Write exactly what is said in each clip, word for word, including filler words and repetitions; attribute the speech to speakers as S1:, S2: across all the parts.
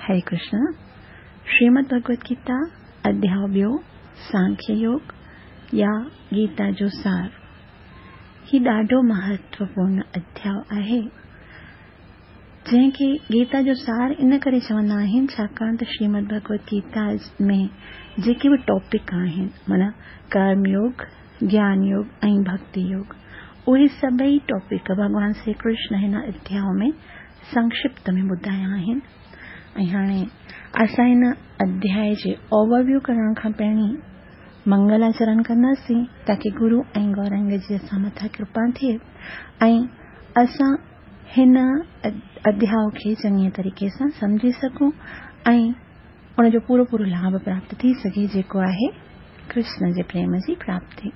S1: हरे कृष्ण। श्रीमद् भगवत गीता अध्याय ॿियो सांख्य योग या गीता जो सार ही ॾाढो महत्वपूर्ण अध्याय आहे, जंहिंखे गीता जो सार इन करे चवंदा आहिनि छाकाणि त श्रीमद् भगवत गीता में जेके बि टॉपिक आहिनि माना कर्म योग, ज्ञान योग ऐं भक्ति योग, उहे सभई टॉपिक भगवान श्री कृष्ण हिन अध्याय में संक्षिप्त में ॿुधाया आहिनि। ऐं हाणे असां हिन अध्याय जे ओवरव्यू करण खां पहिरीं मंगलाचरण कंदासीं ताकि गुरु ऐं गौरंग जी असां मथां कृपा थिए ऐं असां हिन अध्याय खे चङीअ तरीक़े सां सम्झी सघूं ऐं उन जो पूरो पूरो लाभ प्राप्त थी सघे, जेको आहे कृष्ण जे प्रेम जी प्राप्ति।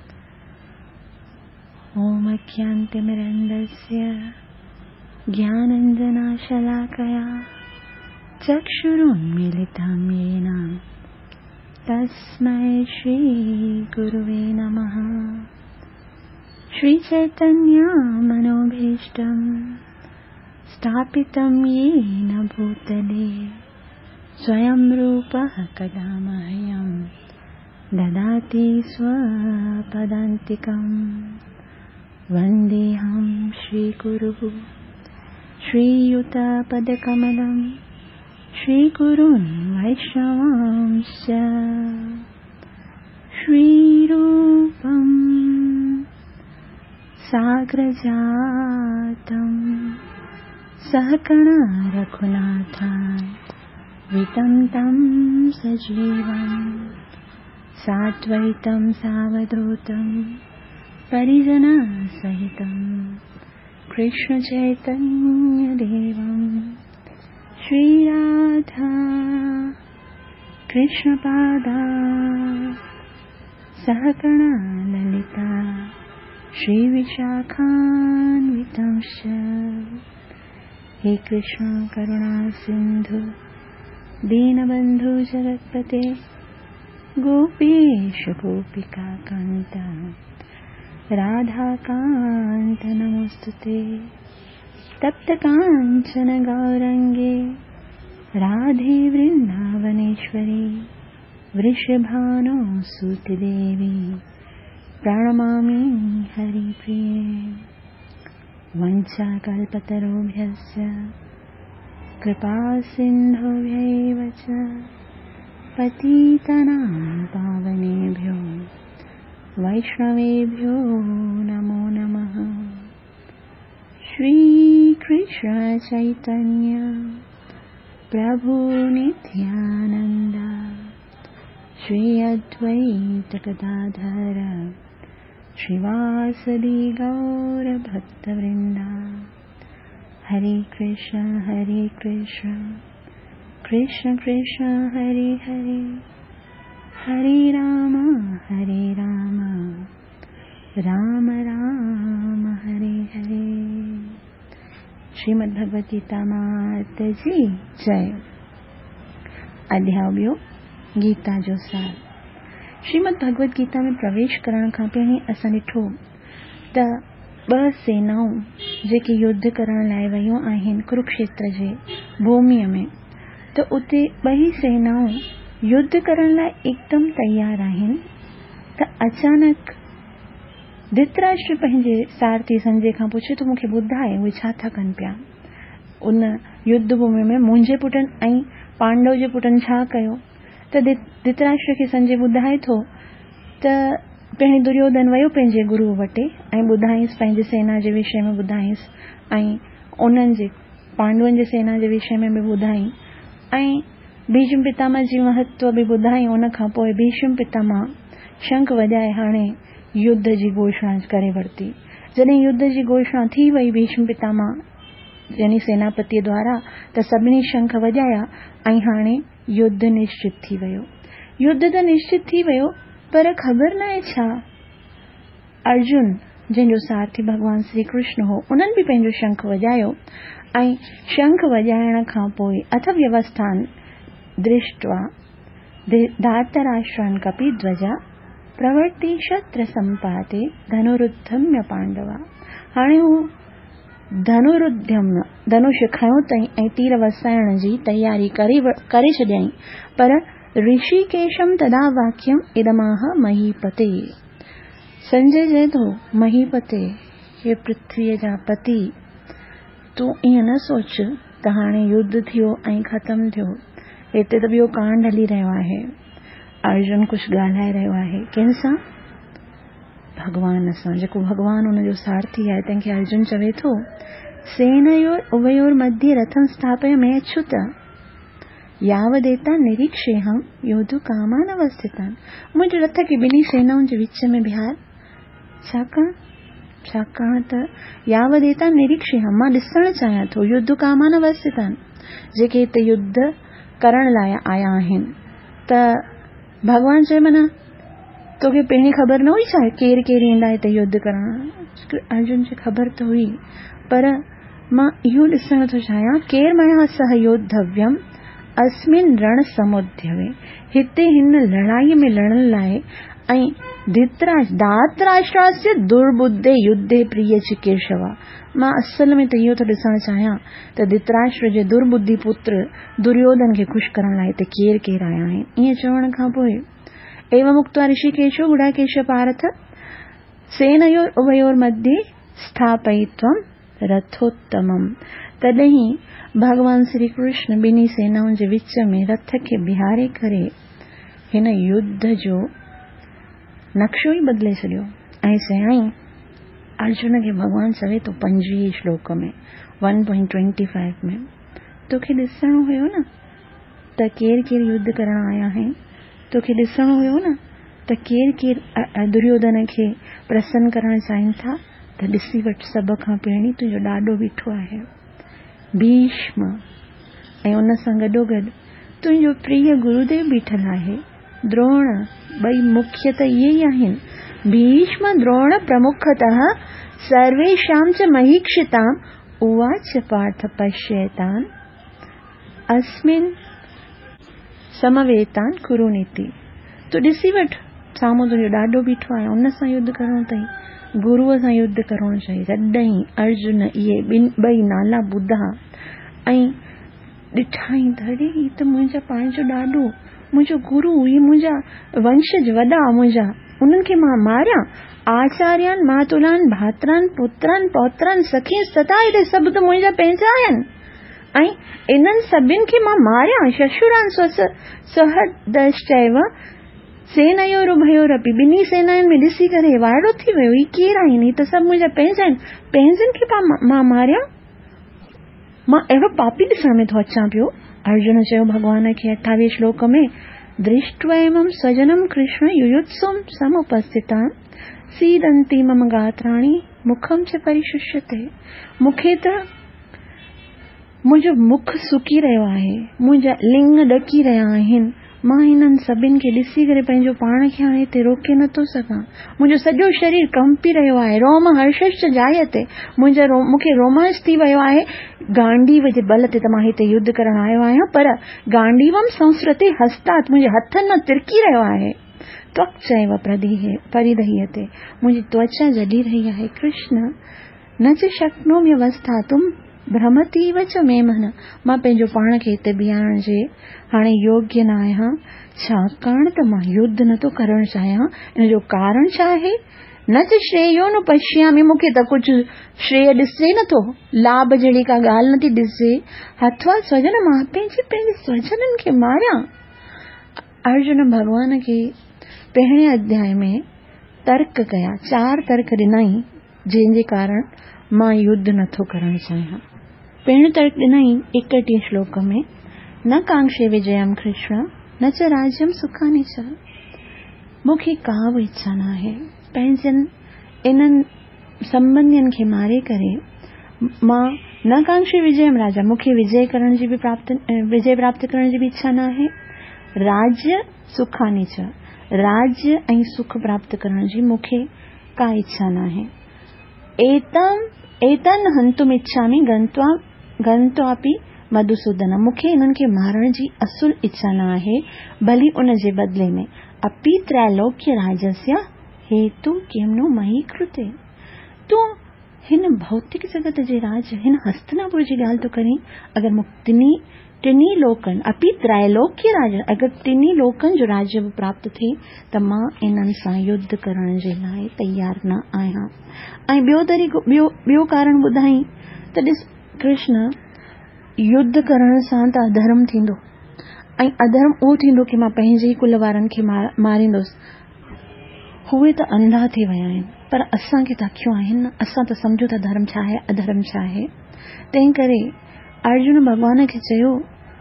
S1: ओम अज्ञानतिमिरन्दस्य ज्ञानाञ्जनशलाकया चक्षुरुन्मीलितं येन तस्मै श्रीगुरुवे नमः। श्रीचैतन्यमनोभीष्टं स्थापितं येन भूतले स्वयं रूपः कदा मह्यं ददाति स्वपदान्तिकं। वन्देऽहं श्रीगुरुः श्रीयुतपदकमलं श्रीगुरून् वैष्णवांश्च। श्रीरूपं साग्रजातं सहगण रघुनाथान् वितं तं सजीवं साद्वैतं सावधूतं परिजनसहितं कृष्ण चैतन्य देवं श्रीराधा कृष्णपादा सहगण ललिता श्रीविशाखान्वितंश्च। हे कृष्ण करुणा सिंधु दीनबंधु जगत्पते गोपेश गोपिका कांत राधाकांत नमोस्तुते। तप्त कांचन गौरंगे राधे वृंदावनेश्वरी वृषभानुसुते देवी प्रणमामि हरिप्रिये। वंशाकल्पतरुभ्यश्च कृपा सिन्धुभ्यैव च पतितानां पावनेभ्यो वैष्णवेभ्यो नमो नमः। श्री कृष्ण चैतन्य प्रभु नित्यानंद श्री अद्वैत गदाधर श्रीवासदि गौर भक्तवृंदा। हरे कृष्ण हरे कृष्ण कृष्ण कृष्ण हरे हरे हरे राम हरे राम राम राम हरे हरे। श्रीमद् भगवत गीता माता जी जय। अध्याय ॿियो गीता जो सार। श्रीमद् भगवत गीता में प्रवेश करण खां पहिरीं असां ॾिठो त ॿ सेनाऊं जेके युद्ध करण लाइ वयूं आहिनि कुरुक्षेत्र जे भूमिअ में, त उते ॿई सेनाऊं युद्ध करण लाइ एकदम तैयार आहिनि त अचानक धृतराष्ट्र पंहिंजे सारथी संजय खां पुछे तो मूंखे ॿुधाए उहे छा था कनि पिया। उन युद्ध भूमि में मुंहिंजे पुटनि ऐं पांडव जे पुटनि छा कयो। त धृतराष्ट्र खे संजय ॿुधाए थो त पहिरीं दुर्योधन वियो पंहिंजे गुरु वटि ऐं ॿुधाईंसि पंहिंजे सेना जे विषय में ॿुधाईंसि ऐं उन्हनि जे पांडवनि जे सेना जे विषय में बि ॿुधाई ऐं भीष्म पितामह जी महत्व बि ॿुधाई। उन खां पोइ भीष्म पितामह शंख वॼाए हाणे युद्ध जी घोषणा करे वरिती। जॾहिं युद्ध जी घोषणा थी वई भीष्म पितामह यानी सेनापति द्वारा, त सभिनी शंख वॼाया ऐं हाणे युद्ध निश्चित थी वियो। युद्ध त निश्चित थी वियो, पर ख़बर न आहे छा अर्जुन जंहिंजो सारथी भगवान श्री कृष्ण हो, उन्हनि बि पंहिंजो शंख वॼायो ऐं शंख वॼाइण खां पोइ अथ व्यवस्थान दृष्ट्वा धार्तराष्ट्रान् कपिध्वजा प्रवर्ति शस्त्र संपाते धनुरुद्धम्य पांडवा। हाणे हू धनुरुद्यम धनुष खयो तई ऐं तीर वसाइण जी तैयारी करे करे छॾियईं, पर ऋषिकेशम तदा वाक्यम इदमाह महीपते। संजय चए थो, महीपते, हे पृथ्वीअ जा पति, तूं ईअं न सोच त हाणे युद्ध थियो ऐं ख़तम थियो। हिते त ॿियो कांड हली रहियो आहे। अर्जुन कुझु ॻाल्हाए रहियो आहे कंहिंसां? भगवान सां, जेको भगवान हुनजो सारथी आहे। तंहिंखे अर्जुन चवे थो, सेनयोर उभयोर मध्ये रथं स्थापयामि अच्युत यावदेता निरीक्षेहं योद्धु कामान अवस्थितान। मुंहिंजे रथ खे ॿिन्ही सेनाउनि जे विच में बिहार। छाकाणि छाकाणि त यावदेता निरीक्षेहं, मां ॾिसणु चाहियां थो युद्धु कामान अवस्थितान, जेके हिते युद्ध करण लाइ आया आहिनि। त भगवान चए, माना तोखे पहिरीं ख़बर न हुई छा केरु केरु ईंदा हिते युद्ध करण? अर्जुन खे ख़बर त हुई, पर मां इहो ॾिसण थो चाहियां केरु मया सह योद्धव्यम अस्मिन रण समुद्यवे, हिते हिन लड़ाई में लड़ण लाइ। ऐं धृतराष्ट्र धातराष्ट्रस्य दुर्बुद्धे युद्धे प्रिय चिकीर्षवा, मां असल में त इहो थो ॾिसण चाहियां त धृतराष्ट्र जे दुर्बुद्धि पुत्र दुर्योधन खे ख़ुशि करण लाइ हिते केरु केरु आया आहिनि। ईअं चवण खां पोइ एवं उक्त्वा ऋषिकेशो गुडाकेश पार्थ सेनयोर उभयोर मध्ये स्थापयित्वं रथोत्तमम। तॾहिं भगवान श्री कृष्ण ॿिन्ही सेनाउनि जे विच में रथ खे बिहारे करे हिन युद्ध जो नक्शो ई बदिले छॾियो ऐं चयाईं, अर्जुन खे भगवान चवे थो पंजवीह श्लोक में वन पॉइंट ट्वेंटी फाइव में, तोखे ॾिसणो हुयो न त केरु केरु युद्ध करण आया आहिनि, तोखे ॾिसणो हुयो न त केरु केरु दुर्योधन खे प्रसन्न करण चाहिनि था, त ॾिसी वटि सभ खां पहिरीं तुंहिंजो ॾाॾो बीठो आहे भीष्म, ऐं उन सां गॾोगॾु तुंहिंजो प्रिय गुरुदेव बीठल आहे द्रोण। ॿई मुख्य त इहे ई आहिनि। भीष्म द्रोण प्रमुखतः सर्वेषां च महीक्षिताम् उवाच पार्थ पश्येतान् अस्मिन् समवेतान् कुरुनीति। तूं ॾिसी वठि साम्हूं तुंहिंजो ॾाॾो बीठो आहे, उन सां युद्ध करणो अथई, गुरुअ सां युद्ध करणो चाहिए। तॾहिं अर्जुन इहे ॿई नाला ॿुधा ऐं ॾिठाई त अरे ही त मुंहिंजा पंहिंजो ॾाॾो, मुंहिंजो गुरु, ही मुंहिंजा वंशज वॾा मुंहिंजा, उन्हनि खे मां मारियां? आचार्यान मातुलान भात्रान पुत्रान पौत्रान सखी सता, हेॾे सभु त मुंहिंजा पंहिंजा आहिनि ऐं इन्हनि सभिनि खे मां मारियां? शशुरान स्वस सहदश्चैव सेनयोरुभयोरपि, ॿिन्ही सेनाउनि में ॾिसी करे वाइड़ो थी वियो, ही केरु आहिनि? ही त सभु मुंहिंजा पंहिंजा आहिनि, पंहिंजनि खे मां मारियां? मां अहिड़ो पापी ॾिसण में थो अचां पियो। अर्जुन चयो भगवान खे अठावीह श्लोक में, दृष्ट्वा एवं स्वजनम कृष्ण युयुत्सुम समुपस्थितान् सीदन्ति मम गात्राणि मुखम च परिशुष्यते। मूंखे त मुंहिंजो मुख सुकी रहियो आहे, मुंहिंजा लिंग ॾकी रहिया आहिनि, मां हिननि सभिनि खे ॾिसी करे पंहिंजो पाण खे हाणे हिते रोके नथो सघां, मुंहिंजो सॼो शरीर कंपी रहियो आहे, रोम हर्षश्च जायते, मुंहिंजा रो मूंखे रोमांच थी वियो आहे गांडीव जे बल ते त मां हिते युद्ध करण आयो आहियां, पर गांडीवम संस्कृति हस्तात्, मुंहिंजे हथनि मां तिरकी रहियो आहे। त्वक् चैव प्रदीहे परिदह्यते, मुंहिंजी त्वचा जली रही आहे। कृष्ण न च शक्नोमि अवस्थातुं भ्रमतीव च मे मन, मां पंहिंजो पाण खे हिते बीहारण जे हाणे योग्य न आहियां, छाकाणि त मां युद्ध नथो करणु चाहियां। इन जो कारण छा आहे? न त श्रेयो न पश्यामि, मूंखे त कुझु श्रेय ॾिसे नथो, लाभ जहिड़ी का ॻाल्हि नथी ॾिसे। हथवा स्वजन, मां पंहिंजे पंहिंजे स्वजननि खे मारियां। अर्जुन भगवान खे पहिरें अध्याय में तर्क कया, चार तर्क ॾिनई जंहिंजे कारण मां युद्ध नथो करणु चाहियां। पहिरियों तर्क ॾिनई एकटीह श्लोक में, न कांक्षे विजयम कृष्ण न च राज्यम सुखानि च, मूंखे का बि इच्छा न आहे पंहिंजनि इन्हनि संबंधियुनि खे मारे करे। मां न कांक्षे विजयम राजा, मूंखे विजय करण जी बि प्राप्त विजय प्राप्त करण जी बि इच्छा न आहे। राज्य सुखानि च, राज्य ऐं सुख प्राप्त करण जी मूंखे का इच्छा न आहे। एतम एतन हंतुम इच्छामि गंत्वा गंत्वापि मधुसूदन, मूंखे इन्हनि खे मारण जी असुल इच्छा न आहे, भली उन जे बदले में अपि त्रैलोक्य राज्यस्य हेतु किमनु मही कृते, तूं हिन भौतिक जगत जे राज हिन हस्तिनापुर जी ॻाल्हि थो करी। अगरि मुक्तिनी टिनी लोकनि अपि त्रैलोक्य राज अगरि टिनी लोकनि जो राज्य बि प्राप्त थिए त मां इन्हनि सां युद्ध करण जे लाइ तयार न आहियां। ऐं ॿियो तरीक़ो ॿियो ॿियो कारण ॿुधाई त ॾिस कृष्ण युद्ध करण सां त अधर्म थींदो ऐं अधर्म उहो थींदो कि मां पंहिंजे ई कुल वारनि खे मारींदुसि। उहे त अंधा थी विया आहिनि पर असांखे त अखियूं आहिनि न, असां त सम्झो था धर्म छा आहे अधर्म छा आहे। तंहिं करे अर्जुन भॻवान खे चयो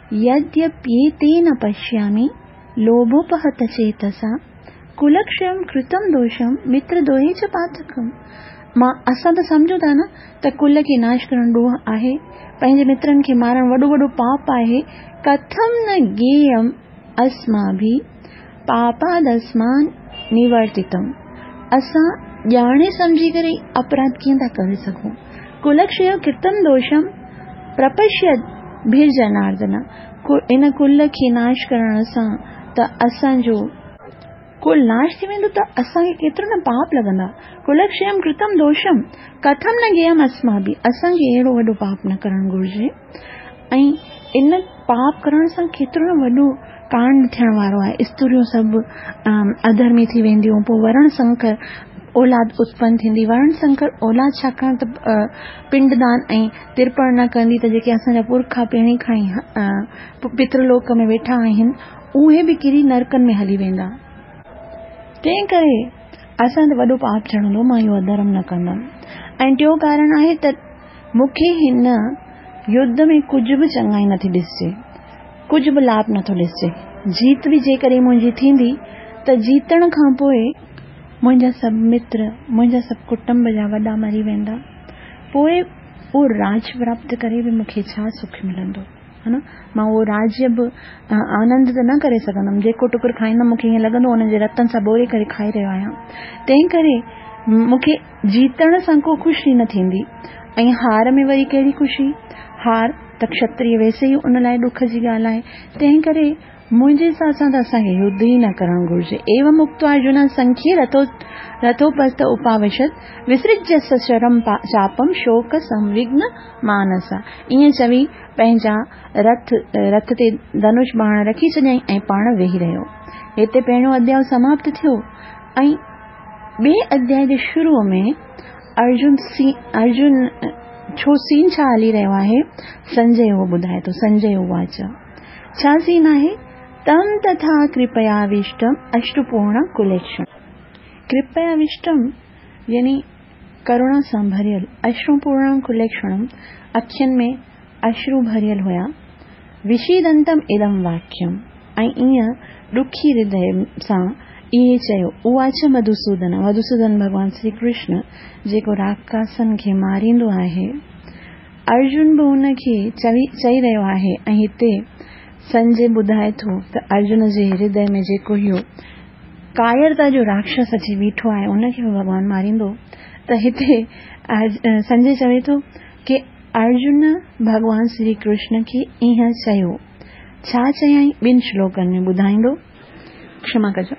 S1: यद्यप्येतेन पश्यामि लोभोपहत चेतसा कुलक्षयम कृतम दोषम मित्रद्रोहे च पातकम। मां असां त सम्झो था न त कुल खे नाश करण ॾोह आहे, पंहिंजे मित्रनि खे मारण वॾो वॾो पाप आहे। कथम न गेयम अस्माभि पापादस्मान निवर्तितम। असां ॼाणे सम्झी करे अपराध कीअं था करे सघूं। कुलक्षय कृतम दोषम प्रपश्यत भिर्जनार्दन। इन कुल खे नाश करण सां त असांजो कुल नाश थी वेंदो त असांखे केतिरो न पाप लॻंदा। कुलक्षयम कृतम दोषम कथम न गेयम अस्माभि। असांखे अहिड़ो वॾो पाप न करणु घुर्जे ऐं इन पाप करण सां केतिरो न वॾो कांड थियण वारो आहे। स्त्रियूं सभु अधर्मी थी वेंदियूं, पोइ वर्ण संकर औलाद उत्पन्न थींदी। वर्ण संकर औलाद छाकाणि त पिंडदान ऐं तिरपण न कंदी त जेके असांजा पुरखा पहिरीं खां ई पितृलोक में वेठा आहिनि उहे बि किरी नरकनि में हली वेंदा। तंहिं करे असां त वॾो पाप चढ़ंदो, मां इहो अधर्म न कंदमि। ऐं टियों कारण आहे त मूंखे हिन युद्ध में कुझु बि चङाई नथी ॾिसजे, कुझु बि लाभ नथो ॾिसजे। जीत बि जेकॾहिं मुंहिंजी थींदी त जीतण खां पोइ मुंहिंजा सभु मित्र मुंहिंजा सभु कुटुंब जा वॾा मरी वेंदा, पोइ उहो राज प्राप्त करे बि मूंखे छा सुख मिलंदो है न। मां उहो राज्य बि आनंद त न करे सघंदमि। जेको टुकुर खाईंदमि मूंखे ईअं लॻंदो उन जे रतन सां बोरे करे खाई रहियो आहियां। तंहिं करे मूंखे जीतण सां को ख़ुशी न थींदी ऐं हार में वरी कहिड़ी ख़ुशी। हार त क्षत्रिय वैसे ई उन लाइ ॾुख जी ॻाल्हि आहे। तंहिं करे मुंहिंजे हिसाब सां त असांखे युद्ध ई न करणु घुर्जे। एवं मुक्तो अर्जुन संख्ये रथो रथोपस्थ उपावशत विसृज्य शरम चापम शोक संविघ्न मानसा। ईअं चवी पंहिंजा रथ रथ ते धनुष बाण रखी छॾियईं ऐं पाण वेही रहियो। हिते पहिरियों अध्याय समाप्त थियो ऐं ॿिए अध्याय जे शुरूअ में अर्जुन सी अर्जुन छो सीन छा हली रहियो आहे संजय उहो ॿुधाए थो। संजय उवाच छा सीन आहे तम तथा कृपयाविष्टम अश्रुपूर्ण कुलेक्षण। कृपयाविष्टम यानी करुणा सां भरियल, अश्रुपूर्ण कुलेक्षणम अखियुनि में अश्रु भरियल हुया। विषीदंतम इदम वाक्यम ऐं ईअं ॾुखी हृदय सां इहे चयो। उवाच मधुसूदन मधुसूदन भगवान श्री कृष्ण जेको राक्षसनि खे मारींदो आहे। अर्जुन बि हुन खे चवी चई रहियो आहे ऐं हिते संजय ॿुधाए थो त अर्जुन जे हृदय में जेको इहो कायरता जो राक्षस अची बीठो आहे उनखे बि भॻवानु मारींदो। त हिते संजय चवे थो कि अर्जुन भगवान श्री कृष्ण खे ईअं चयो। छा चयई ॿिनि श्लोकनि में ॿुधाईंदो, क्षमा कजो।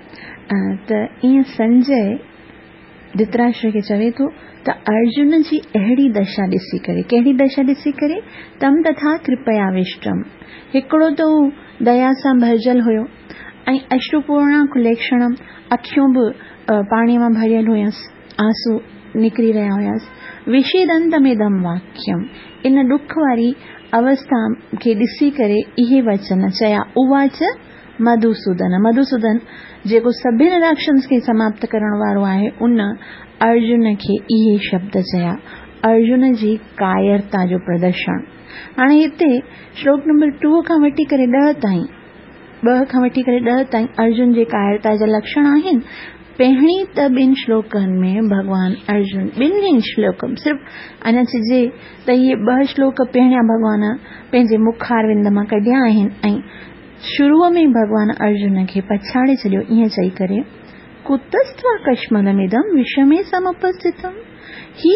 S1: त ईअं संजय धृतराष्ट्र खे चवे थो त अर्जुन जी अहिड़ी दशा ॾिसी करे, कहिड़ी दशा ॾिसी करे, तम तथा कृपयाविष्टम, हिकिड़ो त हू दया सां भरिजल हुयो ऐं अश्रुपूर्ण कुलेक्षणम अखियूं बि पाणीअ मां भरियल हुयसि, आंसू निकिरी रहिया हुयसि। विषीदंतमिदम वाक्यम इन ॾुख वारी अवस्था खे ॾिसी करे इहे वचन चया। उवाच मधुसूदन मधुसूदन जेको सभिनि राक्षस खे समाप्त करण वारो आहे उन अर्जुन खे इहे शब्द चया। अर्जुन जी कायरता जो प्रदर्शन। हाणे हिते श्लोक नंबर टू खां वठी करे ॾह ताईं ॿ खां वठी करे ॾह ताईं अर्जुन जे कायरता जा लक्षण आहिनि। पहिरीं त ॿिनि श्लोकनि में भगवान अर्जुन ॿिन्हिनि श्लोक सिर्फ़ अञा चइजे त इहे ॿ श्लोक पहिरियां भगवान पंहिंजे मुखारविंद मां कढिया आहिनि ऐं शुरूअ में भगवान अर्जुन खे पछाड़े छॾियो ईअं चई करे कुतस्त्वा कश्मलमिदम विषमे समुपस्थितम। ही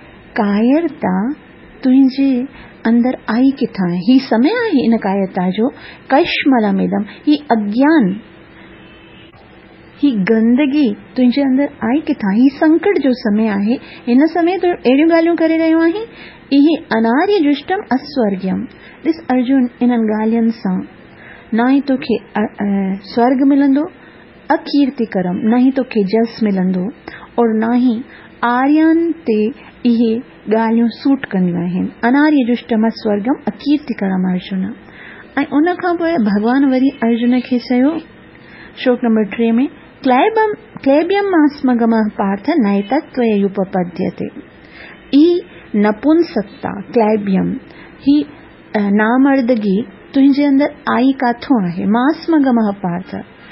S1: कायरता तुंहिंजे अंदर आई किथां आहे, ही समय आहे इन कायरता जो। कश्मलमिदम ही अज्ञान ही गंदगी तुंहिंजे अंदर आई किथां? ही संकट जो समय आहे, हिन समय तो अहिड़ियूं ॻाल्हियूं करे रहियो आहीं। इहे अनार्य जुष्टम अस्वर्ग्यम। ॾिस अर्जुन, इन्हनि ॻाल्हियुनि सां ना ई तोखे स्वर्ग मिलंदो, अकीर्तिकरम, न ही तोखे जस मिलंदो, और ना ही आर्यन ते इहे ॻाल्हियूं सूट कंदियूं आहिनि। अनार्य जुष्टम अस्वर्गम अकीर्तिकरम अर्जुन। ऐं उन खां पोइ भगवान वरी अर्जुन खे चयो श्लोक नंबर टे में, क्लैबम क्लैब्यम मास्मगम पार्थ नैतत्वयुपपद्यते। ई नपुंसकता क्लैब्यम, ही नामर्दगी तुंहिंजे अंदर आई काथों आहे? मास्मगम पार्थ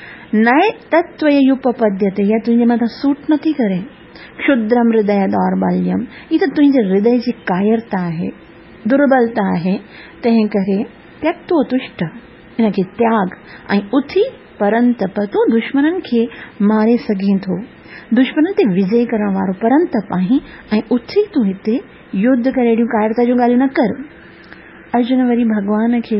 S1: नैतत्वयुपपद्यते, या तुंहिंजे मथां सूट नथी करे। क्षुद्रम हृदय दौर्बल्यम, ई त तुंहिंजे हृदय जी कायरता आहे, दुर्बलता आहे। तंहिं करे त्यक्तो तुष्ट, इनखे त्याग ऐं उथी परंतप, तूं दुश्मननि खे मारे सघीं थो, दुश्मन ते विजय करण वारो परंतप आहीं, ऐं उथी तूं हिते युद्ध करे, अहिड़ियूं कायरता जूं ॻाल्हियूं न कर। अर्जुन वरी भगवान खे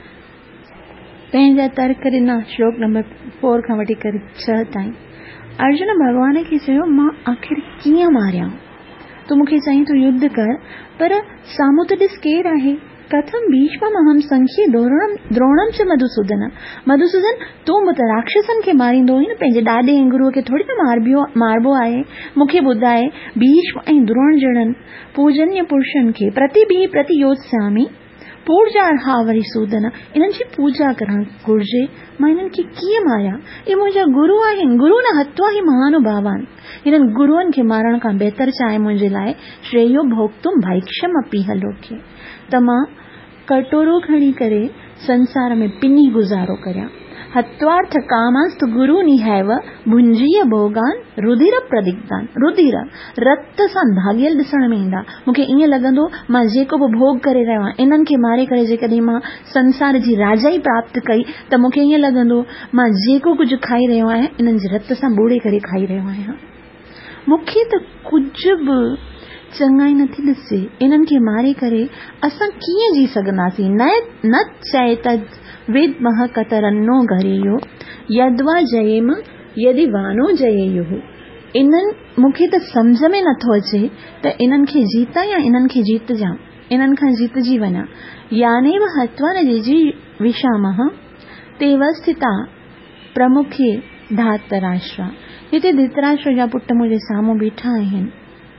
S1: पंहिंजा तर्क ॾिना श्लोक नंबर फोर खां वठी करे छह ताईं। अर्जुन भगवान खे चयो, मां आख़िर कीअं मारियां? तूं मूंखे चईं तूं युद्ध कर, पर साम्हूं त ॾिस केरु आहे? कथम भीष्मम अहम संख्ये द्रोणम द्रोणम च मधुसूदन। मधुसूदन, तूं बि त राक्षसनि खे मारींदो हुई न, पंहिंजे ॾाॾे ऐं गुरुअ खे थोड़ी न मारबियो मारबो आहे। मूंखे ॿुधाए, भीष्म ऐं द्रोण जड़नि पूजन्य पुरुषनि खे प्रति बि प्रतियोत्सामी पूजा हा वरी सूदन, इन्हनि जी पूजा करणु घुर्जे। मां इन्हनि खे कीअं मारियां? इहे मुंहिंजा गुरु आहिनि, गुरु न हत्वा ही महानुभावान। इन्हनि गुरुअनि खे मारण खां बहितर छा आहे मुंहिंजे लाइ? श्रेयो भोक्तुम भैक्षम अपि हलोके, त मां कटोरो खणी करे संसार में पिनी गुज़ारो करियां। हत्वार्थ कामांस्तु गुरु निहैव भुंजीय भोगान रुधिर प्रदिग्धान। रुधिर रक्त सां धागियल ॾिसण में ईंदा। मूंखे ईअं लॻंदो मां जेको बि भोग करे रहियो आहियां, इन्हनि खे मारे करे जेकॾहिं मां संसार जी राजाई प्राप्त कई, त मूंखे ईअं लॻंदो मां जेको कुझु खाई रहियो आहियां, इन्हनि जे रत सां ॿोड़े करे खाई रहियो आहियां। मूंखे त कुझु बि चङाई नथी ॾिसे। इन्हनि खे मारे करे असां कीअं जी सघंदासीं? न न चैत विद्मः कतरन्नो घरेयो यद्वा जयेम यदि वानो जयेयुः। इन्हनि मूंखे त सम्झ में नथो अचे त इन्हनि खे जीता या इन्हनि खे जीतजां, इन्हनि खां जीतजी वञा। यानेव हत्वा न जिजी विशामः तेव स्थिता प्रमुखे धातराष्ट्रा। हिते धृतराष्ट्र जा पुट मुंहिंजे साम्हूं बीठा आहिनि।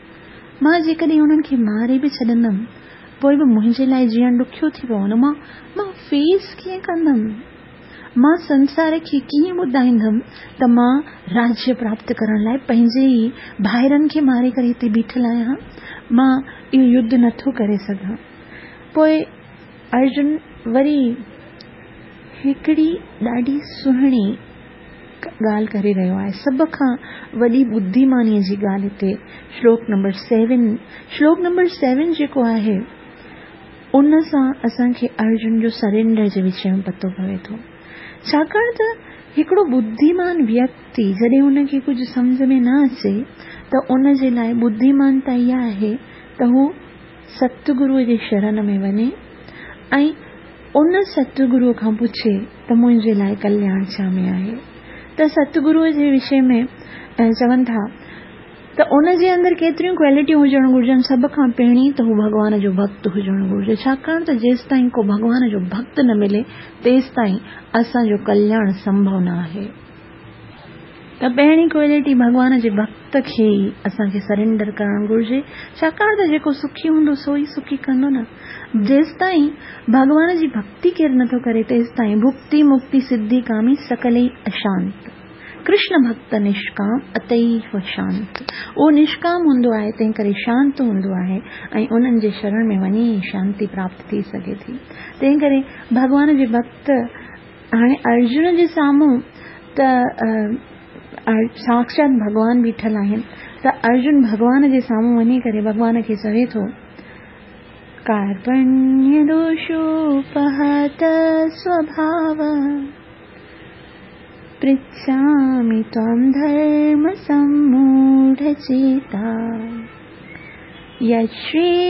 S1: मां जेकॾहिं उन्हनि खे मारे बि छॾंदमि, पोइ बि मुंहिंजे लाइ जीअण ॾुखियो थी पवंदो। मां मां फेस कीअं कंदमि? मां संसार खे कीअं ॿुधाईंदमि त मां राज्य प्राप्त करण लाइ पंहिंजे ई भाइरनि खे मारे करे हिते बीठल आहियां? मां इहो युद्ध नथो करे सघां। पोइ अर्जुन वरी हिकिड़ी ॾाढी सुहिणी ॻाल्हि करे रहियो आहे, सभ खां वॾी बुद्धिमानीअ जी ॻाल्हि हिते श्लोक नंबर सेवन श्लोक नंबर सेवन जेको आहे, उन सां असांखे अर्जुन जो सरेंडर जे विषय में पतो पवे थो। छाकाणि त हिकिड़ो बुद्धिमान व्यक्ति जॾहिं उनखे कुझु सम्झ में न अचे, त उन जे लाइ बुद्धिमानता इहा आहे त हू सतगुरुअ जे शरण में वञे ऐं उन सतगुरुअ खां पुछे त मुंहिंजे लाइ कल्याण छा में आहे। त सतगुरुअ जे विषय में चवनि था त उन जे अंदरि केतिरियूं क्वालिटियूं हुजणु घुर्जनि। सभ खां पहिरीं त हू भॻवान जो भक्त हुजणु घुर्जे, छाकाणि त जेसि ताईं को भॻवान जो भक्त न मिले, तेसि ताईं असांजो कल्याण संभव न आहे। त पहिरीं क्वालिटी भॻवान जे भक्त खे ई असांखे सरेंडर करणु घुर्जे, छाकाणि त जेको सुखी हूंदो सो ई सुखी कंदो न। जेसि ताईं भॻवान जी भक्ति केरु नथो करे, तेसि ताईं भुक्ति मुक्ति सिद्धि कामी सकलई अशांत। कृष्ण भक्त निष्काम अतैव शांत। उहो निष्काम हूंदो आहे, तंहिं करे शांत हूंदो आहे ऐं उन्हनि जे शरण में वञी शांति प्राप्त थी सघे थी। तंहिं करे भॻवान जे भक्त हाणे अर्जुन जे साम्हूं त साक्षात भगवान बीठल आहिनि, त अर्जुन भगवान जे साम्हूं वञी करे भगवान खे चवे थो, कार्पण्य दोषोपहत स्वभाव पृच्छामि त्वां धर्म सम्मूढचेता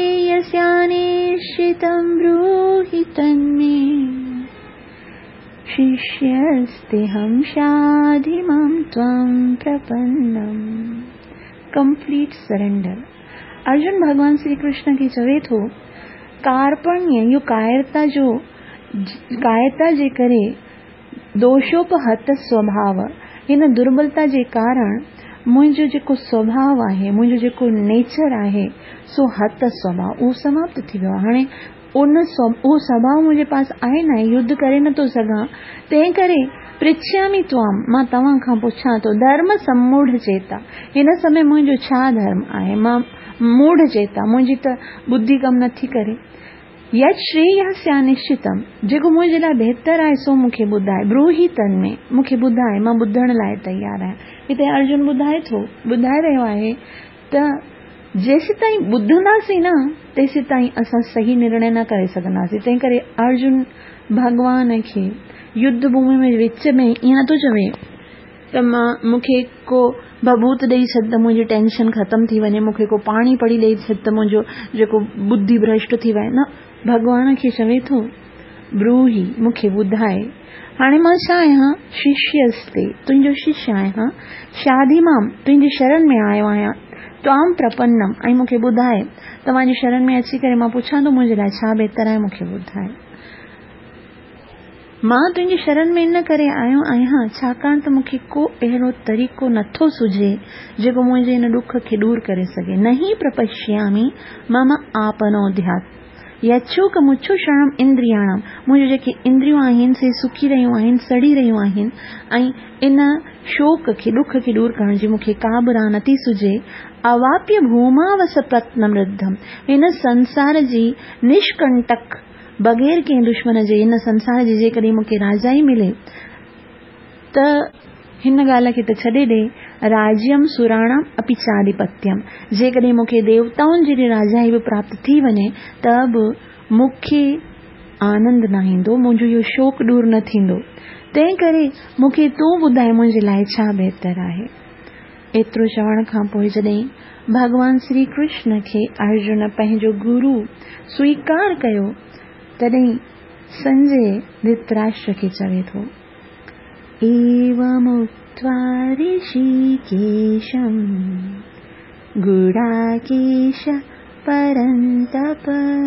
S1: यच्छ्रेयस्यानिश्चितं ब्रूहि तन्मे शिष्यस्तेहं शाधिमां त्वां प्रपन्नम। Complete surrender. अर्जुन भगवान श्री कृष्ण खे चवे थो कार्पण्य यो कायरता जो कायरता जे करे दोषोपहत स्वभाव हिन दुर्बलता जे कारण मुंहिंजो जेको स्वभाव आहे मुंहिंजो जेको नेचर आहे सो हत स्वभाव उहो समाप्त थी वियो आहे। हाणे उन उहो स्वभाव मुंहिंजे पास आहे न, युद्ध करे नथो सघां, तंहिं करे पृच्छामि त्वां मां तव्हां खां पुछां थो धर्म सम्मूढ़ चेता हिन समय मुंहिंजो छा धर्म आहे। मां मूढ़ चेता मुंहिंजी त बुद्धि कम नथी करे। यत् श्रेयः निश्चितम जेको मुंहिंजे लाइ बहितर आहे सो मूंखे ॿुधाए। ब्रूहि तन में मूंखे ॿुधाए, मां ॿुधण लाइ तयार आहियां। हिते अर्जुन ॿुधाए थो ॿुधाए रहियो आहे त जेसि ताईं ॿुधंदासीं न तेसि ताईं असां सही निर्णय न करे सघंदासीं। तंहिं करे अर्जुन भगवान खे युद्ध भूमि में विच में ईअं नथो चवे त मां मूंखे को भभूत ॾेई छॾ त मुंहिंजी टेंशन ख़तम थी वञे, मूंखे को पाणी पड़ी ॾेई छॾ त मुंहिंजो जेको बुद्धि भ्रष्ट थी वञे। न, भगवान खे चवे थो ब्रूहि मूंखे ॿुधाए। हाणे मां छा आहियां? शिष्यस्ते तुंहिंजो शिष्य आहियां, शादी मां तुंहिंजी शरण में आयो आहियां, त्वां प्रपन्नम ऐं मूंखे ॿुधाए। तव्हांजी शरण में अची करे मां पुछां थो मुंहिंजे लाइ छा बहितर आहे, मूंखे ॿुधाए। मां तुंहिंजी शरण में इन करे आयो आहियां छाकाणि त मूंखे को अहिड़ो तरीक़ो नथो सुझे जेको मुंहिंजे इन दुख खे दूर करे सघे। नहीं प्रपश्यामि मम आपनोध्यात् यच्छोक मुच्छो शरणम इंद्रियाणम मुंहिंजो जेके इंद्रियूं आहिनि से सुकी रहियूं आहिनि, सड़ी रहियूं आहिनि ऐं इन शोक खे दुख खे दूर करण जी मूंखे का बि राह नथी सुझे। अवाप्य भूमावस प्रत्नमृद्धम हिन संसार जी निष्कंटक बग़ैर कंहिं दुश्मन जे हिन संसार जी जेकॾहिं मूंखे राजाई मिले त हिन ॻाल्हि खे त छॾे ॾे राज्यम सुराणम अपि चाधिपत्यम जेकॾहिं मूंखे देवताउनि जी राजाई बि प्राप्त थी वञे त बि मूंखे आनंद न ईंदो, मुंहिंजो इहो शोक दूर न थींदो। तंहिं करे मूंखे तूं ॿुधाए मुंहिंजे लाइ छा बहितर आहे। एतिरो चवण खां पोइ जॾहिं भगवान श्री कृष्ण खे अर्जुन पंहिंजो गुरु स्वीकार कयो तॾहिं संजय धृतराष्ट्र खे चवे थो एवमुक्त्वा ऋषिकेशं गुडाकेश परन्तप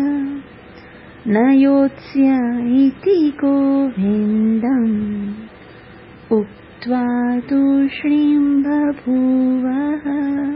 S1: न योत्स्य इति गोविन्दम् उक्त्वा तूष्णीं बभूवः।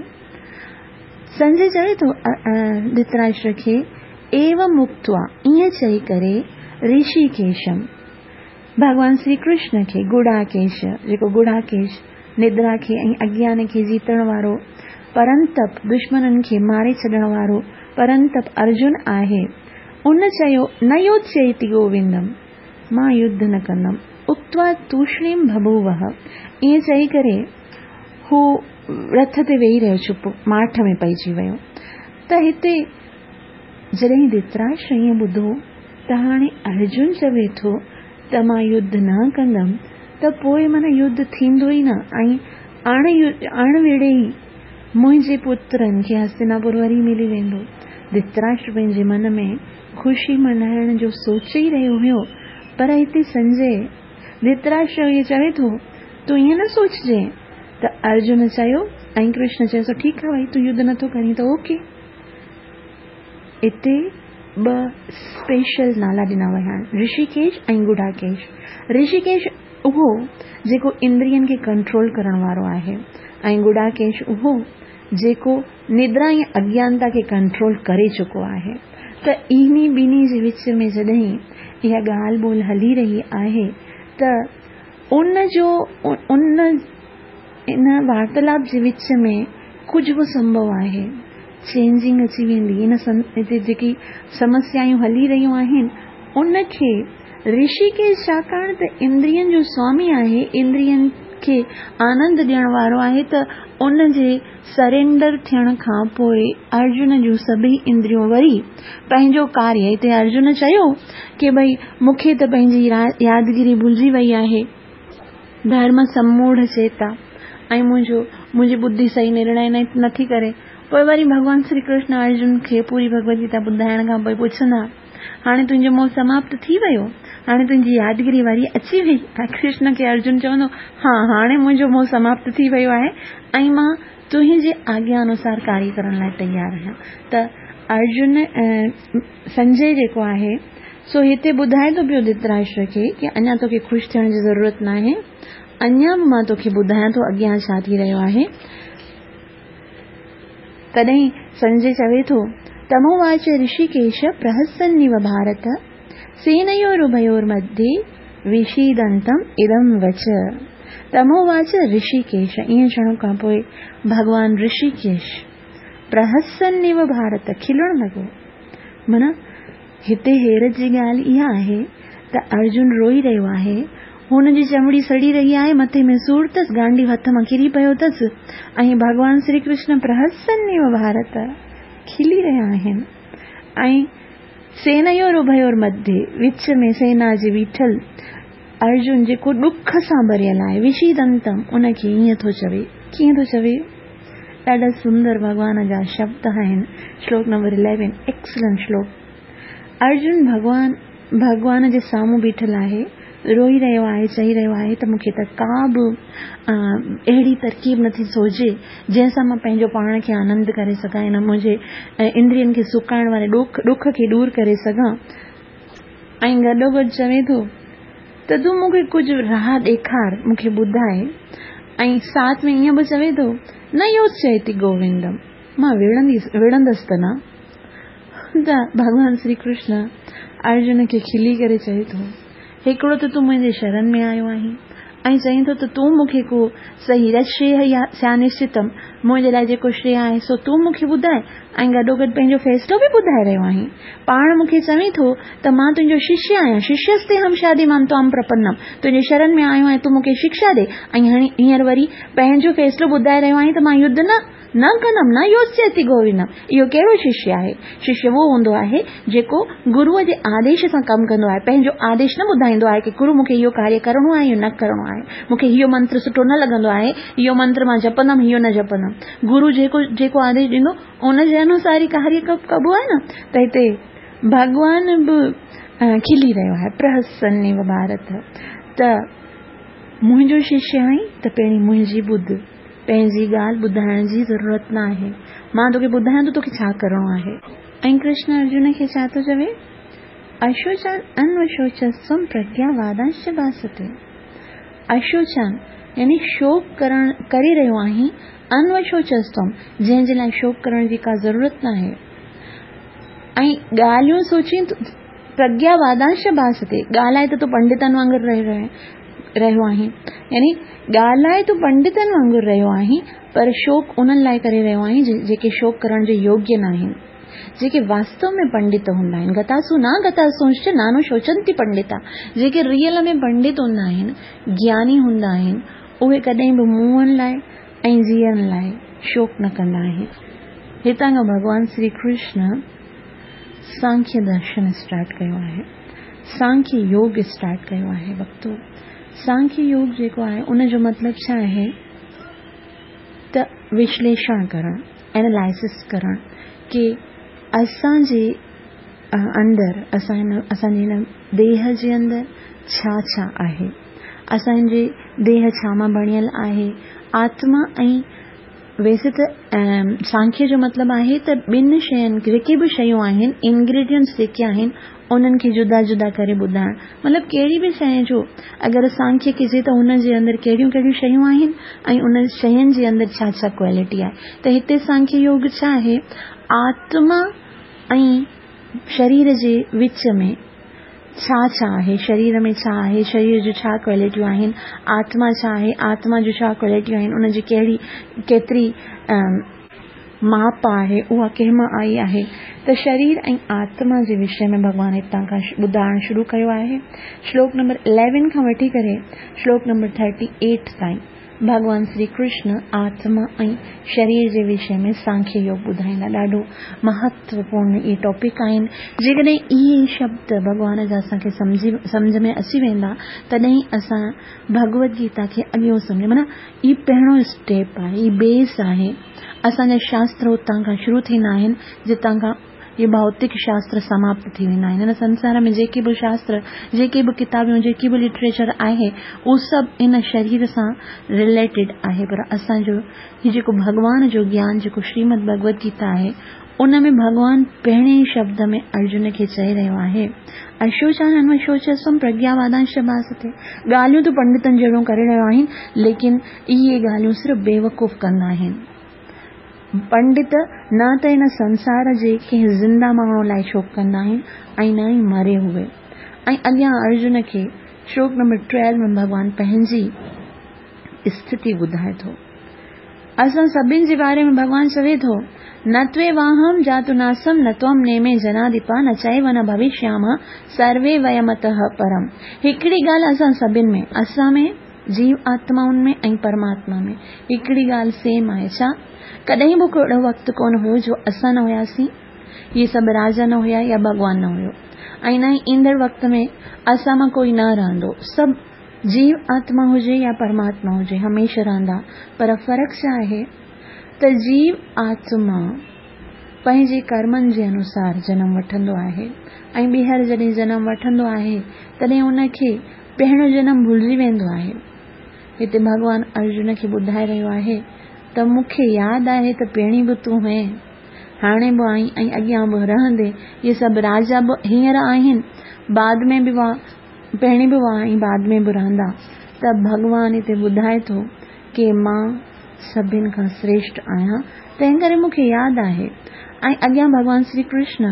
S1: संजय चवे थो धृतराष्ट्र खे एवं उक्त्वा ईअं चई करे ऋषिकेशम भगवान श्री कृष्ण खे गुडाकेश जेको गुडाकेश निद्रा खे ऐं अज्ञान खे जीतण वारो परंतप दुश्मननि खे मारे छॾण वारो परंतप अर्जुन आहे। उन चयो न योत्स्य इति गोविंदम मां युद्ध न कंदम। उक्त्वा तूष्णीं बभूवः ईअं चई करे हू रथ ते वेही रहियो, चुप माठ में पइजी वियो। त हिते जॾहिं धृतराष्ट्र ईअं ॿुधो त हाणे अर्जुन चवे थो त मां युद्ध न कंदम त पोइ माना युद्ध थींदो ई न ऐं अण अण वेड़े ई मुंहिंजे पुत्रनि खे हस्तिनापुर वरी मिली वेंदो। धृतराष्ट्र पंहिंजे मन में ख़ुशी मनाइण जो सोचे ई रहियो हुयो, पर हिते संजय धृतराष्ट्र इहे चवे थो तूं ईअं न सोचजे। त अर्जुन चयो ऐं कृष्ण चयो सो ठीकु आहे भई तूं युद्ध नथो करीं त ओके। हिते ॿ स्पेशल नाला ॾिना विया आहिनि ऋषिकेश ऐं गुडाकेश। ऋषिकेश उहो जेको इंद्रियनि खे कंट्रोल करण वारो आहे ऐं गुडाकेश उहो जेको निद्रा ऐं अज्ञानता खे कंट्रोल करे चुको आहे। त इन्ही ॿिन्ही जे विच में जॾहिं इहा ॻाल्हि ॿोल हली रही आहे त उन जो उन इन वार्तालाप जे विच में कुझु बि संभव आहे, चेंजिंग अची वेंदी। इन हिते जेकी समस्याऊं हली रहियूं आहिनि उनखे ऋषिकेश छाकाणि त इंद्रियनि जो स्वामी आहे, इंद्रियनि खे आनंद ॾियण वारो आहे, त उन जे सरेंडर थियण खां पोइ अर्जुन जूं सभई इंद्रियूं वरी पंहिंजो कार्य हिते अर्जुन चयो कि भई मूंखे त पंहिंजी यादगिरी भुलिजी वई आहे, धर्म सम्मूढ़ चेता ऐं मुंहिंजो मुंहिंजी बुद्धि सही निर्णय नथी करे। पोइ वरी भगवान श्री कृष्ण अर्जुन खे पूरी भगवत गीता ॿुधाइण खां पोइ पुछंदा हाणे तुंहिंजो मोह समाप्त थी वियो, हाणे तुंहिंजी यादगिरी वारी अची वई। कृष्ण खे अर्जुन चवंदो, हा हाणे मुंहिंजो मोह समाप्त थी वियो आहे ऐं मां तुंहिंजे आज्ञा अनुसार कार्य करण लाइ तयार आहियां। त अर्जुन संजय जेको आहे सो हिते ॿुधाए थो पियो धृतराष्ट्र खे कि अञा तोखे ख़ुशि थियण जी ज़रूरत न आहे, अञा बि मां तोखे ॿुधायां थो अॻियां छा थी रहियो आहे। तॾहिं संजय चवे थो, तमोवाच ऋषिकेश प्रहसन्निव भारत सेनयोरुभयोर्मध्ये विषीदन्तम इदम वच। तमोवाच ऋषिकेश, ईअं चवण खां पोइ भगवान ऋषिकेश प्रहसन्निव भारत, खिलण लॻो। माना हिते हैरत जी ॻाल्हि इहा आहे त अर्जुन रोई रहियो आहे, हुनजी चमड़ी सड़ी रही आहे, मथे में सूर अथसि, गांडी हथ मां किरी पियो अथसि ऐं भगवान श्री कृष्ण प्रहसन्निव भारत, खिली रहिया आहिनि। ऐं सेनयोर उभयोर मध्य, विच में सेना जे बीठल अर्जुन जेको दुख सां भरियल आहे, विषीदंतम, उनखे ईअं थो चवे। कीअं थो चवे? ॾाढा सुंदर भगवान जा शब्द आहिनि। श्लोक नंबर इलेवन, एक्सलेंट श्लोक। अर्जुन भगवान भगवान जे साम्हूं बीठल आहे, रोई रहियो आहे, चई रहियो आहे त मूंखे त का बि अहिड़ी तरकीब नथी सोचे जंहिंसां मां पंहिंजो पाण खे आनंद करे सघां, न मुंहिंजे इंद्रियनि खे सुकाइण वारे दुख दुख खे दूर करे सघां। ऐं गॾोगॾु चवे थो त तूं मूंखे कुझु राह ॾेखार, मूंखे ॿुधाए। ऐं साथ में ईअं बि चवे थो, न योच्यति गोविंदम, मां विढ़ंदीसि विढ़ंदसि त न। त भगवान श्री कृष्ण अर्जुन खे खिली करे चए थो, हिकिड़ो त तूं मुंहिंजे शरण में आयो आहीं ऐं चईं थो त तूं मूंखे को सही रश्रेय या स्यानिश्चितम, मुंहिंजे लाइ जेको श्रेय आहे सो तूं मूंखे ॿुधाए ऐं गॾोगॾु पंहिंजो फ़ैसिलो बि ॿुधाए रहियो आहीं। पाण मूंखे चवीं थो त मां तुंहिंजो शिष्य आहियां, शिष्यस्ते हम शादी मां त्वाम प्रपन्नम, तुंहिंजे शरण में आयो आहियां, तूं मूंखे शिक्षा ॾे ऐं हाणे हींअर वरी पंहिंजो फ़ैसिलो ॿुधाए रहियो आहीं त मां युद्ध न न कंदमि, न योच्यति गोविंदम। इहो कहिड़ो शिष्य आहे? शिष्य वो हूंदो आहे जेको गुरुअ जे आदेश सां कमु कंदो आहे, पंहिंजो आदेश न ॿुधाईंदो आहे कि गुरु मूंखे इहो कार्य करणो आहे, इहो न करणो आहे, मूंखे इहो मंत्र सुठो न लॻंदो आहे, इहो मंत्र मां जपंदमि, इहो न जपंदमि। गुरु जेको जेको आदेश ॾींदो उन जे अनुसार ई कार्य कबो आहे न। त हिते भगवान बि खिली रहियो आहे, प्रहसन्निव भारत, त मुंहिंजो शिष्य आहीं त पहिरीं मुंहिंजी ॿुध, पंहिंजी ॻाल्हि ॿुधाइण जी ज़रूरत न आहे, मां तोखे ॿुधायां थो तोखे छा करणो आहे। ऐं कृष्ण अर्जुन खे छा थो चवे? अशोचान अन्वशोचस्त्वं प्रज्ञावादांश्च भासते। अशोचान यानी शोक करण करे रहियो आहीं, अन्वशोचस्त्वं जंहिंजे लाइ शोक करण जी का ज़रूरत न आहे। ऐं ॻाल्हियूं सोची प्रज्ञावादांश्च भासते, ॻाल्हाए त तूं पंडितनि वांगुरु रही रहे रहियो आहीं, यानी ॻाल्हाए तूं पंडितनि वांगुरु रहियो आहीं, पर शोक उन्हनि लाइ करे रहियो आहीं जेके शोक करण जे योग्य न आहिनि, जेके वास्तव में पंडित हूंदा आहिनि। गतासु न गतासुंश्च नानु शोचंति पंडिता, जेके रियल में पंडित हूंदा आहिनि, ज्ञानी हूंदा आहिनि, उहे कॾहिं बि मुंहनि लाइ ऐं जीअण लाइ शोक न कंदा आहिनि। हितां खां भगवान श्री कृष्ण सांख्य दर्शन स्टार्ट कयो आहे, सांख्य योग स्टार्ट कयो आहे। भक्तो, सांख्य योग जेको आहे उन जो मतिलबु छा आहे त विश्लेषण करणु, एनालाइसिस करणु कि असांजे अंदरि, असां असांजे हिन देह जे अंदरि छा छा आहे, असांजे देह छा मां बणियल आहे, आत्मा ऐं वैसे त सांख्य जो मतिलबु आहे त ॿिनि शयुनि जेके बि शयूं आहिनि, इंग्रेडिएंट्स जेके आहिनि उन्हनि खे जुदा जुदा करे ॿुधाइणु। मतिलबु कहिड़ी बि शइ जो अगरि सांख्य कजे त हुन जे अंदरि कहिड़ियूं कहिड़ियूं शयूं आहिनि ऐं उन शयुनि जे अंदरि छा छा क्वालिटी आहे। त हिते सांख्य योग छा आहे, आत्मा ऐं शरीर जे विच में छा छा आहे, शरीर में छा आहे, शरीर जो छा क्वालिटियूं आहिनि, आत्मा छा आहे, आत्मा जो छा क्वालिटियूं आहिनि, उनजी कहिड़ी केतिरी माप आहे, उहा कंहिंमां आई आहे। त शरीर ऐं आत्मा जे विषय में भगवान हितां खां ॿुधाइणु शुरू कयो आहे। श्लोक नंबर इलेवन खां वठी करे श्लोक नंबर थर्टी एट ताईं भगवान श्री कृष्ण आत्मा ऐं शरीर जे विषय में सांख्य योग ॿुधाईंदा। ॾाढो महत्वपूर्ण इहे टॉपिक आहिनि। जेकॾहिं इहे शब्द भगवान जा असांखे सम्झी सम्झ में अची वेंदा तॾहिं असां भगवत गीता खे अॻियो सम्झ, माना ई पहिरियों स्टेप आहे, ई बेस आहे। असांजा शास्त्र उतां खां शुरू थींदा आहिनि जितां खां ये भौतिक शास्त्र समाप्त थी वेंदा आहिनि। इन संसार में जेके बि शास्त्र, जेके बि किताबूं, जेके बि लिटरेचर आहे, उहो सभु इन शरीर सां रिलेटेड आहे। पर असांजो ही जेको भगवान जो ज्ञान, जेको श्रीमद भगवत गीता आहे, उन में भगवान पहिरें शब्द में अर्जुन खे चई रहियो आहे, अशोचान अन्वशोचस्वम प्रज्ञावादांश भासते। ॻाल्हियूं त पंडितनि जहिड़ो करे रहिया आहिनि, लेकिन इहे ॻाल्हियूं सिर्फ़ु बेवकूफ़ कंदा आहिनि। पंडित न त इन संसार जे कंहिं ज़िंदा माण्हू लाइ शोक कंदा आहिनि ऐं न ई मरे हुए। ऐं अॻियां अर्जुन खे श्लोक नंबर ट्वेल्व में भगवान पंहिंजी स्थिति ॿुधाए थो। असां सभिनि जे बारे में भगवान चवे थो, न त्वे वाहम जातु नासम न त्वम नेमे जनाधिपा न चैव न भविष्याम सर्वे वयमतः परम। हिकिड़ी ॻाल्हि असां सभिनि में, असां में, जीव आत्माउनि में ऐं परमात्मा में हिकिड़ी ॻाल्हि सेम आहे। छा? कॾहिं बि को वक़्तु कोन हुयो जो असां न हुयासीं, ये सभु राजा न हुया या भगवान न हुयो, ऐं न ई ईंदड़ वक़्त में असां मां कोई न रहंदो। सभु जीव आत्मा हुजे या परमात्मा हुजे, हमेशा रहंदा। पर फ़र्क़ु छा आहे त जीव आत्मा पंहिंजे कर्मनि जे अनुसार जनम वठंदो आहे ऐं ॿीहर जॾहिं जनम वठंदो आहे तॾहिं उनखे पहिरियों जनम भुलिजी वेंदो आहे। हिते भगवान अर्जुन खे ॿुधाए रहियो आहे त मूंखे यादि आहे त पहिरीं बि तूं हुए, हाणे बि आई ऐं अॻियां बि रहंदे। ये सभु राजा बि हींअर आहिनि, बाद में बि हुआ, पहिरीं बि हुआ ऐं बाद में बि रहंदा। त भगवान हिते ॿुधाए थो कि मां सभिनि खां श्रेष्ठ आहियां, तंहिं करे मूंखे यादि आहे। ऐं अॻियां भगवान श्री कृष्ण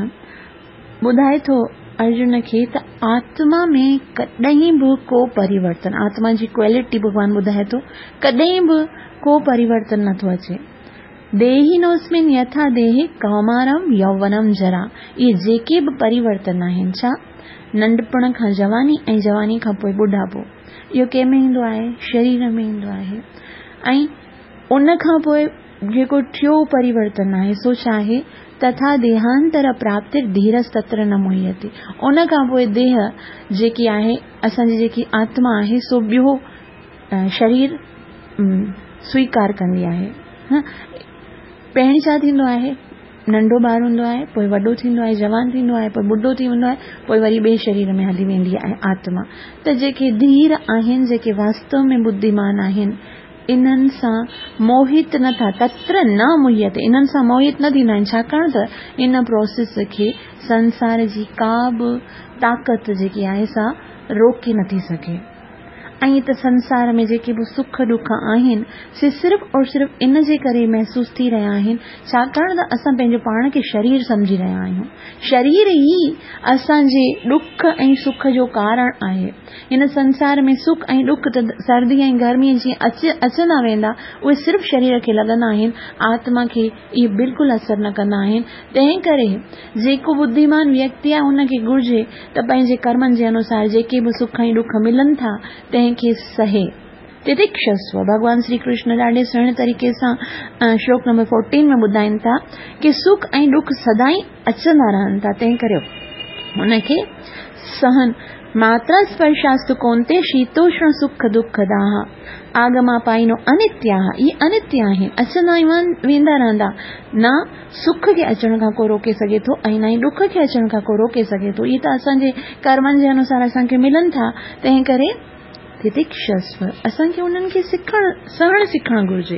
S1: ॿुधाए थो अर्जुन खे त आत्मा में कॾहिं बि को परिवर्तन, आत्मा जी क्वालिटी भगवान ॿुधाए थो, कॾहिं बि को परिवर्तन नथो अचे। देही नोस्मिन यथा देही कौमारम यौवनम जरा। इहे जेके बि परिवर्तन आहिनि, छा? नंढपण खां जवानी ऐं जवानी खां पोइ ॿुढापो, इहो कंहिंमें ईंदो आहे? शरीर में ईंदो आहे। ऐं उन खां पोइ जेको टियों परिवर्तन आहे सो छा आहे? तथा देहांतर प्राप्तिर धीरज तत्र न मुह्यते। उन खां पोइ देह जेकी आहे, असांजी जेकी आत्मा आहे, सो ॿियो शरीर स्वीकार कंदी आहे। हा, पहिरीं छा थींदो आहे? नंढो ॿार हूंदो आहे, पोइ वॾो थींदो आहे, जवान थींदो आहे, पोइ ॿुढो थी वेंदो आहे, पोइ वरी ॿिए शरीर में हली वेंदी आहे आत्मा। त जेके धीर आहिनि, जेके वास्तव में बुद्धिमान आहिनि, इन्हनि सां मोहित नथा, तत्र न मुह्यते, इन्हनि सां मोहित न थींदा आहिनि। छाकाणि त इन प्रोसेस खे संसार जी का बि ताक़त जेकी आहे सा रोके नथी सघे। ऐं त संसार में जेके बि सुख दुख आहिनि, से सिर्फ़ु और सिर्फ़ु इन जे करे महसूस थी रहिया आहिनि छाकाणि त असां पंहिंजे पाण खे शरीर सम्झी रहिया आहियूं। शरीर ई असांजे दुख ऐं सुख जो कारण आहे। हिन संसार में सुख ऐं दुख त सर्दी ऐं गर्मी जीअं अच अचंदा वेंदा, उहे सिर्फ़ु शरीर खे लॻंदा आहिनि, आत्मा खे इहे बिल्कुलु असर न कंदा आहिनि। तंहिं करे जेको बुद्धिमान व्यक्ति आहे उनखे घुर्जे त पंहिंजे कर्मनि जे अनुसार जेके बि सुख ऐं दुख मिलनि था तंहिंखे सहे। तितिक्षस्व, भगवान श्री कृष्ण ॾाढे सुहिणे तरीक़े सां श्लोक नंबर फोर्टीन में ॿुधाइनि था कि सुख ऐं दुख सदाई अचंदा रहनि था, तंहिं करे हुनखे सहन। मात्रा स्पर्शास्तु कोन्ते शीतोष्ण सुख दुख दाह आगमा पाइनो अनित्या। ये अनित्य आहिनि, अचंदा ई वेंदा रहंदा। न सुख के अचण खां को रोके सघे थो ऐं न ई दुख के अचण खां को रोके सघे थो। ये त असांजे कर्मनि जे अनुसार असांखे मिलनि था। तंहिं करे तितिक्षस्व, असांखे उन्हनि खे सिखण सहण सिखणु घुर्जे।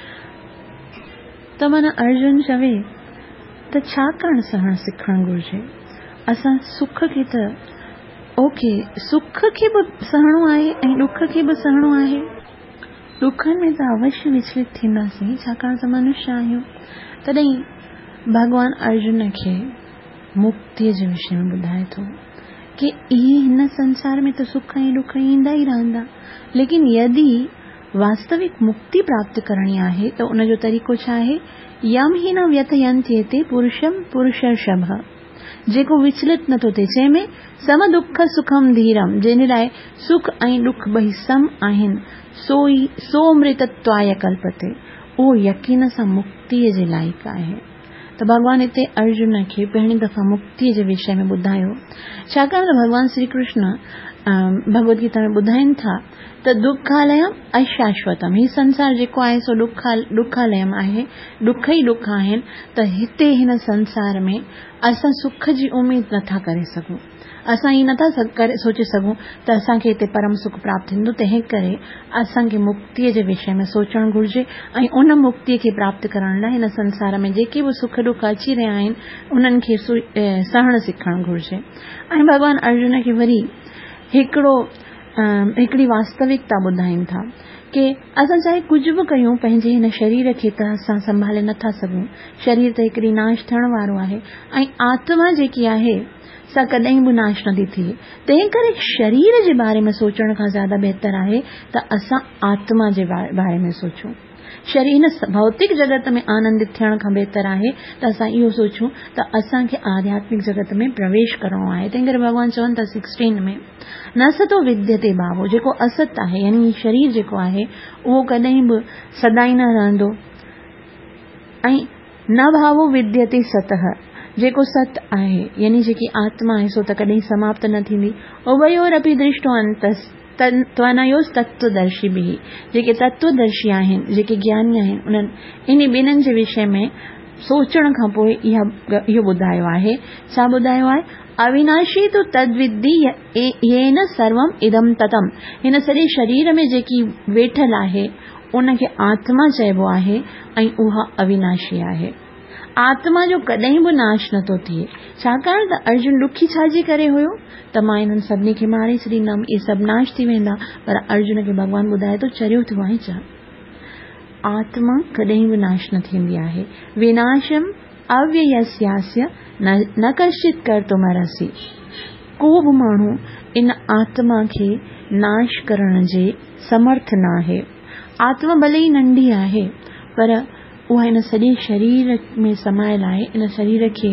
S1: त माना अर्जुन चवे त छाकाणि सहण सिखणु घुर्जे? असां सुख खे त ओके, सुख खे बि सहणो आहे ऐं दुख खे बि सहणो आहे। दुखनि में त अवश्य विचलित थींदासीं, छाकाणि त मनुष्य आहियूं। तॾहिं भगवान अर्जुन खे मुक्तिअ जे विषय में ॿुधाए थो कि इहे हिन संसार में त सुख ऐं दुख ईंदा ई रहंदा, लेकिन यदि वास्तविक मुक्ति प्राप्त करणी आहे त उन जो तरीक़ो छा आहे? यम ही न व्यथयन्त्येते पुरुषम पुरुषर्षभ, जेको विचलित नथो थिए, जंहिंमें सम दुख सुखम धीरम, जंहिं लाइ सुख ऐं दुख ॿई सम आहिनि, सो ई सो अमृतत्वाय कल्पते, उहो यकीन सां मुक्तिअ जे लाइक़ आहे। त भगवान हिते अर्जुन खे पहिरीं दफ़ा मुक्तिअ जे विषय में ॿुधायो, छाकाणि त भगवान श्री कृष्ण भगवत गीता में ॿुधाइनि था त दुखालयम अशाश्वतम, ही संसार जेको आहे सो दुखा दुखालयम आहे, दुख ई दुख आहिनि। त हिते हिन संसार में असां सुख जी उम्मीद नथा करे सघूं, असां ई नथा करे सोचे सघूं त असांखे हिते परम सुख प्राप्त थींदो। तंहिं करे असांखे मुक्तीअ जे विषय में सोचणु घुर्जे ऐं उन मुक्तीअ खे प्राप्त करण लाइ हिन संसार में जेके बि सुख दुख अची रहिया आहिनि उन्हनि खे सहणु सिखणु घुर्जे। ऐं भॻवान अर्जुन खे वरी हिकिड़ो हिकिड़ी वास्तविकता ॿुधाइनि था कि असां चाहे कुझु बि कयूं पंहिंजे हिन शरीर खे त असां संभाले नथा सघूं। शरीर त हिकिड़ी नाश थियण वारो आहे ऐं आत्मा जेकी आहे सा कॾहिं बि नाश नथी थिए। तंहिं करे शरीर जे बारे में सोचण खां ज्यादा बहितर आहे त असां आत्मा जे बारे में सोचूं। शरीर हिन भौतिक जगत में आनंदित थियण खां बहितर आहे त असां इहो सोचूं त असांखे आध्यात्मिक जगत में प्रवेश करणो आहे। तंहिं करे भॻवान चवनि था सिक्सटीन में, न सतो विद्यते भावो, जेको असत आहे यानी शरीर जेको आहे उहो कॾहिं बि सदाई न रहंदो, ऐं न भावो विद्यते सतः, जेको सत आहे यानी जेकी आत्मा आहे सो त कॾहिं समाप्त न थींदी। उभयोरपि दृष्टो अंतस् त्वनयोस् तत्वदर्शी भी, जेके तत्वदर्शी आहिनि, जेके ज्ञानी आहिनि, उन्हनि इन ॿिन्हिनि जे विषय में सोचण खां पोइ इहा इहो ॿुधायो आहे। छा ॿुधायो आहे? अविनाशी तो तद्विद्धि येन सर्वम इदम ततम, हिन सॼे शरीर में जेकी वेठल आहे उनखे आत्मा चइबो आहे ऐं उहा अविनाशी आहे। आत्मा जो कॾहिं बि नाश नथो थिए, छाकाणि त अर्जुन ॾुखी छाजी करे हुयो त मां इन्हनि सभिनी खे मारे छॾींदमि, इहे सभु नाश थी वेंदा। पर अर्जुन खे भॻवान ॿुधाए थो चरियो थियो आहे छा, आत्मा कॾहिं बि नाश न थींदी आहे। विनाशम अव्ययस्यास्य न कश्चित कर्तुमर्हसि, को बि माण्हू इन आत्मा खे नाश करण जे समर्थ न आहे। आत्मा भले ई नंढी आहे पर उहा इन सॼे शरीर में समायल आहे, इन शरीर खे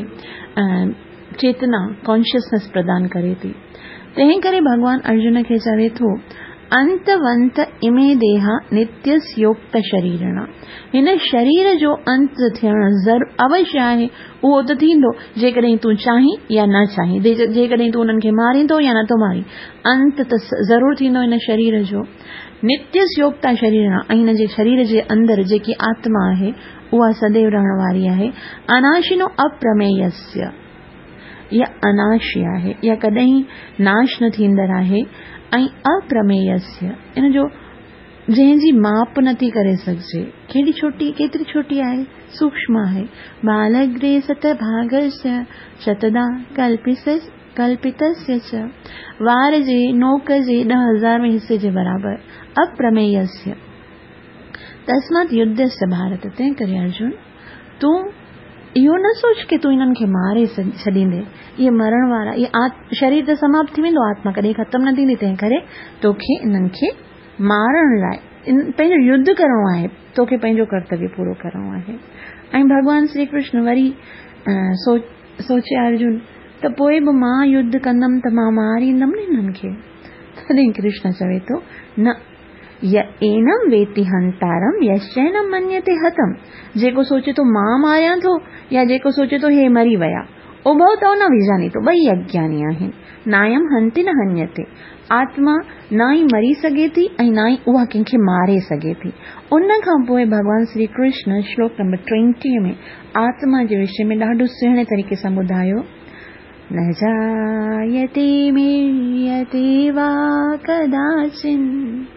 S1: चेतना कॉन्शियसनेस प्रदान करे थी। तंहिं करे भॻवान अर्जुन खे चवे थो, अंतवंत इमे देहा नित्यस्योक्त शरीरणा, हिन शरीर जो अंत थियण ज़रूर अवश्य आहे, उहो त थींदो जेकॾहिं तूं चाहीं या न चाहीं, जेकॾहिं तूं उन्हनि खे मारींदो या नथो मारी, अंत त ज़रूर थींदो हिन शरीर जो। नित्यस्योक्ता शरीरणा, ऐं हिन जे शरीर जे अंदरि जेकी आत्मा आहे उहा सदैव रहण वारी आहे। अनाशिनो अप्रमेयस्य, या अनाशी आहे, या कॾहिं नाश न थींदड़ आहे। ऐं अप्रमेयस्य, इन जो जंहिंजी माप नथी करे सघिजे, केॾी छोटी केतिरी छोटी आहे, सूक्ष्म आहे। बालगृहे सत भागस्य शतदा कल्पितस्य कल्पितस्य च, वार जे नोक जे ॾह हज़ारवें हिस्से जे बराबर। अप्रमेयस्य तस्मात् युद्धस्य भारत, तंहिं करे अर्जुन तूं इहो न सोच कि तूं इन्हनि खे मारे छॾींदे, इहे मरण वारा, इहे शरीर त समाप्त थी वेंदो, आत्मा कॾहिं ख़तमु न थींदी। तंहिं करे तोखे इन्हनि खे मारण लाइ पंहिंजो युद्ध करणो आहे, तोखे पंहिंजो कर्तव्य पूरो करणो आहे। ऐं भॻवान श्री कृष्ण वरी सोच सोचे अर्जुन त पोइ बि मां युद्ध कंदमि त मां मारींदमि न हिननि खे। तॾहिं कृष्ण चवे थो, न य एनम वेति हंतारम यश्चैनम मन्यते हतम, जेको सोचे तो मां मारियां थो या जेको सोचे तो हे मरी विया, उभौ तो न विजानी तो, ॿई अज्ञानी आहिनि। नायम हंति न हन्यते, आत्मा ना ई मरी सघे थी ऐं ना ई उहा कंहिंखे मारे सघे थी। उन खां पोइ भॻवान श्री कृष्ण श्लोक नंबर ट्वेंटी में आत्मा जे विषय में ॾाढो सुहिणे तरीक़े सां ॿुधायो, न जायते म्रियते वा कदाचिन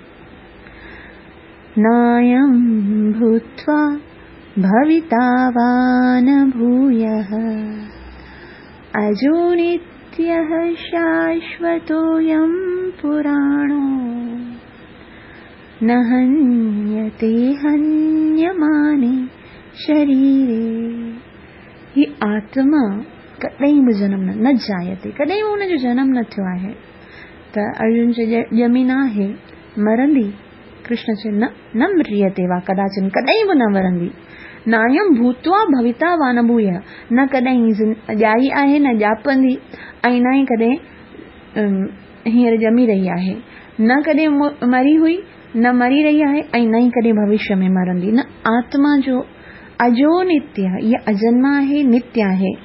S1: नायं भूत्वा भविता वा न भूयः अजो नित्यः शाश्वतोऽयं पुराणो न हन्यते हन्यमाने शरीरे। ही आत्मा कॾहिं बि जनम न न जायते, कॾहिं बि हुनजो जनम न थियो आहे। त अर्जुन चए ॼमी न आहे, मरंदी। कृष्ण चए न न म्रियते वा कदाचिन, कॾहिं बि न मरंदी। नायम भूत्वा भविता वा न भूयः, न कॾहिं ॼाई आहे न ॼापंदी, ऐं न ई कॾहिं हींअर ॼमी रही आहे, न कॾहिं मरी हुई न मरी रही आहे ऐं न ई कॾहिं भविष्य में मरंदी। न आत्मा जो अजो नित्य, इहा अजन्मा आहे, नित्य आहे।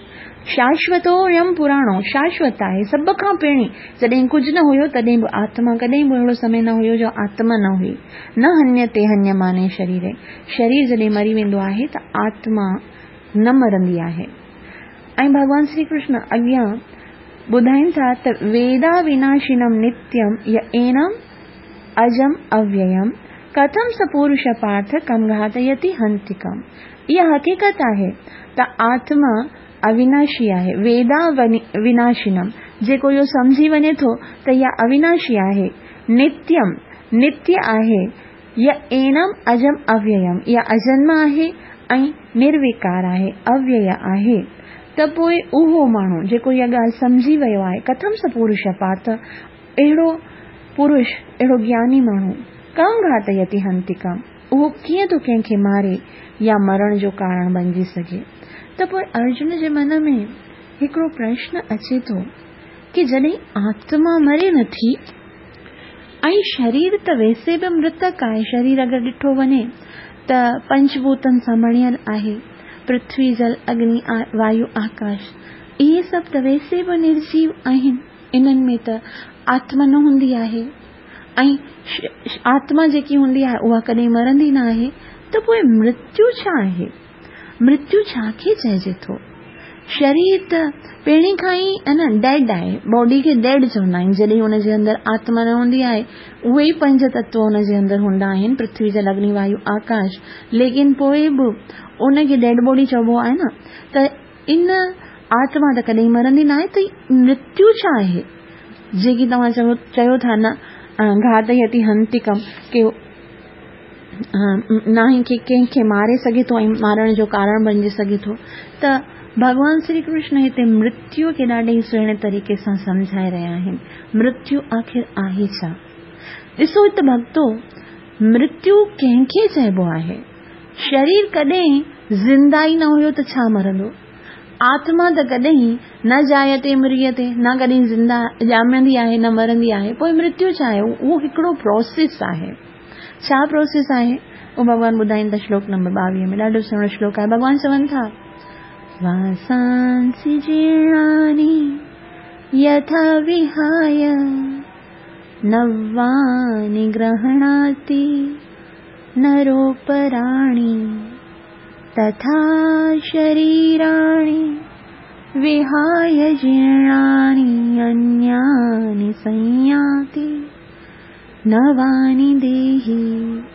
S1: शाश्वतोयम पुराणो, शाश्वत आहे सभ खां पहिरीं। जॾहिं कुझु न हुयो तॾहिं बि आत्मा, कॾहिं बि अहिड़ो समय न हुयो जो आत्मा न हुई। न हन्यते हन्यमाने शरीरे, शरीर जॾहिं मरी वेंदो आहे त आत्मा न मरंदी आहे। ऐं भगवान श्री कृष्ण अॻियां ॿुधाइनि था त वेदा विनाशिनम नित्यम य एनम अजम अव्ययम कथम स पुरुष पार्थ कम घातयति हंतिकम। इहा हकीकत आहे त आत्मा अविनाशी आहे। वेदा विनाशिनम, जेको इहो समझी वञे थो त इहा अविनाशी आहे। नित्यम, नित्य आहे। य एनम अजम अव्ययम, इहा अजन्म आहे ऐं निर्विकार आहे, अव्यय आहे। त पोइ उहो माण्हू जेको इहा ॻाल्हि समझी वियो आहे, कथम स पुरुष पार्थ, अहिड़ो पुरुष, अहिड़ो ज्ञानी माण्हू, कम घातयति हंतिकम, उहो कीअं थो कंहिंखे मारे या मरण जो कारण बणिजी सघे। त पोइ अर्जुन जे मन में हिकिड़ो प्रश्न अचे थो कि जॾहिं आत्मा मरे नथी ऐं शरीर त वैसे बि मृतक आहे, शरीर अगरि ॾिठो वञे त पंचभूतन सां बणियल आहे, पृथ्वी जल अग्नि वायु आकाश, इहे सभु त वैसे बि निर्जीव आहिनि, इन्हनि में त आत्मा न हूंदी आहे ऐं आत्मा जेकी हूंदी आहे उहा कॾहिं मरंदी न आहे। त पोइ मृत्यु छा आहे? मृत्यु छा खे चइजे थो? शरीर त पहिरीं खां ई है न डेड आहे, बॉडी खे डेड चवंदा आहिनि। जॾहिं हुनजे अंदरि आत्मा न हूंदी आहे, उहे ई पंज तत्व हुनजे अंदरि हूंदा आहिनि, पृथ्वी जल अग्नि वायु आकाश, लेकिन पोइ बि उनखे डेड बॉडी चइबो आहे न। त इन आत्मा त कॾहिं मरंदी न आहे। त मृत्यु छा आहे जेकी तव्हां चयो चयो था न घातयति हंतिकम, कि ना ही कि कंहिंखे मारे सघे थो ऐं मारण जो कारण बणिजी सघे थो। त भगवान श्री कृष्ण हिते मृत्यु खे ॾाढे सुहिणे तरीक़े सां समझाए रहिया आहिनि। मृत्यु आख़िर आहे छा? ॾिसो त भक्तो, मृत्यु कंहिंखे चइबो आहे? शरीर कॾहिं ज़िंदा ई न हुयो त छा मरंदो? आत्मा त कॾहिं न जायते म्रियते, न कॾहिं ज़िंदा ॼामंदी आहे न मरंदी आहे। पोइ मृत्यु छा आहे? उहो हिकिड़ो प्रोसेस आहे। छा प्रोसेस आहे? उहो भगवान ॿुधाइनि था श्लोक नंबर ॿावीह में, ॾाढो सुहिणो श्लोक आहे। भगवान चवनि था, वासांसि जीर्णानि यथा विहाय नवानि गृह्णाति नरोपराणि तथा शरीराणि विहाय जीर्णानि अन्यानि संयाति नवानि देहि।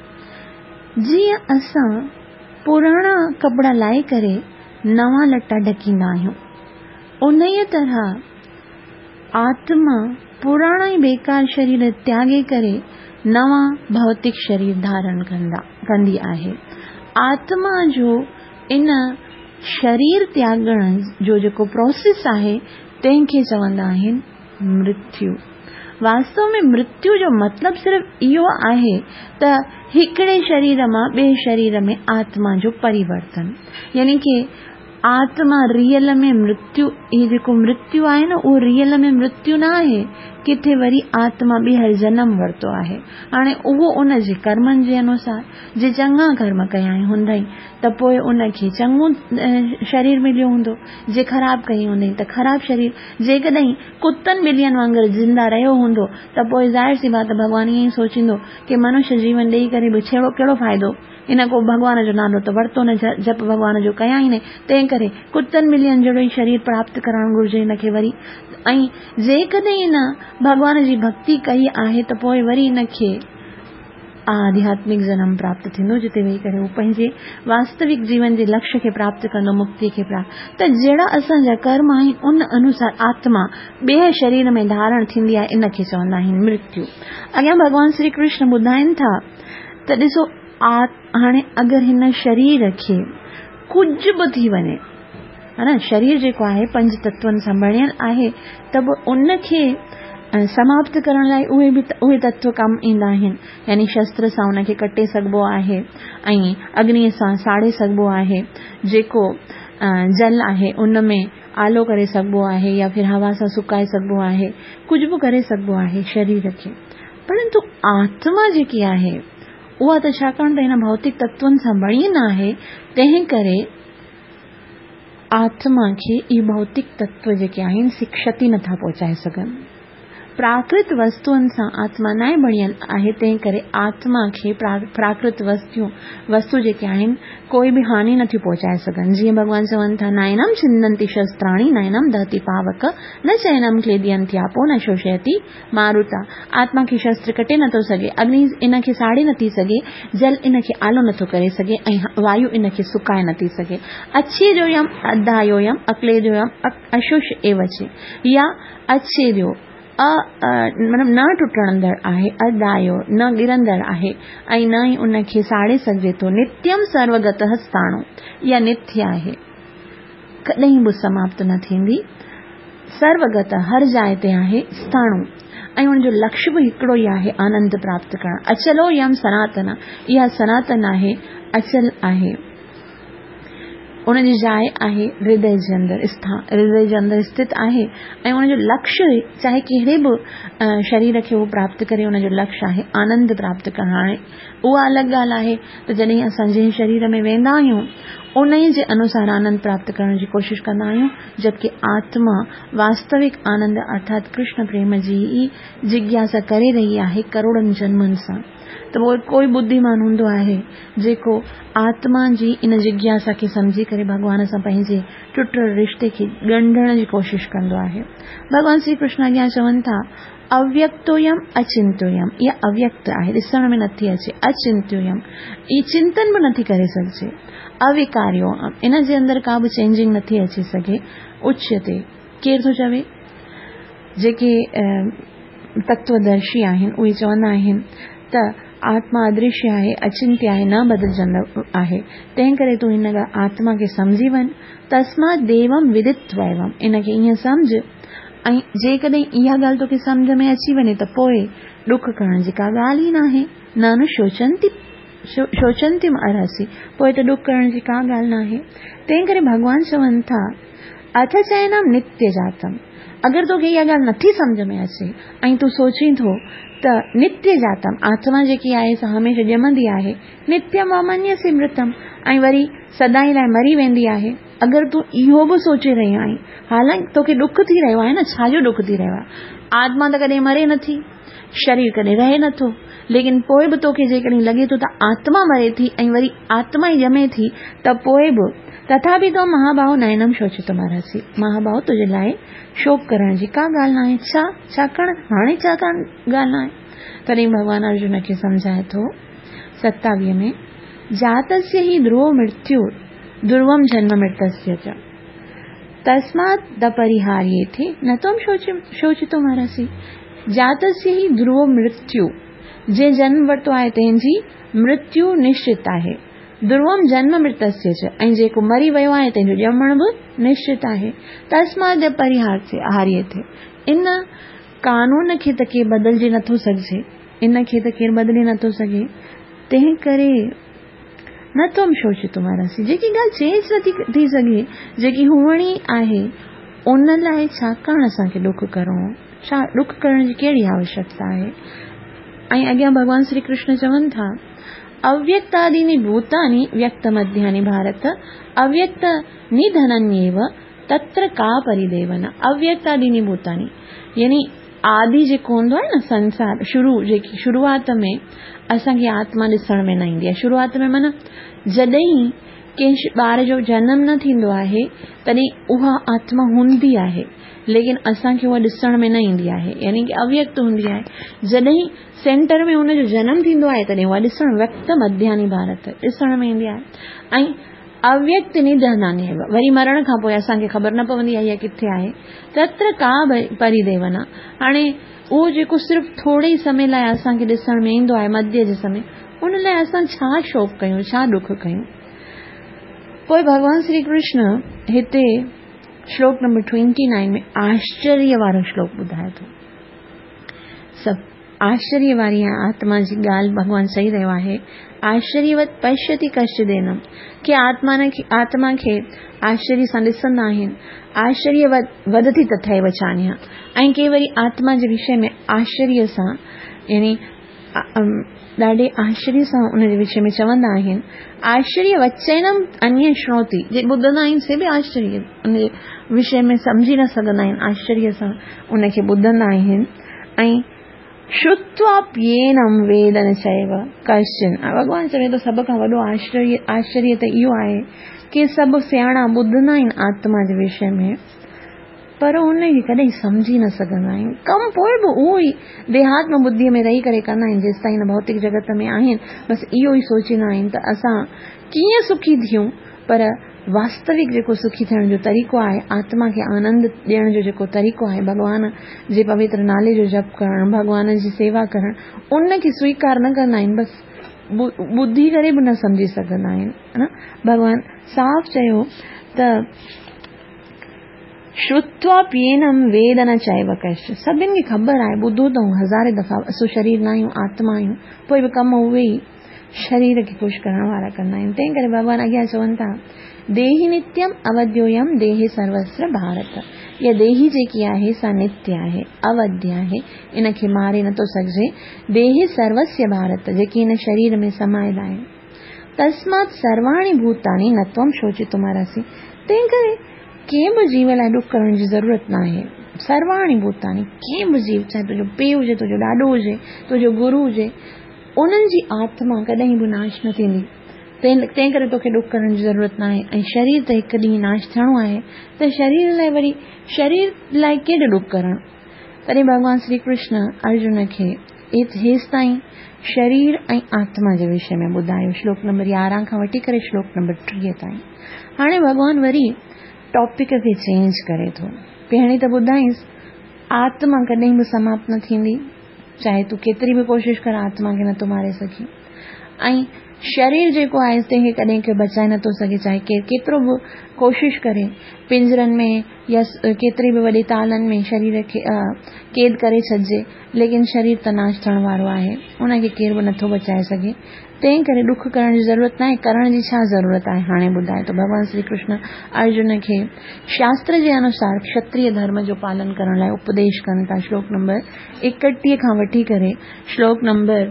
S1: जीअं असां पुराणा कपिड़ा लाहे करे नवा लटा ढकींदा आहियूं, उन ई तरह आत्मा पुराणा ई बेकार शरीर त्यागे करे नवा भौतिक शरीर धारण कंदा कंदी आहे। आत्मा जो इन शरीर त्यागण जो जेको प्रोसेस आहे, तंहिंखे चवंदा आहिनि मृत्यु। वास्तव में मृत्यु जो मतलब सिर्फ इहो आहे त हिकिड़े शरीर मां ॿिए शरीर में आत्मा जो परिवर्तन, यानी कि आत्मा रियल में मृत्यु, ये जेको मृत्यु आहे न, उहो रियल में मृत्यु न आहे, किथे वरी आत्मा ॿीहर जन्म वरितो आहे। हाणे उहो उन जे कर्मनि जे अनुसार, जे चङा कर्म कया हूंदई त पोइ उनखे चङो शरीर मिलियो हूंदो, जे ख़राब कई हूंदई त ख़राब शरीर। जेकॾहिं कुतनि ॿिलियनि वांगुरु ज़िंदा रहियो हूंदो त पोइ ज़ाहिर सी बात भॻवान ईअं ई सोचींदो कि मनुष्य जीवन ॾेई करे बि छेड़ो कहिड़ो फ़ाइदो, इन को भगवान जो नालो त वरितो न, जप भगवान जो कया ई न, तंहिं करे कुतनि ॿिलियनि जहिड़ो ई शरीर प्राप्त करणु घुर्जे इनखे वरी। ऐं जेकॾहिं इन भगवान जी भक्ति कई आहे त पोइ वरी इनखे आध्यात्मिक जन्म प्राप्त थींदो, जिते वेही करे हू पंहिंजे वास्तविक जीवन जे लक्ष्य खे प्राप्त कंदो, मुक्ति खे प्राप्त। त जहिड़ा असांजा कर्म आहिनि उन अनुसार आत्मा ॿिए शरीर में धारण थींदी आहे, इनखे चवंदा आहिनि मृत्यु। अॻियां भगवान श्री कृष्ण ॿुधाइनि था त ॾिसो, हाणे अगरि हिन शरीर खे कुझु बि थी वञे, है न, शरीर जेको आहे पंज तत्वनि सां बणियल आहे, त बि उनखे समाप्त करण लाइ उहे बि उहे तत्व कमु ईंदा आहिनि। यानी शस्त्र सां उनखे कटे सघिबो आहे ऐं अग्नीअ सां साड़े सघिबो आहे, जेको जल आहे उन में आलो करे सघिबो आहे, या फिर हवा सां सुकाए सघिबो आहे, कुझु बि करे सघिबो आहे शरीर खे। परंतु आत्मा जेकी आहे उहा त छाकाणि त हिन भौतिक तत्वनि सां बणी न आहे, तंहिं करे आत्मा खे ई भौतिक तत्व जेके आहिनि से क्षति नथा पहुचाए सघनि। प्राकृत वस्तुअनि सां आत्मा न बणियल आहे, तंहिं करे आत्मा खे प्राकृत वस्तु वस्तु जेके आहिनि कोई बि हानि नथी पहुचाए सघनि। जीअं भगवान चवनि था, नयनम छिन्दन्ति शस्त्राणि नयनम दहति पावक न चैनम क्लेदयन्ति आपो न शोषयति मारुता। आत्मा खे शस्त्र कटे नथो सघे, अग्नि इन खे साड़े नथी सघे, जल इन खे आलो नथो करे सघे ऐं वायु इन खे सुकाए नथी सघे। अच्छेद्योयम अधायोयम अक्लेद्योयम अशोष एव चे, या अच्छेद्यो मतलब न टुटंदड़ आहे, अदायो न गिरंदड़ आहे ऐं न ई उन खे साड़े सघे थो। नित्यम सर्वगतः स्थाणु, या नित्य आहे, कॾहिं बि समाप्त न थींदी। सर्वगत हर जाइ ते आहे, स्थाणु ऐं उन जो लक्ष्य बि हिकिड़ो ई आहे, आनंद प्राप्त करणु। अचलो यम सनातन, इहा सनातन आहे, अचल आहे, उन जी जाइ आहे हृदय जे अंदर स्थान हृदय जे अंदर स्थित आहे ऐं उन जो लक्ष्य चाहे कहिड़े बि शरीर खे उहो प्राप्त करे, उन जो लक्ष्य आहे आनंद प्राप्त करणु। हाणे उहा अलॻि ॻाल्हि आहे त जॾहिं असां जंहिं शरीर में वेंदा आहियूं उन ई जे अनुसार आनंद प्राप्त करण जी कोशिशि कंदा आहियूं, जबकि आत्मा वास्तविक आनंद अर्थात कृष्ण प्रेम जी जिज्ञासा करे रही आहे करोड़नि जन्मनि सां। त उहो कोई बुद्धिमान हूंदो आहे जेको आत्मा जी इन जिज्ञासा खे समझी करे भगवान सां पंहिंजे टुटल रिश्ते खे ॻंढण जी कोशिश कंदो आहे। भगवान श्री कृष्ण अॻियां चवनि था, अव्यक्तोयम अचिंत्योयम, इहा अव्यक्त आहे, ॾिसण में नथी अचे। अचिंत्योयम, ई चिंतन बि नथी करे सघिजे। अविकार्यो, इन जे अंदर का बि चेंजिंग नथी अची सघे। उच्यते, केर थो चवे? जेके तत्वदर्शी आहिनि उहे चवंदा आहिनि त आत्मा अदृश्य आहे, अचिंत्य आहे, न बदिलजंदड़ आहे, तंहिं करे तूं हिन आत्मा खे समझी वञ। तस्मात् देवम विदित्वैवम, इन खे ईअं समझ, ऐं जेकॾहिं इहा ॻाल्हि तोखे समझ में अची वञे त पोइ ॾुख करण जी का ॻाल्हि ई न आहे। न शोचंती शोचंती अर्हसि, पोइ त ॾुख करण जी का ॻाल्हि न आहे। तंहिं करे भगवान चवनि था, अथ चयनम नित्य जातम, अगरि तोखे इहा ॻाल्हि नथी समझ में अचे ऐं तूं सोचीं थो त नित्य जातम, आत्मा जेकी आहे सा हमेशह ॼमंदी आहे, नित्यम अमन्यसि मृतम, ऐं वरी सदाई लाइ मरी वेंदी आहे। अगरि तूं इहो बि सोचे रही आहीं, हालांकि तोखे ॾुख थी रहियो आहे न, छाजो ॾुख थी रहियो आहे? आत्मा त कॾहिं मरे नथी, शरीर कॾहिं रहे नथो, लेकिन पोइ बि तोखे जेकॾहिं लॻे थो त आत्मा मरे थी ऐं वरी आत्मा ई ॼमे थी, त पोइ बि तथापि तो महाभाव नयनम शोचितुम अर्हसि, महाभाव तुंहिंजे लाइ शोक करण जी का ॻाल्हि न आहे। छा छाकाणि हाणे छा ॻाल्हि न आहे? तॾहिं भगवान अर्जुन खे सम्झाए थो सतावीह में, जातस्य हि ध्रुवो मृत्यु ध्रुवम जन्म मृतस्य च तस्मात् दपरिहार्येथे न त्वं शोचितुम अर्हसि। जातस्य हि ध्रुवो मृत्यु, जे जन्म वरितो आहे तंहिंजी मृत्यु निश्चित आहे। ध्रुवम जन्म मृतस्य च, ऐं जेको मरी वियो आहे तंहिंजो ॼमण बि निश्चित आहे। तस्मात् दपरिहार्येथे, इन कानून खे त केरु बदिलजी नथो सघिजे, इन खे त केरु बदिले नथो सघे, तंहिं करे न त्वं शोचितुम अर्हसि, जेकी ॻाल्हि चेंज नथी थी सघे, जेकी हुअणी आहे, उन लाइ छाकाणि असांखे ॾुख करणो? छा ॾुख करण जी कहिड़ी आवश्यकता आहे? ऐं अॻियां भगवान श्री कृष्ण चवनि था, अव्यक्तादीनि भूतानि व्यक्त मध्यानि भारत अव्यक्त निधनन्येव तत्र का परिदेवना। अव्यक्तादीनि भूतानि यानी आदि जेको हूंदो आहे न संसार, शुरू जेकी शुरूआत में असांखे आत्मा ॾिसण में न ईंदी आहे। शुरूआत में माना जॾहिं कंहिं ॿार जो जनम न थींदो आहे तॾहिं उहा आत्मा हूंदी आहे, लेकिन असांखे उहा ॾिसण में न ईंदी आहे, यानी कि अव्यक्त हूंदी आहे। जॾहिं सेंटर में हुनजो जनम थींदो आहे तॾहिं उहा ॾिसण व्यक्त मध्यानि भारत ॾिसण में ईंदी आहे। ऐं अव्यक्त निधनानि, वरी मरण खां पोइ असांखे ख़बर न पवंदी आहे इहा किथे आहे। तत्र का परिदेवना, हाणे उहो जेको सिर्फ़ु थोरे ई समय लाइ असांखे ॾिसण में ईंदो आहे, मध्य जे समय, उन लाइ असां छा शोक कयूं, छा ॾुख कयूं? पोइ भगवान श्री कृष्ण हिते श्लोक नंबर उनतीस में आश्चर्य वारो श्लोक ॿुधाए थो। सभु आश्चर्य वारी आत्मा जी ॻाल्हि भगवान चई रहियो आहे। आश्चर्यवत पश्यति कश्चिदेनम, कि आत्मा खे आत्मा खे आश्चर्य सां ॾिसंदा आहिनि। आश्चर्यवत वदति तथैव चान्य, ऐं के वरी आत्मा जे विषय में आश्चर्य सां यानी ॾाढे आश्चर्य सां उन जे विषय में चवंदा आहिनि। आश्चर्य वचनम अन्य श्रोति, जे ॿुधंदा आहिनि से बि आश्चर्य उन जे विषय में सम्झी न सघंदा आहिनि, आश्चर्य सां उनखे ॿुधंदा आहिनि। ऐं श्रुत्वा प्येनम वेद न चयव कश्चन, भॻवान चवे थो सभ खां वॾो आश्चर्य आश्चर्य त इहो आहे कि सभु सियाणा ॿुधंदा आहिनि आत्मा जे विषय में, पर उनखे कॾहिं सम्झी न सघंदा आहिनि। कमु पोइ बि उहो ई देहात में बुद्धीअ में रही करे कंदा आहिनि, जेसि ताईं भौतिक जगत में आहिनि बसि इहो ई सोचींदा आहिनि त असां कीअं सुखी थियूं, पर वास्तविक जेको सुखी थियण जो तरीक़ो आहे, आत्मा खे आनंद ॾियण जो जेको तरीक़ो आहे, भॻवान जे पवित्र नाले जो जप करणु, भॻवान जी सेवा करणु, उनखे स्वीकार न कंदा आहिनि, बसि ॿुधी करे बि न सम्झी सघंदा आहिनि। है न, भॻवान साफ़ चयो त श्रुत्वा प्येनम वेद न चयव कश्चन, सभिनि खे ख़बर आहे, ॿुधो अथऊं हज़ारे दफ़ा, असां शरीर न आहियूं, आत्मा आहियूं, पोइ बि कम उहे ई शरीर खे ख़ुशि करण वारा कंदा आहिनि। तंहिं करे भॻवान अॻियां चवनि था, देहि नित्यम अवध्योयम देहि सर्वस्व भारत, इहा देही जेकी आहे सा नित्य आहे, अवध्य आहे, इनखे मारे नथो सघिजे। देहि सर्वस्व भारत, जेकी इन शरीर में समायल आहे। तस्मात सर्वाणी भूतानी न त्वम शोचितुमर्हसि, तंहिं करे कंहिं बि जीव लाइ ॾुख करण जी ज़रूरत न आहे। सर्वाणी भूतानी, कंहिं बि जीव, चाहे तुंहिंजो पीउ हुजे, तुंहिंजो ॾाॾो हुजे, तुंहिंजो गुरु हुजे, उन्हनि जी आत्मा कॾहिं बि नाश न थींदी, तंहिं करे तोखे ॾुख करण जी ज़रूरत न आहे। ऐं शरीर त हिकु ॾींहुं नाश थियणो आहे, त शरीर लाइ वरी शरीर लाइ केॾो ॾुख करणु। तॾहिं भॻवान श्री कृष्ण अर्जुन खे हेसि ताईं शरीर ऐं आत्मा जे विषय में ॿुधायो, श्लोक नंबर यारहं खां वठी करे श्लोक नंबर टीह ताईं। हाणे भॻवान वरी टॉपिक खे चेंज करे थो। पहिरीं त ॿुधाईंसि आत्मा कॾहिं बि समाप्त न थींदी, चाहे तूं केतिरी बि कोशिशि कर, आत्मा खे नथो मारे सघी। ऐं शरीर जेको आहे तंहिंखे कॾहिं के बचाए नथो सघे, चाहे केरु केतिरो बि कोशिशि करे पिंजरनि में या केतिरी बि वॾी तालनि में शरीर खे क़ैद करे छॾिजे, लेकिन शरीर त नाश थियण वारो आहे, उनखे केरु बि नथो बचाए सघे। तंहिं करे ॾुख करण जी ज़रूरत न आहे, करण जी छा ज़रूरत आहे, हाणे ॿुधाए तो भॻवान श्री कृष्ण अर्जुन खे शास्त्र जे अनुसार क्षत्रिय धर्म जो पालन करण लाइ उपदेश कनि था। श्लोक नंबर एकटीह खां वठी करे श्लोक नंबर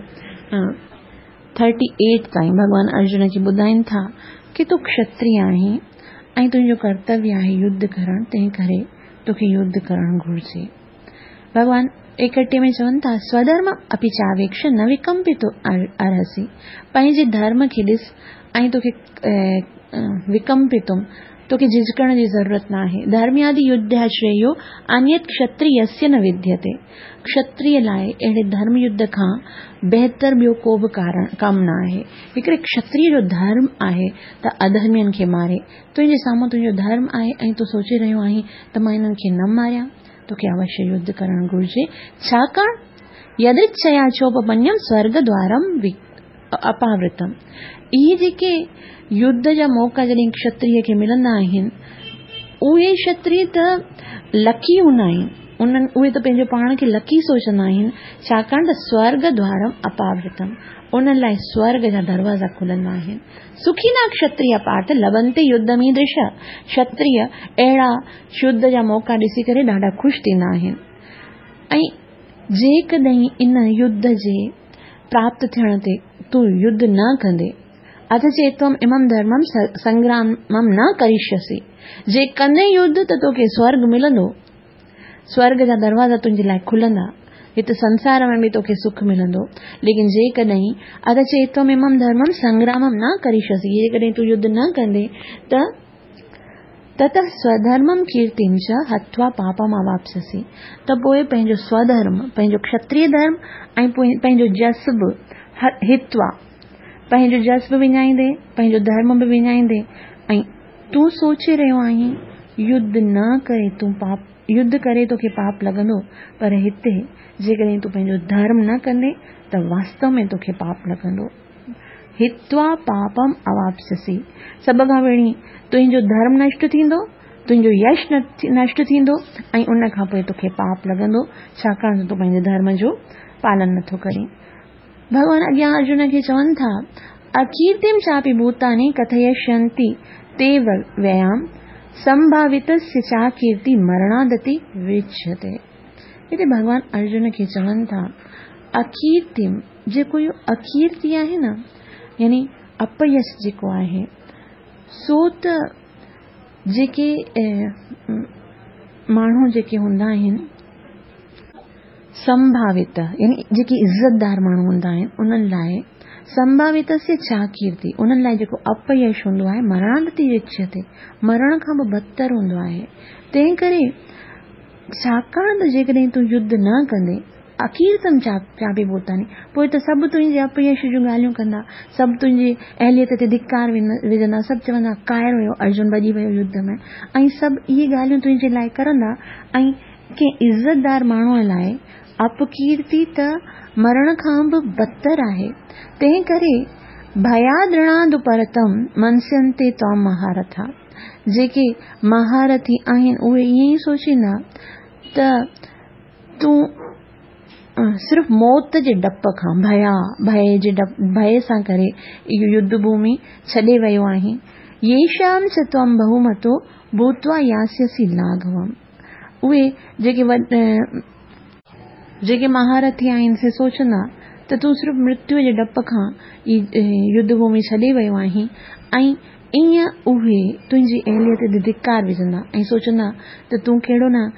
S1: थर्टी एट ताईं भॻवान अर्जुन खे ॿुधाइनि था कि तूं क्षत्रिय आहीं ऐं तुंहिंजो कर्तव्य आहे युद्ध करणु, तंहिं करे तोखे युद्ध करणु घुरिजे। भॻवान एकटीह में चवनि था, स्वधर्म अपि चावेक्ष न विकम्पितो अर्हसि, पंहिंजे धर्म खे ॾिस ऐं तोखे विकम्पितुम, तोखे झिझकण जी ज़रूरत न आहे। धर्मयादि युद्ध श्रेयो अन्यत क्षत्रियस्य न विद्यते, क्षत्रिय लाइ अहिड़े धर्म युद्ध खां बहितर ॿियो को बि कारण कम न आहे। हिकिड़े क्षत्रिय जो धर्म आहे त अधर्मियुनि खे मारे, तुंहिंजे साम्हूं तुंहिंजो धर्म आहे ऐं तूं सोचे रहियो आहीं त मां इन्हनि खे न मारियां, तोखे अवश्य युद्ध करणु घुरिजे। छाकाणि यदृच्छया चोपमन्यम स्वर्ग द्वारम अपावृतम, इहे जेके युद्ध जा मौक़ा जॾहिं क्षत्रिय खे मिलंदा आहिनि, उहे क्षत्रिय त लकी हूंदा आहिनि, उन्हनि उहे त पंहिंजो पाण खे लकी सोचंदा आहिनि, छाकाणि त स्वर्ग द्वारम अपावृतम, उन्हनि लाइ स्वर्ग जा दरवाज़ा खुलंदा आहिनि। सुखी ना क्षत्रिय पाठ लभंते युद्ध में दृश, क्षत्रिय अहिड़ा युद्ध जा मौक़ा ॾिसी करे ॾाढा ख़ुशि थींदा आहिनि। ऐं जेकॾहिं इन युद्ध जे प्राप्त थियण ते तूं युद्ध न कंदे, अथ चेत्वम इमम धर्मम संग्रामम न करिष्यसि, जे कंदे युद्ध त तोखे स्वर्ग मिलंदो, स्वर्ग जा दरवाज़ा तुंहिंजे लाइ खुलंदा, हिते संसार में बि तोखे सुख मिलंदो। लेकिन जेकॾहिं अथ चेत्वम इमम धर्मम संग्रामम न करिष्यसि, जेकॾहिं तूं युद्ध न कंदे त ततः स्वधर्मम कीर्तिम च हत्वा पापम अवाप्स्यसि, त पोइ पंहिंजो स्वधर्म, पंहिंजो क्षत्रिय धर्म ऐं पंहिंजो जस बि हित्वा, पंहिंजो जस बि विञाईंदे, पंहिंजो धर्म बि विञाईंदे, ऐं तूं सोचे रहियो आहीं युद्ध न करे तूं पाप, युद्ध करे तोखे पाप लॻंदो, पर हिते जेकॾहिं तूं पंहिंजो धर्म न कंदे त वास्तव में तोखे पाप लॻंदो। हित्वा पापम अवाप्स्यसि, सभ खां पहिरीं तुंहिंजो धर्म नष्ट थींदो, तुंहिंजो यश नष्ट थींदो ऐं उन खां पोइ तोखे पाप लॻंदो, छाकाणि त तूं पंहिंजे धर्म जो पालन नथो करीं। भॻवान अॻियां अर्जुन खे चवनि था, अकीर्तिम चापि भूतानि कथयिष्यन्ति ते व्ययाम संभावितस्य चा कीर्ति मरणादति विच्यते। हिते भॻवान अर्जुन खे चवनि था, अकीर्तिम जेको इहो अकीर्ति आहे न, यानी अपयश जेको आहे, सो त जेके माण्हू जेके हूंदा आहिनि संभावित, यानी जेके इज़तदार माण्हू हूंदा आहिनि उन्हनि लाइ संभावित से छा कीर्ति, उन्हनि लाइ जेको अपयश हूंदो आहे मरणांति विच्यते, मरण खां बि बदतर हूंदो आहे। तंहिं करे छाकाणि त जेकॾहिं तूं युद्ध न कंदे अकीर्तम चापी बोतानी, पोइ त सभु तुंहिंजे अपयश जूं ॻाल्हियूं कंदा, सभु तुंहिंजी अहलियत ते धिक्कार विझंदा, सभु चवंदा कायर हुयो अर्जुन, भॼी वियो युद्ध में, ऐं सभु इहे ॻाल्हियूं तुंहिंजे लाइ करंदा। ऐं कंहिं इज़तदार माण्हूअ लाइ अपकीर्ति त मरण खां बि बदतर आहे। तंहिं करे भयाद्रणादु परतम मनस्यन्ते त्वां महारथा, जेके महारथी आहिनि उहे ईअं ई सोचींदा त तूं सिर्फ़ मौत जे डप खां, भया भय जे डप भय सां करे इहो युद्ध भूमि छॾे वियो आहे। येषां च त्वं बहुमतो भूत्वा यास्यसि लाघवम, उहे जेके जेके महारथी आहिनि से सोचंदा त तूं सिर्फ़ मृत्यु जे डप खां युद्ध भूमि छॾे वियो आहीं, ऐं ईअं उहे तुंहिंजी अहलियत ते धिक्कार विझंदा ऐं सोचंदा त तूं कहिड़ो न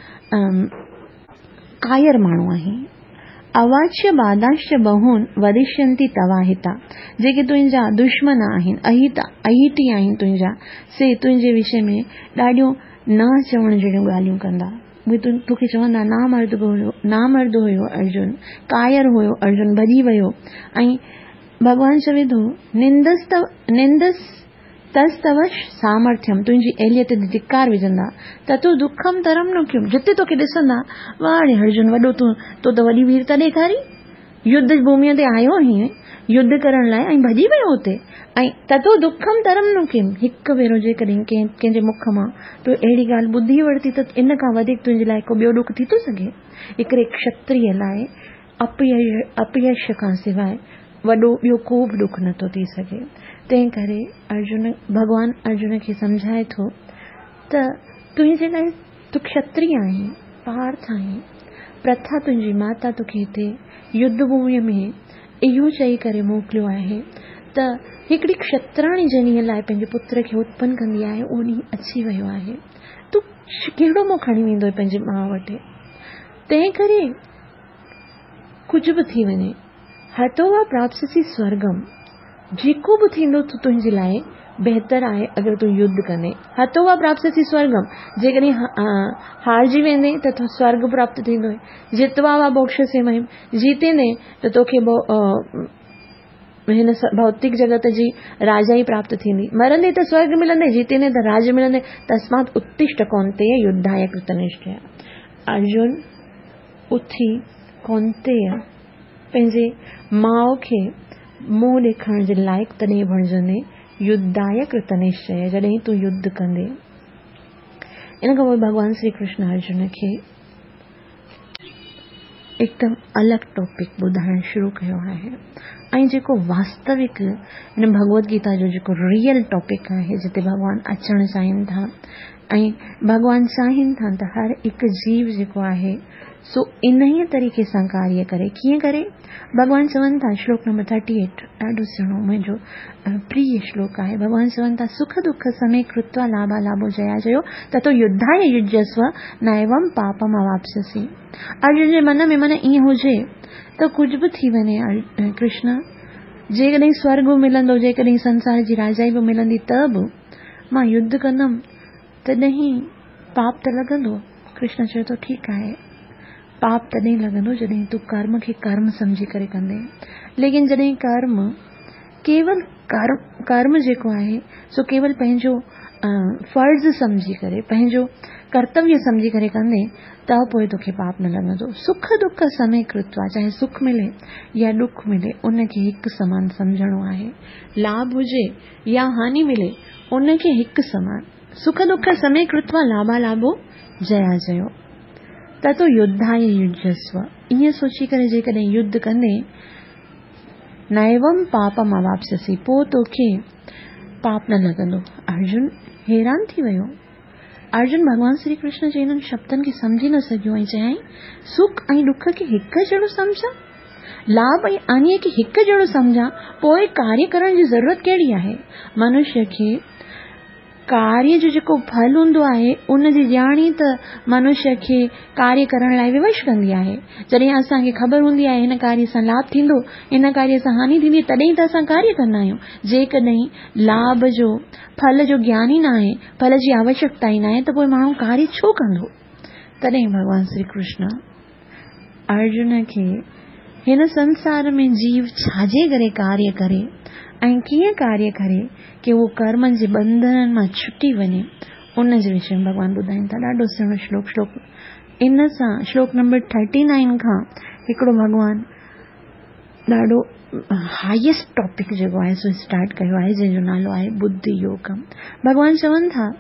S1: कायर माण्हू आहीं। अवाच्य बाधाश्च बहून वदिष्यन्ति तवाहिता, जेके तुंहिंजा दुश्मन आहिनि, अहिता अहिती आहिनि तुंहिंजा, से तुंहिंजे विषय में ॾाढियूं न चवण जहिड़ियूं ॻाल्हियूं कंदा। उहे तोखे चवंदा नामर्द हुयो, नामर्द हुयो अर्जुन, कायर हुयो अर्जुन, भॼी वियो। ऐं भॻवान चवे थो निंदस निंदस तस्तव सामर्थ्यम, तुंहिंजी अहलियत ते धिक्कार विझंदा त तूं दुखम तरम न क्यों, जिते तोखे ॾिसंदा वाह अर्जुन वॾो, तूं तो त वॾी वीरता ॾेखारी, युद्ध भूमिअ ते आयो हीअं युद्ध करण लाइ ऐं भॼी वियो हुते, ऐं त तूं दुखम तरम न किम, हिकु भेरो जेकॾहिं कंहिं कंहिंजे मुख मां तूं अहिड़ी ॻाल्हि ॿुधी वरिती त इन खां वधीक तुंहिंजे लाइ को ॿियो ॾुख थी थो सघे। हिकिड़े क्षत्रिय लाइ अपयश अपयश खां सवाइ वॾो ॿियो को बि ॾुख नथो थी सघे। तंहिं करे अर्जुन भगवान अर्जुन खे सम्झाए थो त तुंहिंजे लाइ तूं क्षत्रिय आहीं, पार्थ आहीं, प्रथा तुंहिंजी माता तोखे हिते युद्ध भूमिअ में इहो चई करे मोकिलियो आहे त हिकिड़ी क्षत्राणी जनीअ लाइ पंहिंजे पुत्र खे उत्पन्न कंदी आहे, उहो ॾींहुं अची वियो आहे, तूं कहिड़ो मुंहुं खणी वेंदो पंहिंजे माउ वटि। तंहिं करे कुझु बि थी वञे, हतो वा प्राप्स्यसि स्वर्गम, जेको बि थींदो त तुंहिंजे लाइ बहितर आहे अगरि तूं युद्ध कंदे। हतो वा प्राप्स्यसि स्वर्गम, जेकॾहिं हारजी वेंदे त स्वर्ग प्राप्त थींदो। जितवा वा मोक्षसे महिम, जीतेंदे त तोखे हिन भौतिक जगत जी राजाई प्राप्त थींदी, मरंदे त स्वर्ग मिलंदे, जीतेंदे त राज मिलंदे। तस्मात् उत्तिष्ठ कौन्तेय युद्धाय कृतनिश्चय। अर्जुन उथी कौन्तेय पंहिंजे माउ खे मुंहुं ॾेखारण जे लाइक़ तॾहिं बणजंदे युद्धाय कृतनिश्चय, जॾहिं तूं युद्ध कंदे। इन खां पोइ भगवान श्री कृष्ण अर्जुन खे एकदम अलग टॉपिक ॿुधाइण शुरू कयो आहे, ऐं जेको वास्तविक इन भगवत गीता जो जेको रियल टॉपिक आहे, जिते भगवान अचण चाहिनि था ऐं भगवान चाहिनि था त हर हिकु जीव जेको आहे सो इन ई तरीक़े सां कार्य करे। कीअं करे? भगवान चवनि था श्लोक नंबर थर्टी एट, ॾाढो सुहिणो मुंहिंजो प्रिय श्लोक आहे। भगवान चवनि था सुख दुख समय कृत्वा लाभा लाभो जया जयो ततो युद्धाय युज्यस्व नैवम पापम अवाप्स्यसि। अर्जुन जे मन में मन ईअं हुजे त कुझु बि थी वञे कृष्ण, जेकॾहिं स्वर्ग मिलंदो, जेकॾहिं संसार जी राजाई बि मिलंदी त बि मां युद्ध कंदमि, तॾहिं पाप त लॻंदो। कृष्ण चवे थो ठीकु आहे, पाप तॾहिं लॻंदो जॾहिं तूं कर्म खे कर्म सम्झी करे कंदे। लेकिन जॾहिं कर्म केवल कर्म कर्म जेको आहे सो केवल पंहिंजो फर्ज़ सम्झी करे, पंहिंजो कर्तव्य सम्झी करे कंदे, त पोइ तोखे पाप न लॻंदो। सुख दुख समय कृत्वा, चाहे सुख मिले या दुख मिले उनखे हिकु समान सम्झणो आहे। लाभ हुजे या हानि मिले उनखे हिकु समान। सुख दुख समय कृत्वा लाभा लाभो जया जयो ततो युद्धाय युज्यस्व। ईअं सोची करे जेकॾहिं युद्ध कंदे नैवम पापम अवाप्स्यसि, पोइ तोखे पाप न लॻंदो। अर्जुन हैरान थी वियो। अर्जुन भगवान श्री कृष्ण जे इन्हनि शब्दनि खे सम्झी न सघियो ऐं चयाईं सुख ऐं दुख खे हिकु जहिड़ो सम्झा। लाभ ऐं हानीअ खे हिकु जहिड़ो सम्झां पोइ कार्य करण जी ज़रूरत कहिड़ी आहे। मनुष्य खे कार्य जो जेको फल हूंदो आहे उन जी ॼाणी त मनुष्य खे कार्य करण लाइ विवश कंदी आहे। जॾहिं असांखे ख़बर हूंदी आहे हिन कार्य सां लाभ थींदो, हिन कार्य सां हानि थींदी, तॾहिं त असां कार्य कंदा आहियूं। जेकॾहिं लाभ जो फल जो ज्ञान ई न आहे, फल जी आवश्यकता ई न आहे, त पोइ माण्हू कार्य छो कंदो। तॾहिं भगवान श्री कृष्ण अर्जुन खे हिन संसार में जीव छाजे करे कार्य करे ऐं कीअं कार्य करे कि वो कर्म जे बंधन मां छुटी वञे, उन जे विषय में भगवान ॿुधाइनि था। ॾाढो सुहिणो श्लोक श्लोक इन सां श्लोक नंबर थर्टी नाइन खां हिकिड़ो भगवान ॾाढो हाईएस्ट टॉपिक जेको आहे सो स्टार्ट कयो आहे, जंहिंजो नालो आहे बुद्धि योगम। भगवान चवनि था,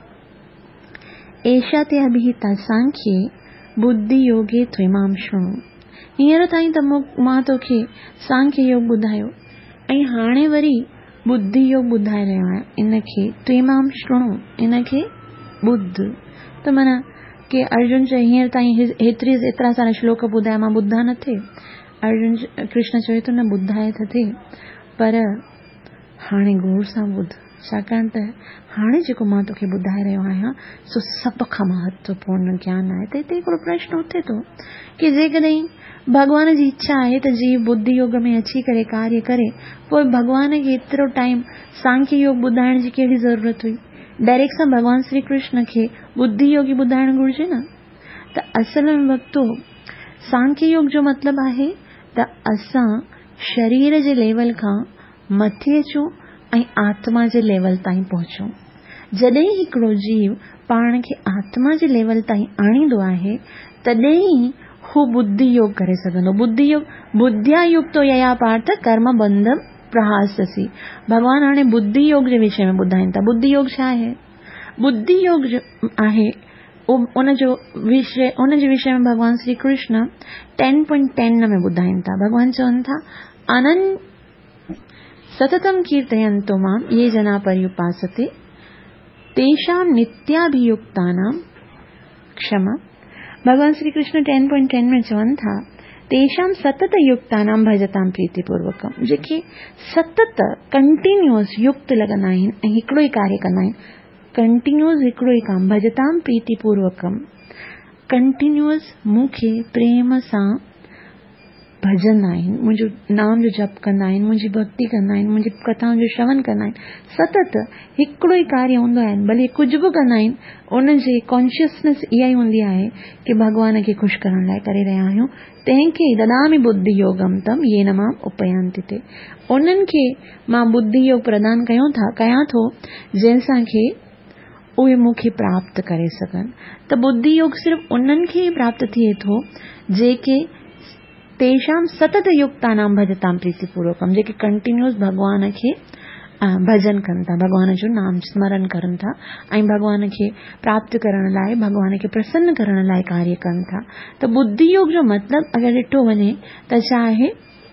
S1: एषा ते अभिहिता सांख्ये बुद्धि योगे त्विमाम शृणु। हींअर ताईं त मां तोखे सांख्य योग ॿुधायो ऐं हाणे वरी बुद्धि योग ॿुधाए रहियो आहियां, इनखे त्विमाम शृणु, इनखे ॿुध। त माना कि अर्जुन चए हींअर ताईं हेतिरी एतिरा सारा श्लोक ॿुधाया, मां ॿुधा न थे। अर्जुन कृष्ण चवे थो न ॿुधाए त थे, पर हाणे गौर सां ॿुध, छाकाणि त हाणे जेको मां तोखे ॿुधाए रहियो आहियां सो सभ खां महत्वपूर्ण ज्ञान आहे। त हिते हिकिड़ो प्रश्न उथे थो कि जेकॾहिं भगवान जी इच्छा आहे त जीव बुद्धि योग में अची करे कार्य करे, पोइ भगवान खे एतिरो टाइम सांख्य योग ॿुधाइण जी कहिड़ी ज़रूरत हुई। डायरेक्ट सां भगवान श्री कृष्ण खे बुद्धि योग ॿुधाइण घुरिजे न। त असल में वक़्तु सांख्य योग जो मतिलबु आहे त असां शरीर जे लेवल खां मथे अचूं ऐं आत्मा जे लेवल ताईं पहुचूं। जॾहिं हिकिड़ो जीव पाण खे आत्मा जे लेवल ताईं आणींदो आहे, तॾहिं हू बुद्धि योग करे सघंदो। बुद्धि योग बुद्धिया युक्तो यया पार्थ कर्म बंध प्रहास्यसि। भगवान हाणे बुद्धि योग जे विषय में ॿुधाइनि था। बुद्धि योग छा आहे? बुद्धि योग जो आहे उन जो विषय उन जे विषय में भगवान Shri Krishna ten point ten में ॿुधाइनि था। भगवान चवनि था, अनन् सततम कीर्तयन्तो माम ये जना पर्युपासते तेषां नित्याभियुक्तानां क्षमा। भगवान Shri Krishna ten point ten में चवनि था, तेषां सतत युक्तानां भजतां प्रीतिपूर्वकम। जेके सतत कंटिन्यूअस युक्त लॻंदा आहिनि ऐं हिकिड़ो ई कार्य कंदा आहिनि, कंटिन्यूअस हिकिड़ो ई कमु, भजतां प्रीतिपूर्वकम, कंटिन्यूअस मूंखे प्रेम सां भजंदा आहिनि, मुंहिंजो नाम जो जप कंदा आहिनि, मुंहिंजी भक्ति कंदा आहिनि, मुंहिंजी कथाउनि जो श्रवण कंदा आहिनि। सतत हिकिड़ो ई कार्य हूंदो आहे, भले कुझु बि कंदा आहिनि, उनजी कॉन्शियसनेस इहा ई हूंदी आहे कि भगवान खे ख़ुशि करण लाइ करे रहिया आहियूं। तंहिंखे ददामि बुद्धि योगम तम येन माम उपयान्ति ते। उन्हनि खे मां बुद्धि योग प्रदान कयो था कयां थो जंहिंसां खे उहे मूंखे प्राप्त करे सघनि। त बुद्धि योग सिर्फ़ु उन्हनि खे ई प्राप्त थिए थो जेके तेषां सतत युक्तानां भजतां प्रीतिपूर्वकम, जेके कंटिन्यूअस भगवान खे भजन कनि था, भगवान जो नाम स्मरण करनि था ऐं भगवान खे प्राप्त करण लाइ, भगवान खे प्रसन्न करण लाइ कार्य कनि था। त बुद्धि योग जो मतिलबु अगरि ॾिठो वञे त छा आहे?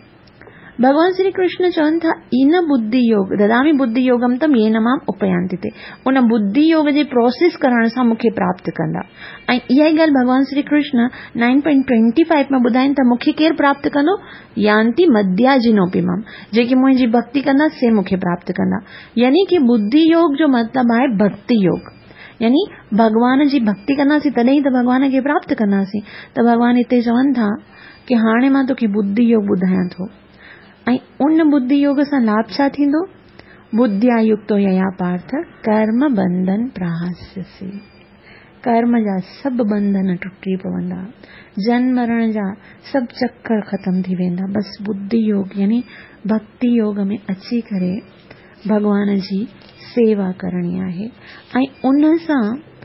S1: भगवान श्री कृष्ण चवनि था, इन बुद्धि योग ददामि बुद्धि योगम तम येन माम उपयान्ति ते। उन बुद्धि योग जे प्रोसेस करण सां मूंखे प्राप्त कंदा। ऐं इहा ई ॻाल्हि भगवान Shri Krishna nine point twenty five में ॿुधाइनि था, मूंखे केरु प्राप्त कंदो? यान्ति मध्याजिनोपि माम, जेके मुंहिंजी भक्ति कंदा से मूंखे प्राप्त कंदा। यानी कि बुद्धि योग जो मतिलबु आहे भक्ति योग, यानी भगवान जी भक्ति कंदासीं तॾहिं त भगवान खे प्राप्त कंदासीं। त भगवान हिते चवनि था कि हाणे मां तोखे बुद्धि योग ॿुधायां थो ऐं उन बुद्धि योग सां लाभ छा थींदो? बुद्धिया युक्तो यया पार्थ कर्म बंधन प्रहास्यसि। कर्म जा सभु बंधन टुटी पवंदा, जन्म मरण जा सभु चक्कर ख़त्म थी वेंदा। बस बुद्धि योग यानी भक्ति योग में अची करे भगवान जी सेवा करणी आहे। ऐं उन सां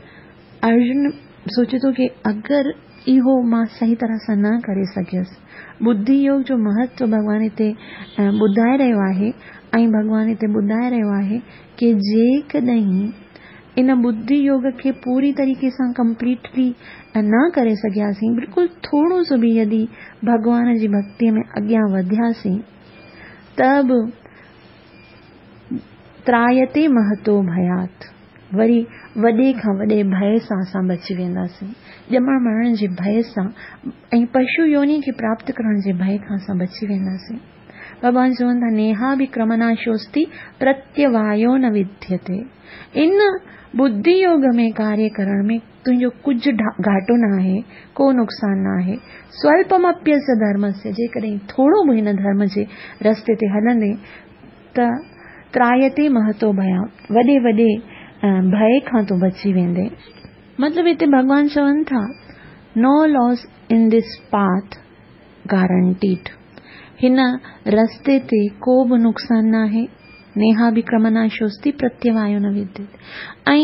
S1: अर्जुन सोचे थो कि अगरि इहो मां सही तरह सां न करे सघियसि, बुद्धि योग जो महत्व भगवान हिते ॿुधाए रहियो आहे ऐं भगवान हिते ॿुधाए रहियो आहे कि जेकॾहिं इन बुद्धि योग खे पूरी तरीक़े सां कंप्लीटली न करे सघियासीं, बिल्कुलु थोरो सो बि यदि भगवान जी भक्तिअ में अॻियां वधियासीं, त बि त्रायते महतो भयात, वरी वॾे खां वॾे भय सां असां बची वेंदासीं, ॼमण मरण जे भय सां ऐं पशु योनि खे प्राप्त करण जे भय खां असां बची वेंदासीं। भगवान चवनि था नेहा बि क्रमनाशोस्ति प्रत्यवायो न विद्यते। इन बुद्धि योग में कार्य करण में तुंहिंजो कुझु घाटो न आहे, को नुक़सान न आहे। स्वल्पमप्यस्य धर्मस्य, जेकॾहिं थोरो बि हिन धर्म जे रस्ते ते हलंदे त त्रायते महतो भया, वॾे वॾे भय खां तूं बची वेंदे। मतलब हिते भगवान चवनि था no loss in this path guaranteed, हिन रस्ते ते को बि नुक़सान न आहे। नेहा बि क्रमनाशोस्ति प्रत्यवायो न विद्यते, ऐं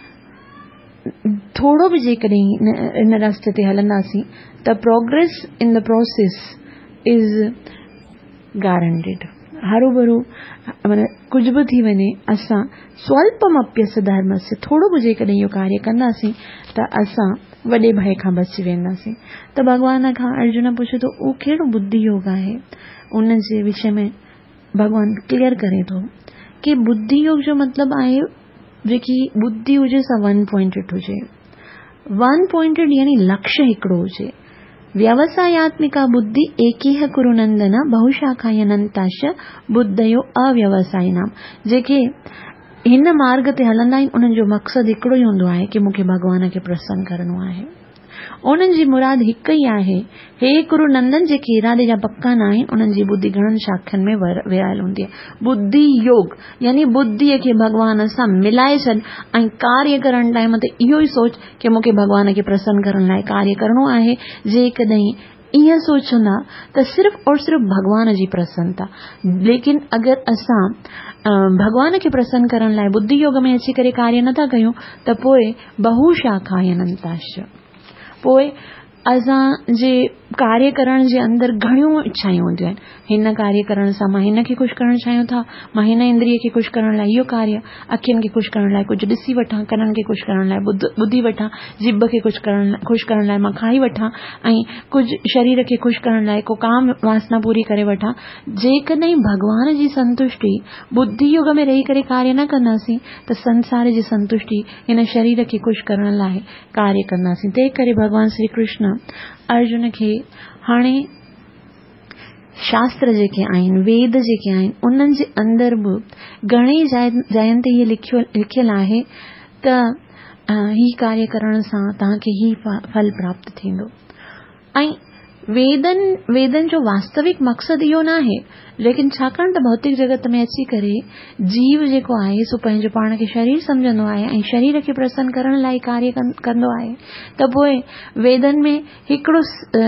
S1: थोड़ो बि जेकॾहिं इन रस्ते ते हलंदासीं त progress in the process is guaranteed. हरू भरू माना कुछ बि थी वञे, असां स्वल्पमप्यस्य धर्मस्य, थोड़ो बि जेकॾहिं इहो कार्य कंदासीं त असां वॾे भय खां बची वेंदासीं। त भगवान खां अर्जुन पुछे थो उहो कहिड़ो बुद्धि योग आहे, उन जे विषय में भगवान क्लियर करे थो कि बुद्धि योग जो मतलब आहे जेकी बुद्धि हुजे सा वन पॉइंटेड हुजे। वन पॉइंटेड यानी लक्ष्य हिकिड़ो हुजे। व्यवसायात्मिका बुद्धि एकीह कुरु नंदन बहुशाखायनंताश बुद्धयो अव्यवसायिनाम। जेके हिन मार्ग ते हलंदा आहिनि उन्हनि जो मक़सद हिकिड़ो ई हूंदो आहे कि मूंखे भगवान खे प्रसन्न करणो आहे। उन्हनि जी मुराद हिकु ई आहे। हे कुरु नंदन, जेके इरादे जा पक्का न आहिनि उन्हनि जी बुद्धि घणनि शाखनि में विरहायल हूंदी आहे। बुद्धि योग यानी बुद्धीअ खे भगवान सां मिलाए छॾ ऐं कार्य करण टाइम ते इहो ई सोच कि मूंखे भगवान खे प्रसन्न करण लाइ कार्य करणो आहे। जेकॾहिं ईअं सोचंदा त सिर्फ़ और सिर्फ़ भगवान जी प्रसन्नता। लेकिन अगर असां भगवान खे प्रसन्न करण लाइ बुद्धि योग में अची करे कार्य नथा कयूं त पोइ बहुशाखायनंताश, पोइ असां जे कार्य करण जे अंदर घणियूं इच्छाऊं हूंदियूं आहिनि। हिन कार्य करण सां मां हिन खे ख़ुशि करणु चाहियूं था, मां हिन इंद्रिय खे ख़ुशि करण लाइ इहो कार्य, अखियुनि खे ख़ुशि करण लाइ कुझु ॾिसी वठां, कननि खे ख़ुशि करण लाइ ॿुधी वठां, जिभ खे ख़ुशि करण ख़ुशि करण लाइ मां खाई वठां, ऐं कुझु शरीर खे ख़ुशि करण लाइ को काम वासना पूरी करे वठां। जेकॾहिं भगवान जी संतुष्टि बुद्धि योग में रही करे कार्य न कंदासीं त संसार जी संतुष्टि हिन शरीर खे ख़ुशि करण लाइ कार्य कंदासीं। तंहिं करे भगवान श्री कृष्ण अर्जुन खे हाणे शास्त्र जेके आहिनि, वेद जेके आहिनि, उन्हनि जे अंदर बि घणेई जायनि ते इहे लिखियो लिखियल आहे त ही कार्य करण सां तव्हांखे ही फल प्राप्त थींदो। ऐं वेदन वेदन जो वास्तविक मक़सद इहो न आहे, लेकिन छाकाणि त भौतिक जगत में अची करे जीव जेको आहे सो पंहिंजो पाण खे शरीर सम्झंदो आहे ऐं शरीर खे प्रसन्न करण लाइ कार्य कंदो आहे, त पोइ वेदन में हिकिड़ो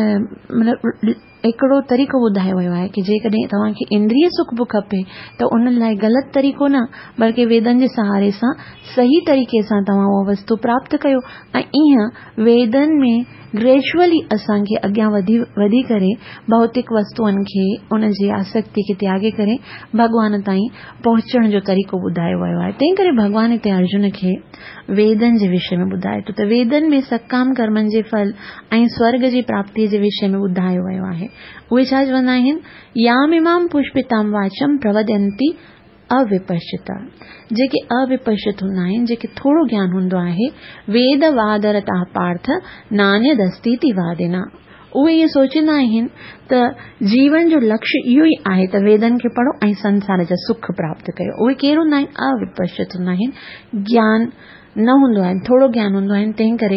S1: मतिलबु हिकिड़ो तरीक़ो ॿुधायो वियो आहे कि जेकॾहिं तव्हांखे इंद्रिय सुख बि खपे त उन लाइ ग़लति तरीक़ो न, बल्कि वेदन जे सहारे सां सही तरीक़े सां तव्हां उहा वस्तु प्राप्त कयो। ऐं ईअं वेदन में ग्रेजुअली असांखे अॻियां वधी वधी करे भौतिक वस्तुअनि खे उन जी आसक्ति खे त्यागे करे भगवान ताईं पहुचण जो तरीक़ो ॿुधायो वियो आहे। तंहिं करे भगवान हिते अर्जुन खे वेदन जे विषय में ॿुधाए थो त वेदन में सकाम कर्मनि जे फल ऐं स्वर्ग जी प्राप्तिअ जे विषय में ॿुधायो वियो आहे। उहे छा चवंदा आहिनि, यामिमाम पुष्पिताम वाचम प्रवदन्ति अविपश्चिता। जेके अविपश्चित हूंदा आहिनि, जेके थोरो ज्ञान हूंदो आहे, वेद वादरता पार्थ नान्यदस्तीति वादिना, उहे इहे सोचींदा आहिनि त जीवन जो लक्ष्य इहो ई आहे त वेदन खे पढ़ो ऐं संसार जा सुख प्राप्त कयो। उहे केर हूंदा आहिनि, अविपश्चित हूंदा आहिनि, ज्ञान न हूंदो आहे, थोरो ज्ञान हूंदो आहे। तंहिं करे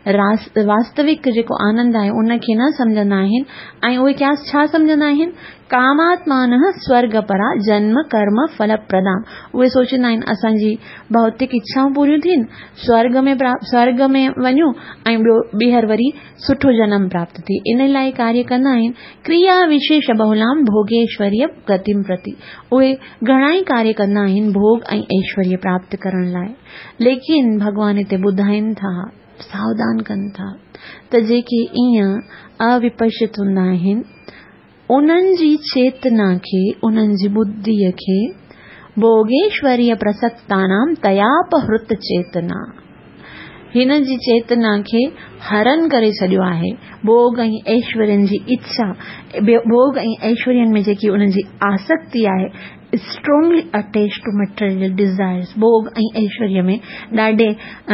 S1: वास्तविक जेको आनंद आहे उन खे न सम्झंदा आहिनि ऐं उहे क्या छा सम्झंदा आहिनि, कामात्मान स्वर्ग परा जन्म कर्म फल प्रदाम। उहे सोचींदा आहिनि असांजी भौतिक इच्छाऊं पूरियूं थियनि, स्वर्ग में स्वर्ग में वञूं ऐं ॿियो ॿीहर वरी सुठो जन्म प्राप्त थिए, इन लाइ कार्य कंदा आहिनि। क्रिया विशेष बहुलाम भोगेश्वर्य गतिम प्रति, उहे घणा ई कार्य कंदा आहिनि भोग ऐं ऐश्वर्य प्राप्त करण लाइ। लेकिन भगवान हिते ॿुधाइनि था, सावधान कनि था त जेके ईअं अविपश्चित हूंदा आहिनि उन्हनि जी चेतना खे, उन्हनि जी बुद्धीअ खे भोगेश्वर्य प्रसक्तानाम तयापहृत चेतना, हिन जी चेतना खे हरण करे छॾियो आहे। भोग ऐं ऐश्वर्यनि जी इच्छा, भोग ऐं ऐश्वर्यनि में जेकी उन्हनि जी आसक्ति आहे, strongly attach to material desires. भोग ऐं ऐश्वर्य में ॾाढे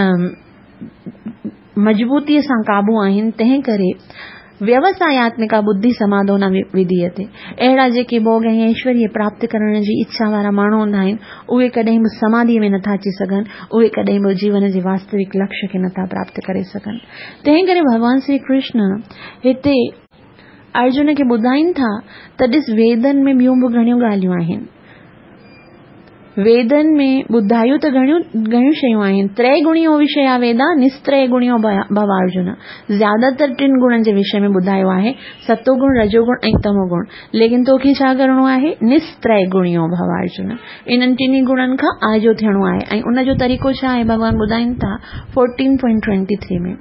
S1: मजबूतीअ सां क़ाबू आहिनि, तंहिं करे व्यवसायात्मिका बुद्धि समाधो न विधीयते। अहिड़ा जेके भोग ऐं ऐश्वर्य प्राप्त करण जी इच्छा वारा माण्हू हूंदा आहिनि, उहे कॾहिं बि समाधीअ में नथा अची सघनि, उहे कॾहिं बि जीवन जे वास्तविक लक्ष्य खे नथा प्राप्त करे सघनि। तंहिं करे भगवान श्री कृष्ण हिते अर्जुन खे ॿुधाइनि था त ॾिस, वेदनि में ॿियूं बि घणियूं ॻाल्हियूं आहिनि। वेदनि में ॿुधायूं त घणियूं घणियूं शयूं आहिनि। त्रय गुणियो विषया वेदा निस्त्रय गुणियो भवार्जुन। ज्यादातर टिन गुणनि जे विषय में ॿुधायो आहे, सतोगुण, रजोगुण ऐं तमोगुण। लेकिन तोखे छा करणो आहे? निस्त्रय गुणियो भवार्जुन। इन्हनि टिनी गुणनि खां आजो थियणो आहे। ऐं उन जो तरीक़ो छा आहे? भगवान ॿुधाइनि था फोर्टीन पॉइंट ट्वेंटी थ्री में,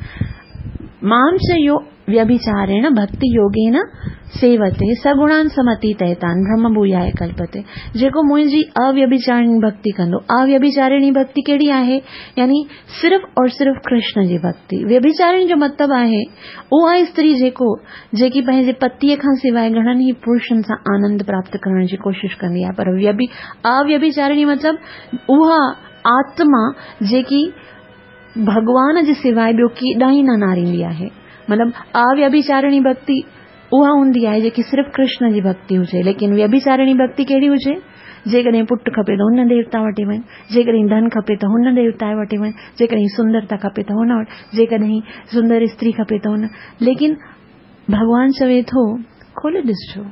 S1: मां च यो व्यभिचारेण भक्ति योगेन सेवते सगुणान समतीतैतान ब्रह्म भूयाय कल्पते। जेको मुंहिंजी अव्यभिचारिणी भक्ति कंदो। अव्यभिचारिणी भक्ति कहिड़ी आहे? यानी सिर्फ़ और सिर्फ़ कृष्ण जी भक्ति। व्यभिचारिणी जो मतिलबु आहे उहा स्त्री जेको जेकी पंहिंजे पतीअ खां सवाइ घणनि ई पुरुषनि सां आनंद प्राप्त करण जी कोशिश कंदी आहे। पर व्यभि अव्यभिचारिणी मतिलबु उहा आत्मा जेकी भगवान जे सवाइ ॿियो केॾांहुं न नारींदी आहे। मतिलबु अव्यभिचारिणी भक्ति उहा हूंदी आहे जेकी सिर्फ़ कृष्ण जी भक्ति हुजे। लेकिन व्यभिचारिणी भक्ति कहिड़ी हुजे? जेकॾहिं पुटु खपे त हुन देवता वटि वञ, जेकॾहिं धन खपे त हुन देवता वटि वञ, जेकॾहिं सुंदरता खपे त हुन वटि, जेकॾहिं सुंदर स्त्री खपे त हुन। लेकिन भगवान चवे थो, खोले ॾिसजो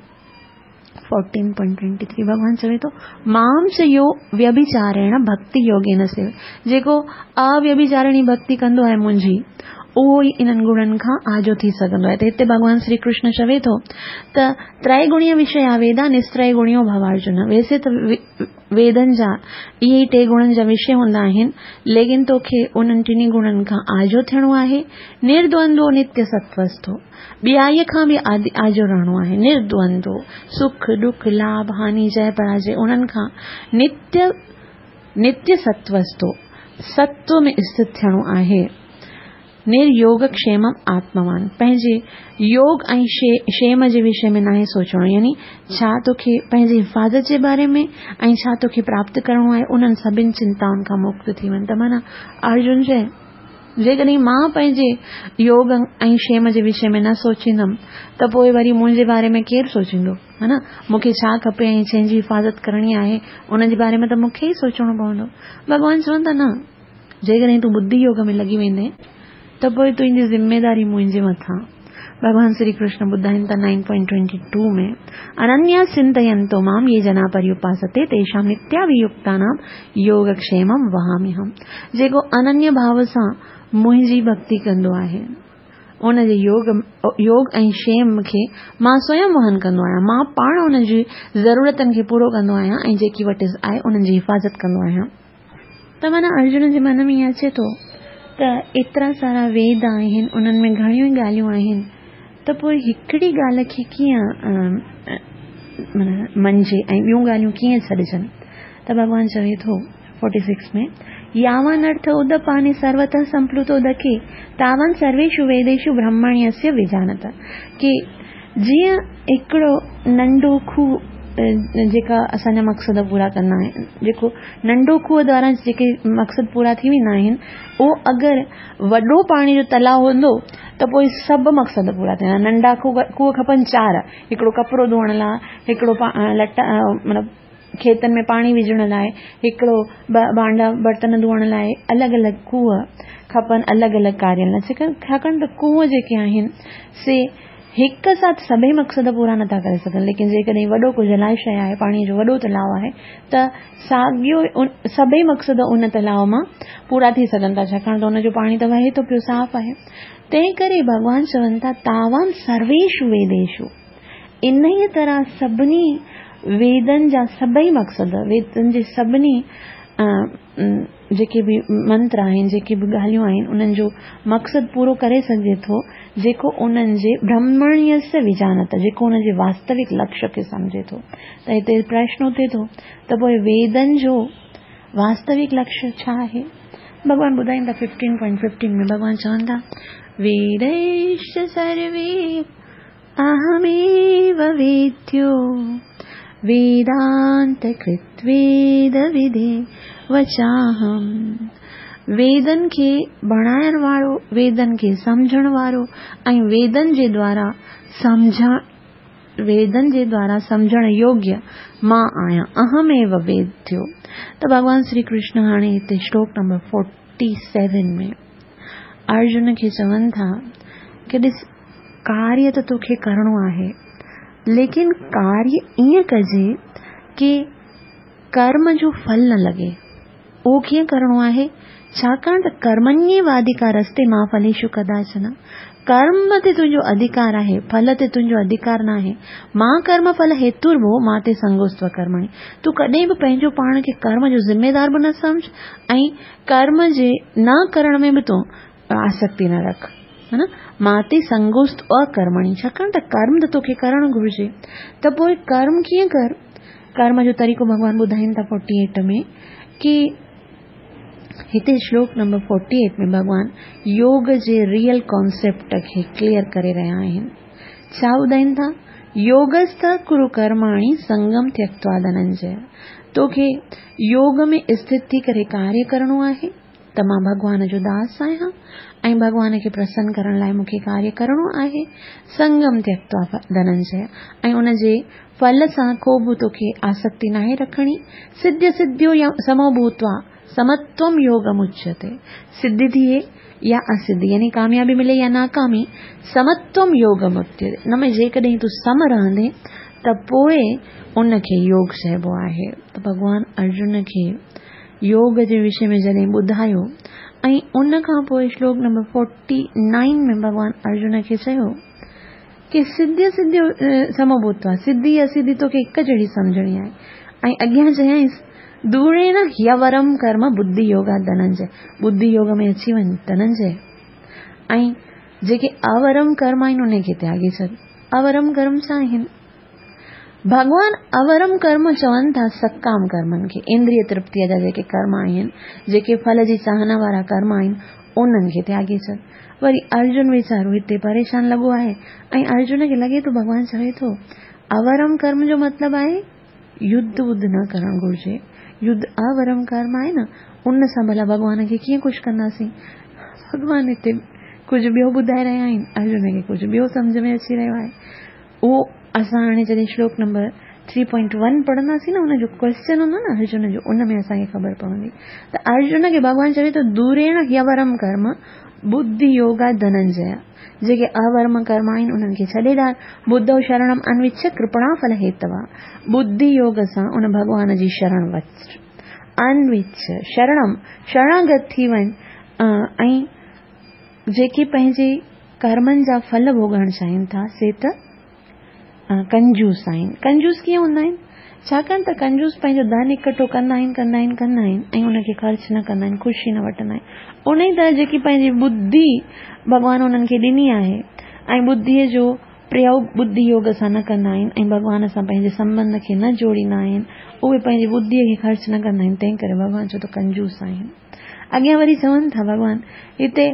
S1: फोर्टीन पॉइंट ट्वेंटी थ्री, भगवान चवे थो मां च यो व्यभिचारेण भक्ति योगेन सेव। जेको अव्यभिचारिणी भक्ति कंदो आहे मुंहिंजी, उहो ई इन्हनि गुणनि खां आजो थी सघंदो आहे। त हिते भगवान श्री कृष्ण चवे थो त त्रय गुणीय विषया वेदा निस्त्रय गुणियो भवार्जुन। वैसे त वेदनि जा इहे ई टे गुणनि जा विषय हूंदा आहिनि, लेकिन तोखे उन्हनि टिनी गुणनि खां आजो थियणो आहे। निर्द्वंद्वो नित्य सत्वस्थो, ॿियाईअ खां बि आजो रहणो आहे। निर्द्वंद्वो, सुख दुख, लाभ हानि, जय पराजय, उन्हनि खां नित्य नित्य सत्वस्थो, सत्व में स्थित थियणो आहे। निर्योग क्षेमम आत्मवान, पंहिंजे योग ऐं क्षेम जे विषय में नाहे सोचणो। यानी छा तोखे पंहिंजी हिफ़ाज़त जे बारे में ऐं छा तोखे प्राप्त करणो आहे, उन्हनि सभिनि चिंताउनि खां मुक्त थी वञ। त माना अर्जुन चए, जेकॾहिं मां पंहिंजे योग ऐं क्षेम जे विषय में न सोचींदमि त पोइ वरी मुंहिंजे बारे में केरु सोचींदो, है न? मूंखे छा खपे ऐं जंहिंजी हिफ़ाज़त करणी आहे उन जे बारे में त मूंखे ई सोचणो पवंदो। भॻवान चवनि था न, जेकॾहिं तूं बुद्धि योग में लॻी वेंदे त पोइ तुंहिंजी ज़िम्मेदारी मुंहिंजे मथां। भगवान श्री कृष्ण ॿुधाइनि था नाइन पॉइंट ट्वेंटी टू में, अनन्या चिंतयन्तो माम ये जना पर्युपासते तेषां नित्याभियुक्तानां योगक्षेमं वहाम्यहम्। जेको अनन्य भाव सां मुंहिंजी भक्ति कंदो आहे, उन जे योग योग ऐं क्षेम खे मां स्वयं वहन कंदो आहियां। मां पाण उन जी ज़रूरतनि खे पूरो कंदो आहियां ऐं जेकी वटि आहे उन्हनि जी हिफ़ाज़त कंदो आहियां। त माना अर्जुन जे मन में ईअं अचे थो त एतिरा सारा वेद आहिनि, उन्हनि में घणियूं ई ॻाल्हियूं आहिनि, त पोइ हिकिड़ी ॻाल्हि खे कीअं मञिजे ऐं ॿियूं ॻाल्हियूं कीअं छॾिजनि। त भॻवान चवे थो फोर्टी सिक्स में, यावान अर्थ उदपानि सर्वतः संप्लुतो दखे तावान सर्वेषु वेदेषु ब्रह्मण्यस्य विजानत। कि जीअं हिकिड़ो नंढो खूह जेका असांजा मक़सद पूरा कंदा आहिनि, जेको नंढो खूह द्वारा जेके मक़सद पूरा थी वेंदा आहिनि, उहो अगरि वॾो पाणी जो तलाउ हूंदो त पोइ सभु मक़सद पूरा थींदा। नंढा खूह खूह खपनि चार, हिकिड़ो कपिड़ो धोअण लाइ, हिकिड़ो लटा मतिलबु खेतनि में पाणी विझण लाइ, हिकिड़ो भांडा बर्तन धोअण लाइ, अलॻि अलॻि खूह खपनि अलॻि अलॻि कार्यनि लाइ। छाकाणि त खूह जेके आहिनि से हिकु साथ सभई मक़सद पूरा नथा करे सघनि। लेकिन जेकॾहिं वॾो को जलाशय आहे, पाणीअ जो वॾो तलाउ आहे, त साॻियो सभई मक़सद उन तलाउ मां पूरा थी सघनि था, छाकाणि त उनजो पाणी त वहे थो पियो, साफ़ आहे। तंहिं करे भॻवान चवनि था तावान सर्वेषु वेदेषु, इन ई तरह सभिनी वेदनि जा सभई मक़सद, वेदनि जे सभिनी जेके बि मंत्र आहिनि, जेके बि ॻाल्हियूं आहिनि, उन्हनि जो मक़सद पूरो करे सघे थो जेको उन्हनि जे ब्रह्मण्य से विजानत, जेको उन जे वास्तविक लक्ष्य खे सम्झे थो। त हिते प्रश्न उथे थो त पोइ वेदनि जो वास्तविक लक्ष्य छा आहे? भगवान ॿुधाईनि था फिफ्टीन पॉइंट फिफ्टीन में भगवान चवनि था वेदैश्च सर्वे अहमेव वेद्यो वेदांत कृत्वेद विधे वचाहम। वेदन खे बणाइण वारो, वेदन खे समझण वारो ऐं वेदन जे द्वारा समझण वेदन जे द्वारा समझण योग्य मां आहियां, अहमेव वेद्यो। त भगवान श्री कृष्ण हाणे हिते श्लोक नंबर फोर्टी सेवन में अर्जुन खे चवनि था कि ॾिस कार्य त तोखे करणो आहे, लेकिन कार्य ईअं कजे कि कर्म जो फल न लगे। उहो कीअं करणो आहे? छाकाणि त कर्मण्येवाधिकारस्ते मा फलेषु कदाचन। कर्म ते तुंहिंजो अधिकार आहे, फल ते तुंहिंजो अधिकार न आहे। मां कर्म फल हेतुर्भो मा ते संगोस्त्व कर्मणि। तू कॾहिं बि पंहिंजो पाण खे कर्म जो जिम्मेदार बि न समझ ऐं कर्म जे न करण में बि तूं आसक्ति न रख, है न। माते संगोस्त अकर्मणी, छाकाणि त कर्म त तोखे करणु घुरिजे। त पोइ कर्म कीअं कर? कर्म जो तरीक़ो भगवान ॿुधाइनि था फोर्टी एट में कि हिते श्लोक नंबर फोर्टी एट में भगवान योग जे रियल कॉन्सेप्ट खे क्लियर करे रहिया आहिनि। छा ॿुधाइनि था? योगस्थ कुरु कर्माणि संगम त्यक्त्वा धनंजय। तोखे योग में स्थित थी करे कार्य करणो आहे त मां भगवान जो दास आहियां ऐं भगवान खे प्रसन्न करण लाइ मूंखे कार्य करणो आहे। संगम त्यक्त्वा धनंजय, ऐं उन जे फल सां को बि तोखे आसक्ति नाहे रखणी। सिद्ध सिद्धियो समो भूत्वा समत्वम योगम उच्यते। सिद्धि थिए या असिद्धि, यानी कामयाबी मिले या नाकामी, समत्वम योगम उच्यते। न में जेकॾहिं तूं सम रहंदे त पोइ उनखे योग चइबो आहे। त भगवान अर्जुन खे योग जे विषय में जॾहिं ॿुधायो ऐं उन खां पोइ श्लोक नंबर फोर्टी नाइन में भगवान अर्जुन खे चयो कि सिद्ध सिद्धियो समभूत्वा, सिद्धि असिद्धि तोखे हिकु जहिड़ी सम्झणी आहे। ऐं अॻियां चयईंसि दूरेण ह्यवरम कर्म बुद्धि योगा धनंजय। बुद्धि योग में अची वञ धनंजय, ऐं जेके अवरम कर्म आहिनि उनखे त्यागे छॾ। अवरम कर्म छा आहिनि? भगवान अवरम कर्म चवनि था सकाम कर्मनि खे, इंद्रिय तृप्तिअ जा जेके कर्म आहिनि, जेके फल जी चाहना वारा कर्म आहिनि, उन्हनि खे त्यागे छॾ। वरी अर्जुन वीचारो हिते परेशान लॻो आहे ऐं अर्जुन खे लॻे थो भगवान चवे थो अवरम कर्म जो मतिलबु आहे युद्ध वुद्ध न करणु घुरिजे। युद्ध अवरम कर्म आहे न, उन सां भला भगवान खे कीअं कुझु कंदासीं? भगवान हिते कुझु ॿियो ॿुधाए रहिया आहिनि, अर्जुन खे कुझु ॿियो सम्झ में अची रहियो आहे। उहो असां हाणे जॾहिं श्लोक नंबर थ्री पॉइंट वन पढ़ंदासीं न, उनजो क्वेश्चन हूंदो न अर्जुन जो, उन में असांखे ख़बर पवंदी। त अर्जुन खे भगवान चवे थो दूरेण ह्यवरम कर्म बुद्धि योगा धनंजय। जेके अवरम कर्म आहिनि उन्हनि खे छॾे ॾार। बुद्धौ शरणम अन्विच्छ कृपणा फल हेतवा। बुद्धि योग सां उन भगवान जी शरण वच। अन्विच्छ शरणम, शरणागत थी वञ। ऐं जेके पंहिंजे कर्मनि जा फल भोगण चाहिनि था से त कंजूस आहिनि। कंजूस कीअं हूंदा आहिनि? छाकाणि त कंजूस पंहिंजो धन इकठो कंदा आहिनि कंदा आहिनि कंदा आहिनि ऐं उनखे ख़र्च न कंदा आहिनि, ख़ुशी न वठंदा आहिनि। उन ई तरह जेकी पंहिंजी बुद्धि भगवान उन्हनि खे ॾिनी आहे ऐं बुद्धीअ जो प्रयोग बुद्धि योग सां न कंदा आहिनि ऐं भगवान सां पंहिंजे संबंध खे न जोड़ींदा आहिनि, उहे पंहिंजी बुद्धीअ खे ख़र्च न कंदा आहिनि। तंहिं करे भगवान चओ त कंजूस आहिनि। अॻियां वरी चवनि था भगवान हिते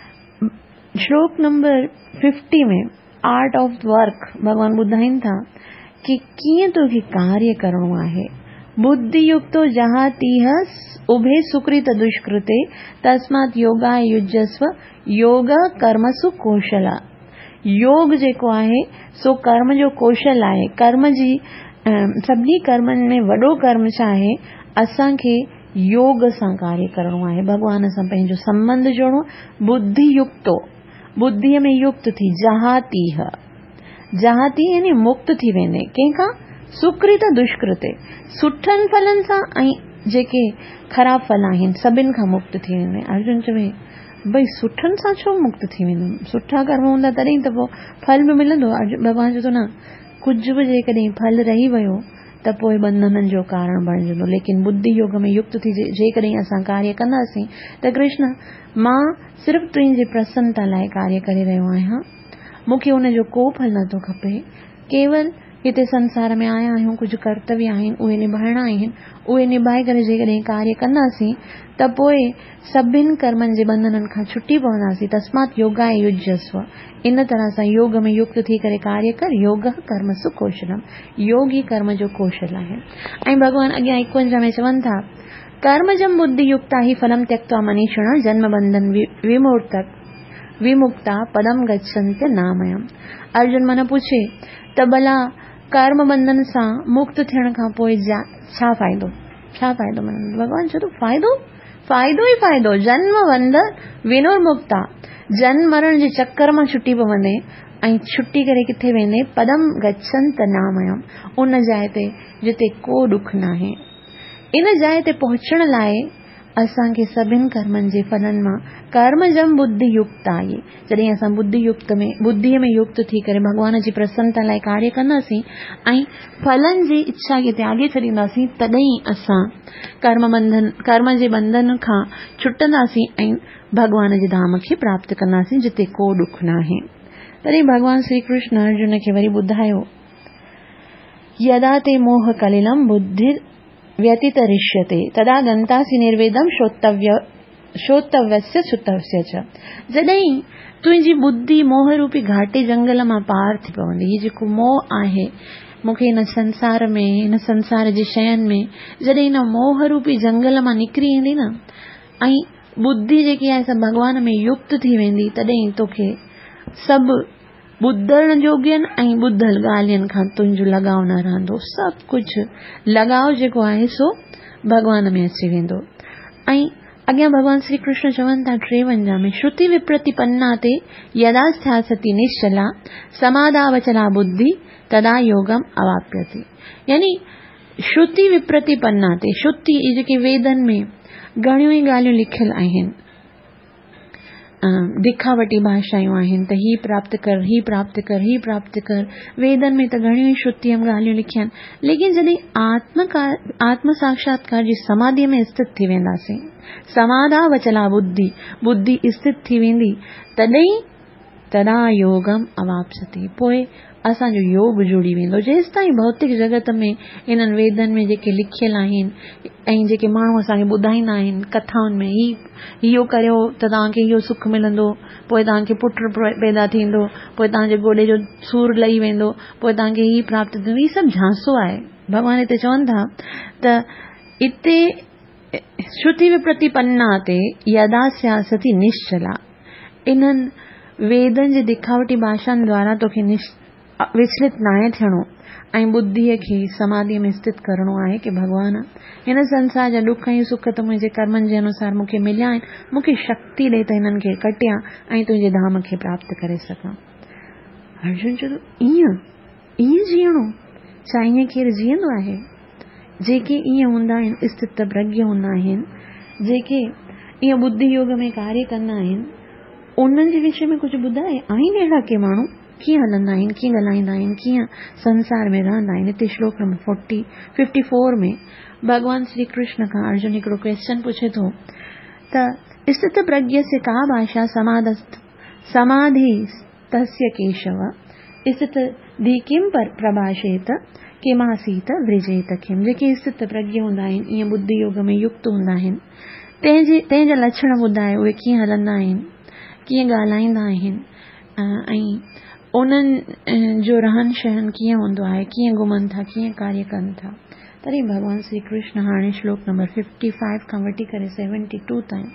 S1: श्लोक नंबर फिफ्टी में आर्ट ऑफ वर्क भगवान ॿुधाइनि था कि कीअं तोखे कार्य करणो आहे। बुद्धि युक्तो जहातीह उभे सुकृत दुष्कृते तस्मात् योगा युजस्व योग कर्मसु कौशला। योग जेको आहे सो कर्म जो कौशल आहे। कर्म जी सभिनी कर्मनि में वॾो कर्म छा आहे? असांखे योग सां कार्य करणो आहे, भगवान सां पंहिंजो संबंध जोड़ो। बुद्धि युक्तो, बुद्धीअ में युक्त थी, जहातीह, जहाती यानी मुक्त थी वेंदे कंहिंखां, सुकृत दुष्कृते, सुठनि फलनि सां ऐं जेके ख़राब फल आहिनि सभिनि खां मुक्त थी वेंदे। अर्जुन चवे भई सुठनि सां छो मुक्त थी वेंदुमि? सुठा कर्म हूंदा तॾहिं त पोइ फल बि मिलंदो। भगवान चवे थो न, कुझु बि जेकॾहिं फल रही वियो त पोइ बंधननि जो कारण बणिजंदो। लेकिन बुद्धि योग में युक्त थी जेकॾहिं असां कार्य कंदासीं त कृष्ण मां सिर्फ़ु तुंहिंजी प्रसन्नता लाइ कार्य करे रहियो आहियां, मूंखे उनजो को फल नथो खपे, केवल हिते संसार में आया आहियूं, कुझु कर्तव्य आहिनि, उहे निभाइणा आहिनि। उहे निभाए करे जेकॾहिं कार्य कंदासीं त पोइ सभिनि कर्मनि जे बंधननि खां छुटी पवंदासीं। तस्मात योगाय युज्यस्व, इन तरह सां योग में युक्त थी करे कार्य कर। योग कर्म सु कौशलम, योग ही कर्म जो कौशल आहे। ऐं भगवान अॻियां एकवंजाह में चवनि था, कर्मजम बुद्धि युक्ता ही फलम त्यक्त्वा मनीषिणा जन्म बंधन विमुक्त विमुक्ता पदम गच्छन्त्य नामयम। अर्जुन मन पूछे त भला कर्म बंधन सां मुक्त थियण खां पोइ छा फ़ाइदो? छा फ़ाइदो? मन भगवान चयो फ़ाइदो फ़ाइदो ई फ़ाइदो। जन्म बंधन विमुक्ता, जन्म मरण जे चक्कर मां छुटी पवंदे ऐं छुटी करे किथे वेंदे? पदम गच्छन्त्य नामयम, उन जाइ ते जिते को दुख न आहे। इन जाइ ते पहुचण लाइ असांखे सभिनि कर्मनि जे फलनि मां कर्मजम बुद्धि युक्त आहे। जॾहिं असां बुद्धि युक्त में बुद्धीअ में युक्त थी करे भगवान जी प्रसन्नता लाइ कार्य कंदासीं ऐं फलनि जी इच्छा खे त्यागे छॾींदासीं, तॾहिं असां कर्म बंधन कर्म जे बंधन खां छुटंदासीं ऐं भगवान जे धाम खे प्राप्त कंदासीं जिते को दुख न आहे। तॾहिं भगवान श्री कृष्ण अर्जुन खे वरी ॿुधायो, यदा ते मोह कलिलम बुद्धि व्यतितरिष्यते तदा गंतासि निर्वेदम श्रोतव्य श्रोतव्यस्य श्रुतस्य च। जॾहिं तुंहिंजी बुद्धि मोह रूपी घाटे जंगल मां पार थी पवंदी, हीउ जेको मोह आहे मूंखे हिन संसार में, हिन संसार जी शयुनि में, जॾहिं हिन मोह रूपी जंगल मां निकिरी ईंदी न ऐं बुद्धि जेकी आहे सा भगवान में युक्त थी वेंदी, तॾहिं तोखे सभु ॿुधण जोॻियनि ऐं ॿुधल ॻाल्हियुनि खां तुंहिंजो लगाव न रहंदो। सभु कुझु लगाव जेको आहे सो भगवान में अची वेंदो। ऐं अॻियां भगवान श्री कृष्ण चवनि था टेवंजाह में, श्रुति विप्रतिपन्ना ते यदा स्यासति निश्चला समादावचला बुद्धि तदा योगम अवाप्यति। यानी श्रुति विप्रतिपन्ना ते, श्रुति जेके वेदन में घणियूं ई ॻाल्हियूं लिखियल आहिनि, दिखावटी भाषायूं आहिनि त ही प्राप्त कर, ही प्राप्त कर, ही प्राप्त कर। वेदन में त घणियूं ई श्रुतियूं ॻाल्हियूं लिखियनि, लेकिन जॾहिं आत्मकार आत्म साक्षात्कार जी समाधि में स्थित थी वेंदासीं, समाधावचला बुद्धि बुद्धि स्थित थी वेंदी, तॾहिं तदा योगम अवाप्स्यति, पोइ असांजो योग जुड़ी वेंदो। जेसि ताईं भौतिक जगत में इन्हनि वेदन में जेके लिखियल आहिनि ऐं जेके माण्हू असांखे ॿुधाईंदा आहिनि कथाउनि में, ही इहो करियो त तव्हांखे इहो सुख मिलंदो, पोइ तव्हांखे पुटु पैदा थींदो, पोइ तव्हांजे गोॾे जो सूर लही वेंदो, पोइ तव्हांखे ही प्राप्त थींदो, ही सभु झांसो आहे। भगवान हिते चवनि था त इते श्रुति विप्रतिपन्ना ते यदा स्यासति निश्चला, इन्हनि वेदन जे दिखावटी भाषाउनि द्वारा तोखे विचलित नाहे थियणो ऐं बुद्धीअ खे समाधि में स्थित करणो आहे कि भगवान हिन संसार जा दुख ऐं सुख त मुंहिंजे कर्मनि जे अनुसार मूंखे मिलिया आहिनि, मूंखे शक्ति ॾे त हिननि खे कटियां ऐं तुंहिंजे धाम खे प्राप्त करे सघां। अर्जुन चयो ईअं ईअं जीअणो? छा ईअं केरु जीअंदो आहे? जेके ईअं हूंदा आहिनि, स्थित प्रज्ञ हूंदा आहिनि, जेके ईअं बुद्धि योग में कार्य कंदा आहिनि, उन्हनि जे विषय में कुझु ॿुधाए आहिनि? अहिड़ा के माण्हू कीअं हलंदा आहिनि, कीअं ॻाल्हाईंदा आहिनि, कीअं संसार में रहंदा आहिनि? हिते श्लोक नंबर फोर्टी फिफ्टी फोर में भगवान श्री कृष्ण खां अर्जुन हिकिड़ो क्वेश्चन पूछे थो त स्थित प्रज्ञ से का भाषा समाधस्थ समाधि तस्य केशव स्थित धी किम पर प्रभाषेत किमासीत वृजेत किम। जेके स्थित प्रज्ञ हूंदा आहिनि, ईअं बुद्धि योग में युक्त हूंदा आहिनि, तंहिंजे तंहिंजा लक्षण ॿुधाए, उहे कीअं हलंदा आहिनि, कीअं ॻाल्हाईंदा आहिनि ऐं उन्हनि जो रहन सहन कीअं हूंदो आहे, कीअं घुमनि था, कीअं कार्य कनि था। तॾहिं भगवान श्री कृष्ण हाणे श्लोक नंबर फिफ्टी फाइव खां वठी करे सेवेंटी टू ताईं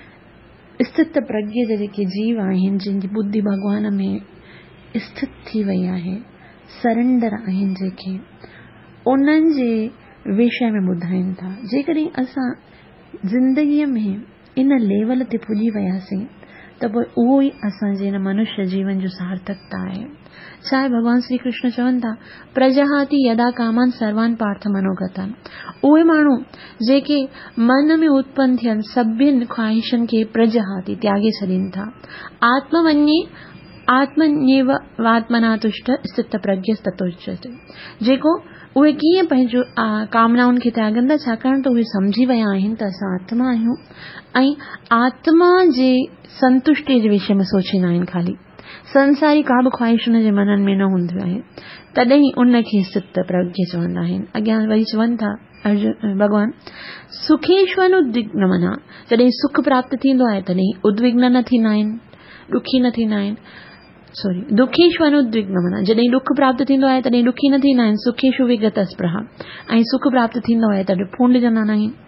S1: स्थित प्रज्ञ जा जेके जीव आहिनि, जिन जी बुद्धि भगवान में स्थित थी वई आहे, सरेंडर आहिनि जेके, उन्हनि जे विषय में ॿुधाइनि था। जेकॾहिं असां ज़िंदगीअ में इन लेवल ते पुॼी वियासीं त पोइ उहो ई असांजे हिन मनुष्य जीवन जो सार्थकता आहे। छा आहे? भगवान श्री कृष्ण चवनि था प्रजहाति यदा कामान सर्वान पार्थ मनोगतन, उहे माण्हू जेके मन में उत्पन्न थियनि सभिनि ख्वाहिशनि खे प्रजहाति त्यागे छॾीनि था। आत्मवन्ये आत्मन्येव आत्मना तुष्ट स्थित प्रज्ञ ततोच्यते, जेको उहे कीअं पंहिंजो कामनाउनि खे त्यागंदा, छाकाणि त उहे सम्झी विया आहिनि त असां आत्मा आहियूं ऐं आत्मा जे संतुष्टि जे विषय में सोचींदा आहिनि खाली। संसारी का बि ख़्वाहिश हुन जे मननि में न हूंदियूं आहिनि, तॾहिं उन खे सित प्रज्ञ चवंदा आहिनि। अॻियां वरी चवनि था अर्जुन भॻवान सुखेश्वन उद्विग्न मना, जॾहिं सुख प्राप्त थींदो आहे तॾहिं उद्विग्न न थींदा आहिनि, दुखी न थींदा आहिनि। सॉरी दुखेश्वन उद्विग्न मना, जॾहिं दुख प्राप्त थींदो आहे तॾहिं दुखी न थींदा आहिनि। सुखेशु विगत स्पृहा, ऐं सुख प्राप्त थींदो आहे तॾहिं फूंडजंदा न आहिनि।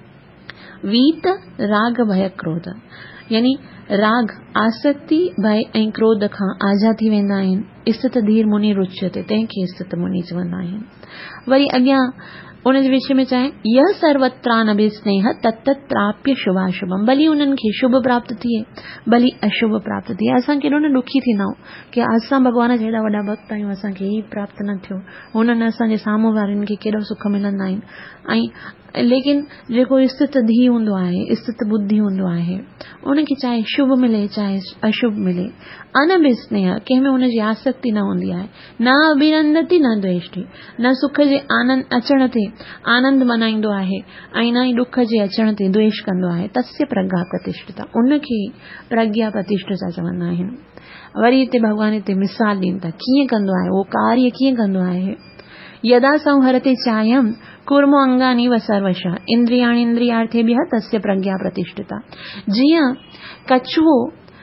S1: वीत राग भय क्रोध, यानी राग आसक्ति भय ऐं क्रोध खां आज़ा थी वेंदा आहिनि। स्थित धीर मुनि रुच्यते, तंहिंखे स्थित मुनि चवंदा आहिनि। वरी अॻियां उन जे विषय में चाहे यह सर्वत्रान अभिस्नेह तत्त प्राप्य शुभाशुभम, भली उन्हनि खे शुभ प्राप्त थिए भली अशुभ प्राप्त थिए। असां केॾो न दुखी थींदा आहियूं कि असां भॻवान जा हेॾा वॾा भक्त आहियूं, असांखे ही प्राप्त न थियो, हुननि असांजे साम्हूं वारनि खे केॾो सुख मिलंदा आहिनि। ऐं लेकिन जेको स्थित धी हूंदो आहे, स्थित बुद्धि हूंदो आहे, उनखे चाहे शुभ मिले चाहे अशुभ मिले, अनभिस्नेह, कंहिंमें हुनजी आसक्ति न हूंदी आहे। न अभिनंदती न द्वेष्टि, न सुख जे आनंद अचण ते आनंद मनाईंदो आहे ऐं न ई दुख जे अचण ते द्वेष कंदो आहे। तस्य प्रज्ञा प्रतिष्ठिता, उनखे प्रज्ञा प्रतिष्ठिता चवंदा आहिनि। वरी हिते भॻवान हिते मिसाल ॾीनि था कीअं कंदो आहे, उहो कार्य कीअं कंदो आहे। यदा संहरते चायम कुर्मो अंगानी व सर्वशः इंद्रियाणि इंद्रियार्थेभ्यः तस्य प्रज्ञा प्रतिष्ठिता। जीअं कछुओ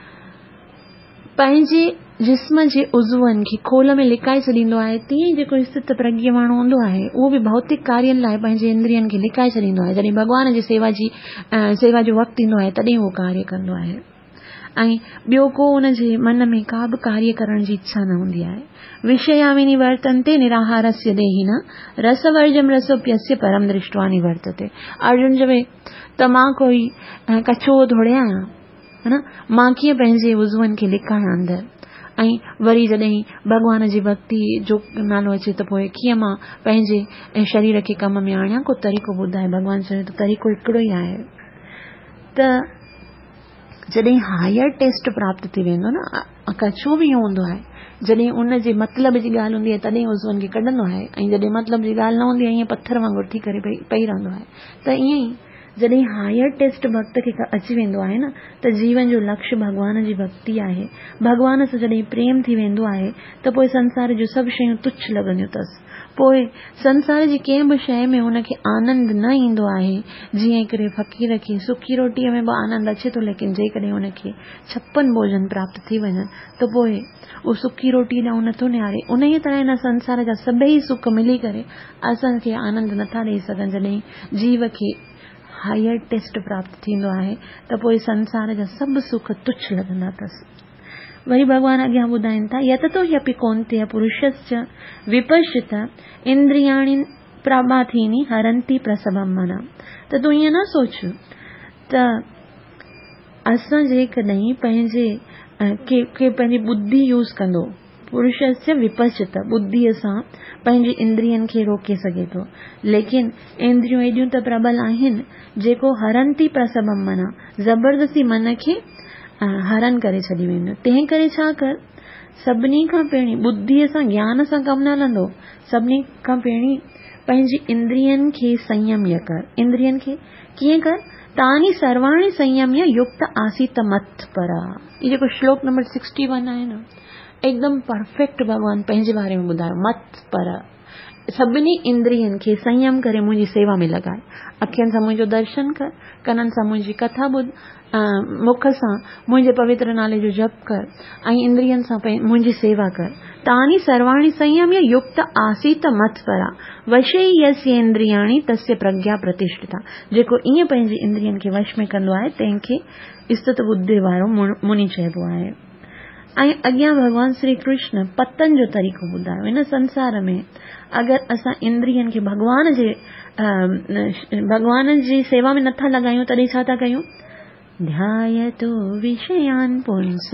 S1: पंहिंजे जिस्म जे उज़वनि खे खोल में लिकाए छॾींदो आहे, तीअं जेको स्थित प्रज्ञ माण्हू हूंदो आहे उहो बि भौतिक कार्यनि लाइ पंहिंजे इंद्रियनि खे लिकाए छॾींदो आहे। जॾहिं भॻवान जी सेवा जी सेवा जो वक़्तु ईंदो आहे तॾहिं उहो कार्य कंदो आहे। ऐं ॿियो को उन जे मन में का बि कार्य करण जी इच्छा न हूंदी आहे। विषयामिनी वर्तन्ते निराहारस्य देहिन रसवर्जम रसोप्यस्य परम दृष्ट्वा निवर्तते। अर्जुन चवे त मां कोई कछुओ थोड़े आहियां, है न, मां कीअं पंहिंजे उज़वनि खे लिकायां अंदरि, ऐं वरी जॾहिं भॻवान जी भक्ति जो नालो अचे त पोइ कीअं मां पंहिंजे शरीर खे कम में आणियां। को तरीक़ो ॿुधाए भॻवान चवे त तरीक़ो हिकिड़ो ई आहे। त जॾहिं हायर टेस्ट प्राप्त थी वेंदो न, कछुओ बि इहो हूंदो आहे, जॾहिं उन जे मतिलब जी ॻाल्हि हूंदी आहे तॾहिं उज़वनि खे कढंदो आहे, ऐं जॾहिं मतिलब जी ॻाल्हि न हूंदी आहे ईअं पत्थर वांगुरु थी करे पई पई रहंदो आहे। त ईअं ई जॾहिं हायर टेस्ट भक्त खे अची वेंदो आहे न, त जीवन जो लक्ष्य भॻवान जी भक्ति आहे। भॻवान सां जॾहिं प्रेम थी वेंदो आहे त पोइ संसार जूं सभु शयूं तुच्छ लॻंदियूं अथसि। पोइ संसार जी कंहिं बि शइ में हुनखे आनंद न ईंदो आहे। जीअं हिकिड़े फ़क़ीर खे सुकी रोटीअ में बि आनंद अचे थो, लेकिन जेकॾहिं हुनखे छप्पन भोजन प्राप्त थी वञनि त पोइ उहो सुकी रोटी ॾांहुं नथो निहारे। उन ई तरह हिन संसार जा सभई सुख मिली करे असांखे आनंद नथा ॾेई सघनि। जॾहिं जीव खे हायर टेस्ट प्राप्त थींदो आहे त पोइ संसार जा सभु सुख तुच्छ लॻंदा अथसि। वरी भॻवान अॻियां ॿुधाइनि था यततो ह्यपि कौन्तेय पुरुषस्य विपश्चित इंद्रियाणि प्रभाथीनि हरन्ति प्रसभम मना। त तूं ईअं न सोच त असां जेकॾहिं पंहिंजे के, के पंहिंजी बुद्धि यूज़ कंदो, पुरुषस्य विपश्चित बुद्धीअ सां पंहिंजी इंद्रियनि खे रोके सघे थो, लेकिन इंद्रियूं एॾियूं त प्रबल आहिनि जेको हरन्ति प्रसभम मना, ज़बरदस्ती मन खे हरण करे छॾी वेंदो। तंहिं करे छा कर, सभिनी खां पहिरीं बुद्धीअ सां ज्ञान सां कमु न हलंदो, सभिनी खां पहिरीं पंहिंजी इंद्रियनि खे संयम्य कर। इंद्रियनि खे कीअं कर, तानी सर्वाणी संयम्य युक्त आसीत मत परा। ये जेको श्लोक नंबर सिक्सटी वन आहे न, एकदम परफेक्ट भॻवान पंहिंजे बारे में ॿुधायो। मत पर, सभिनी इंद्रियनि खे संयम करे मुंहिंजी सेवा में लॻाए। अखियुनि सां मुंहिंजो दर्शन कर, कननि सां मुंहिंजी कथा ॿुध, मुख सां मुंहिंजे पवित्र नाले जो जप कर, ऐं इंद्रियनि सां मुंहिंजी सेवा कर। तानी सर्वाणी संयम्य युक्त आसीत मत परा वशे यस्य इंद्रियाणि तस्य प्रज्ञा प्रतिष्ठिता। जेको ईअं पंहिंजी इंद्रियनि खे वश में कंदो आहे तंहिंखे स्थित बुद्धि वारो मुनि चइबो आहे। ऐं अॻियां भॻवान श्री कृष्ण पतन जो तरीक़ो ॿुधायो। हिन संसार में अगरि असां इंद्रियनि खे भॻवान जे भॻवान जी सेवा में नथा लॻायूं तॾहिं छा था कयूं, ध्यायतो विषयान् पुंस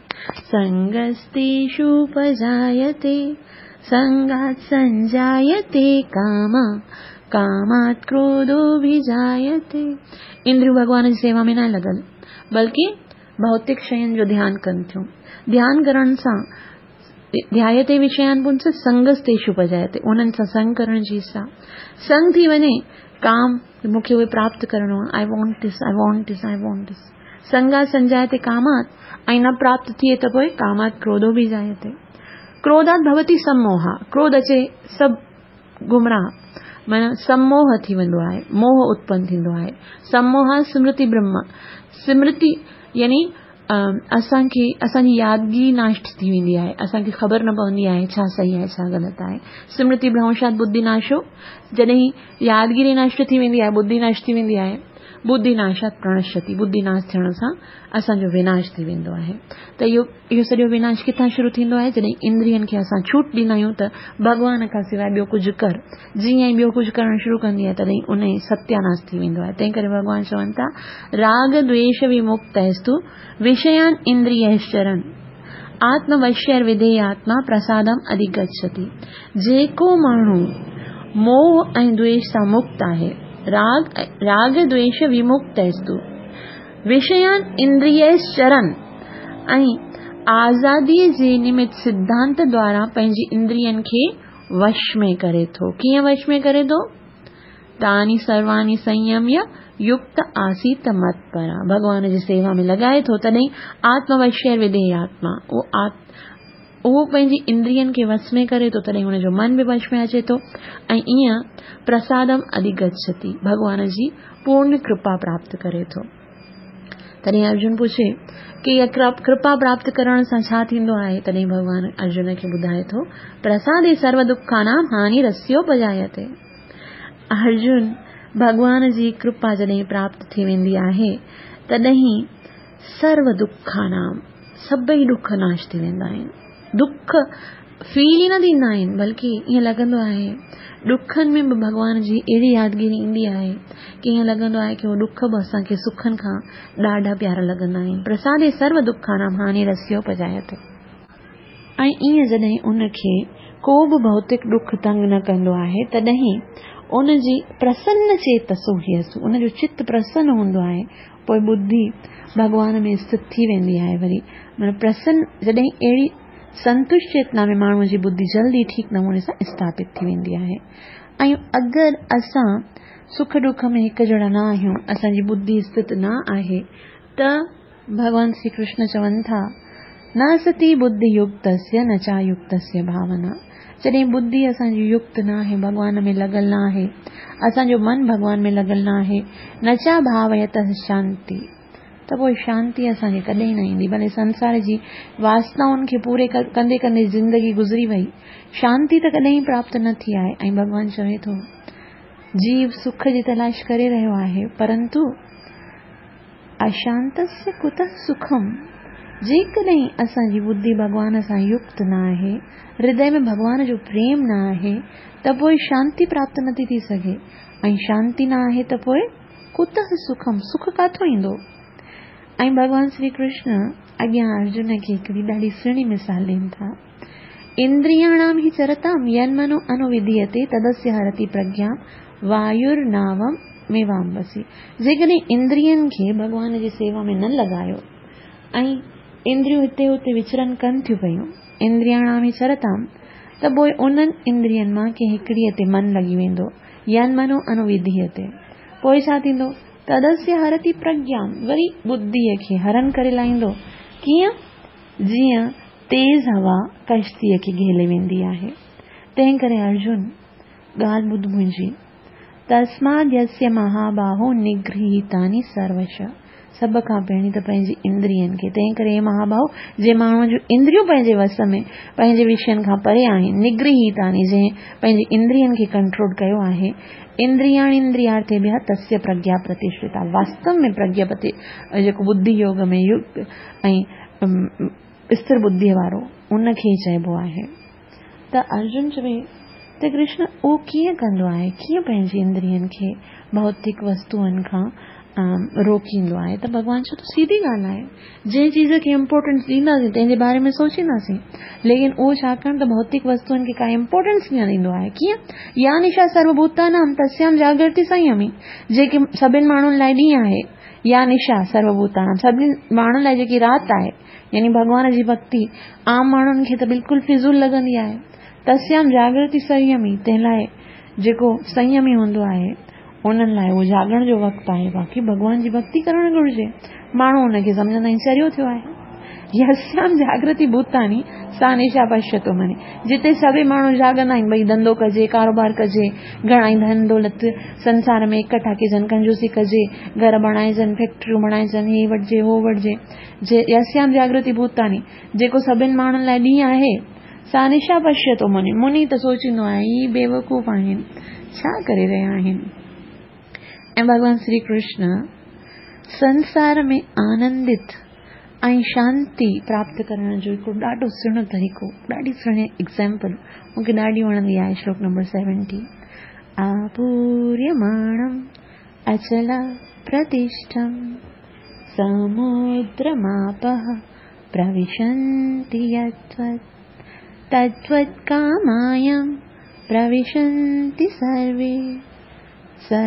S1: संगस्तेषु उपजायते संगात् संजायते काम कामात् क्रोधोऽभिजायते। इंद्रियूं भॻवान जी सेवा में न लॻल, बल्कि भौतिक शयुनि जो ध्यानु कनि थियूं। ध्यानु करण सां ध्यायते विषयान् पुंस संगस्तेषु उपजायते, उन्हनि सां संग करण जी इच्छा, संग थी वञे काम, मूंखे उहे प्राप्त करणो आहे, I want this I want this I want this, संगा संजायते कामात् ऐं न प्राप्त थिए त पोइ कामात् क्रोधो भी जायते। क्रोधात् भवति सम्मोहा, क्रोध अचे सब गुमराह माना सम्मोह थी वेंदो आहे, मोह उत्पन्न थींदो आहे। सम्मोह स्मृति ब्रह्म, स्मृति यानी असांखे असांजी यादगिरी नाश थी वेंदी आहे, असांखे ख़बर न पवंदी आहे छा सही आहे छा ग़लति आहे। स्मृति भ्रंशात् बुद्धि नाशो, जॾहिं यादगिरी नष्ट थी वेंदी आहे बुद्धि नष्ट थी वेंदी आहे। बुद्धि नाशात् प्रणश्यति, बुद्धि नाश थियण सां असांजो विनाश थी वेंदो आहे। त इहो इहो सॼो विनाश किथां शुरू थींदो आहे, जॾहिं इंद्रियनि खे असां छूट ॾींदा आहियूं त भॻवान खां सवाइ ॿियो कुझु कर, जीअं ई ॿियो कुझु करणु शुरू कंदी आहे तॾहिं उन ई सत्यानाश थी वेंदो आहे। तंहिं करे भॻवान चवनि था राग द्वेष विमुक्तस्तु विषयान इंद्रियश्चरन् आत्मवश्यर विधेयात्मा प्रसादम अधिगच्छति। जेको माण्हू मोह ऐं द्वेष सां मुक्त आहे, राग राग द्वेष विमुक्तस्तु विषयान इंद्रियश्चरन् ऐं आज़ादीअ जे निमित्त सिद्धांत द्वारा पंहिंजी इंद्रियनि खे वश में करे थो। कीअं वश में करे थो? तानि सर्वाणि संयम्य युक्त आसीत मत्परा, भगवान जी सेवा में लगाए थो तॾहिं आत्मवश्य विधेयात्मा, उहो पंहिंजी इंद्रियनि खे वश में करे थो तॾहिं हुनजो मन बि वश में अचे थो ऐं ईअं प्रसादम अधिगच्छति, भगवान जी पूर्ण कृपा प्राप्त करे थो। तॾहिं अर्जुन पूछे कि इहा कृपा प्राप्त करण सां छा थींदो आहे, तॾहिं भगवान अर्जुन खे ॿुधाए थो प्रसादे सर्व दुखानां हानिरस्योपजायते। अर्जुन, भगवान जी कृपा जॾहिं प्राप्त थी वेंदी आहे तॾहिं सर्व दुखानां, सभई दुख नाश थी वेंदा आहिनि। दुख फील ई न थींदा आहिनि, बल्कि ईअं लॻंदो आहे दुखनि में बि भगवान जी अहिड़ी यादगिरी ईंदी आहे कि ईअं लॻंदो आहे कि उहे दुख बि असांखे सुखनि खां ॾाढा प्यारा लॻंदा आहिनि। प्रसादे सर्व दुखानां हानिरस्योपजायते। ऐं ईअं जॾहिं उनखे को बि भौतिक दुख तंग न कंदो आहे तॾहिं उनजी प्रसन्न चेतसो ह्यसु, उनजो चित्त प्रसन्न हूंदो आहे, पोइ बुद्धि भगवान में स्थित थी वेंदी आहे। वरी मन प्रसन्न जॾहिं अहिड़ी संतुष्ट चेतना में माण्हूअ जी बुद्धि जल्दी ठीक नमूने सां स्थापित थी वेंदी आहे। ऐं अगरि असां सुख दुख में हिकु जहिड़ा न आहियूं, असांजी बुद्धि स्थित न आहे, त भगवान श्री कृष्ण चवनि था न सती बुद्धि युक्तस्य न चा युक्तस्य भावना। जॾहिं बुद्धि असांजी युक्त न आहे, भगवान में लॻल न आहे, असांजो मन भगवान में लॻल न आहे, न चा भावयत शांति, त पोइ शांती असांखे कॾहिं न ईंदी। भले संसार जी वासनाउनि खे पूरे कंदे कंदे ज़िंदगी गुज़री वई, शांती त कॾहिं प्राप्त न थी आहे। ऐं भगवान चवे थो जीव सुख जी तलाश करे रहियो आहे, परंतु अशांतस्य कुतः सुखम। जेकॾहिं असांजी बुद्धि भगवान सां युक्त न आहे, हृदय में भगवान जो प्रेम न आहे, त पोइ शांती प्राप्त नथी थी सघे। ऐं शांती न आहे त पोइ कुतः सुखम, सुख काथो ईंदो। ऐं भगवान श्री कृष्ण अॻियां अर्जुन खे हिकिड़ी ॾाढी सुहिणी मिसाल ॾियनि था। इंद्रियाणां हि चरतां यन्मनो अनुविधीयते तदस्य हरति प्रज्ञा वायुर्नावम मेवाम्बसी। जेकॾहिं इंद्रियनि खे भगवान जी सेवा में न लॻायो ऐं इंद्रियूं हिते हुते विचरन कनि थियूं पयूं, इंद्रियाणां हि चरतां, त पोइ उन्हनि इंद्रियनि मां कंहिं हिकिड़ीअ ते मन लॻी वेंदो, यन्मनो अनुविधीयते, पोइ छा थींदो, तदस्य हरति प्रज्ञा, वरी बुद्धीअ खे हरण करे लाहींदो। कीअं? जीअं तेज हवा कश्तीअ खे घेले वेंदी आहे। तंहिं करे अर्जुन ॻाल्हि ॿुध मुंहिंजी, तस्माद् यस्य महाबाहो निगृहीतानि सर्वशः, सभ खां पहिरीं त पंहिंजी इंद्रियनि खे, तंहिं करे हे महाबाहो जे माण्हूअ जूं इंद्रियूं पंहिंजे वस में पंहिंजे विषयनि खां परे आहिनि, निगृहीतानि जंहिं पंहिंजी इंद्रियनि खे कंट्रोल कयो आहे, इंद्रियाणि इंद्रियार्थेभ्यः तस्य प्रज्ञा प्रतिष्ठिता, वास्तव में प्रज्ञा प्रति जेको बुद्धि योग में युक्त ऐं स्थिर बुद्धीअ वारो उनखे चइबो आहे। त अर्जुन चवे त कृष्ण उहो कीअं कंदो आहे, कीअं पंहिंजी इंद्रियनि खे भौतिक वस्तुअनि खां रोकींदो आहे। त भगवान चयो त सीधी ॻाल्हि आहे, जंहिं चीज़ खे इम्पोर्टेंस ॾींदासीं तंहिंजे बारे में सोचींदासीं, लेकिन उहो छाकाणि त भौतिक वस्तुअनि खे का इम्पोर्टेंस न ॾींदो आहे। कीअं? या निशा सर्वभूतानां तस्यां जागर्ति संयमी, जेके सभिनि माण्हुनि लाइ ॾींहुं आहे, या निशा सर्वभूतानां, सभिनी माण्हुनि लाइ जेकी राति आहे, यानी भगवान जी भक्ति आम माण्हुनि खे त बिल्कुलु फिज़ूल लॻंदी आहे। तस्यां जागृति संयमी, तंहिं लाइ जेको संयमी हूंदो आहे उन्हनि लाइ उहो जाॻण जो वक़्तु आहे। बाक़ी भॻवान जी भक्ति करणु घुरिजे। माण्हू हुनखे सम्झंदा आहिनि चरियो थियो आहे। यस्याम जागृति भूतानी सा निशा पश्यतो मने। जिते सभई माण्हू जाॻंदा आहिनि, भई धंधो कजे, कारोबार कजे, घणा ई धन दौलत संसार में इकट्ठा कजनि, कंजूसी कजे, घर बणाइजनि, फैक्ट्रियूं बणाइजनि, हे वठिजे हो वठिजे। जे यस्याम जागृति भूतानी, जेको सभिनि माण्हुनि लाइ ॾींहुं आहे, सा निशा पश्यतो मने। मुनि त सोचींदो आहे ही बेवकूफ़ आहिनि, छा करे रहिया आहिनि। ऐं भगवान श्री कृष्ण संसार में आनंदित ऐं शांति प्राप्त करण जो हिकिड़ो ॾाढो सुहिणो तरीक़ो, ॾाढी सुहिणी एग्जाम्पल मूंखे ॾाढी वणंदी आहे। श्लोक नंबर सेवेंटी। आपूर्यमाणम अचल प्रतिष्ठम समुद्रमापः प्रविशन्ति यत्त्वत् तद्वत् कामायं प्रविशन्ति सर्वे स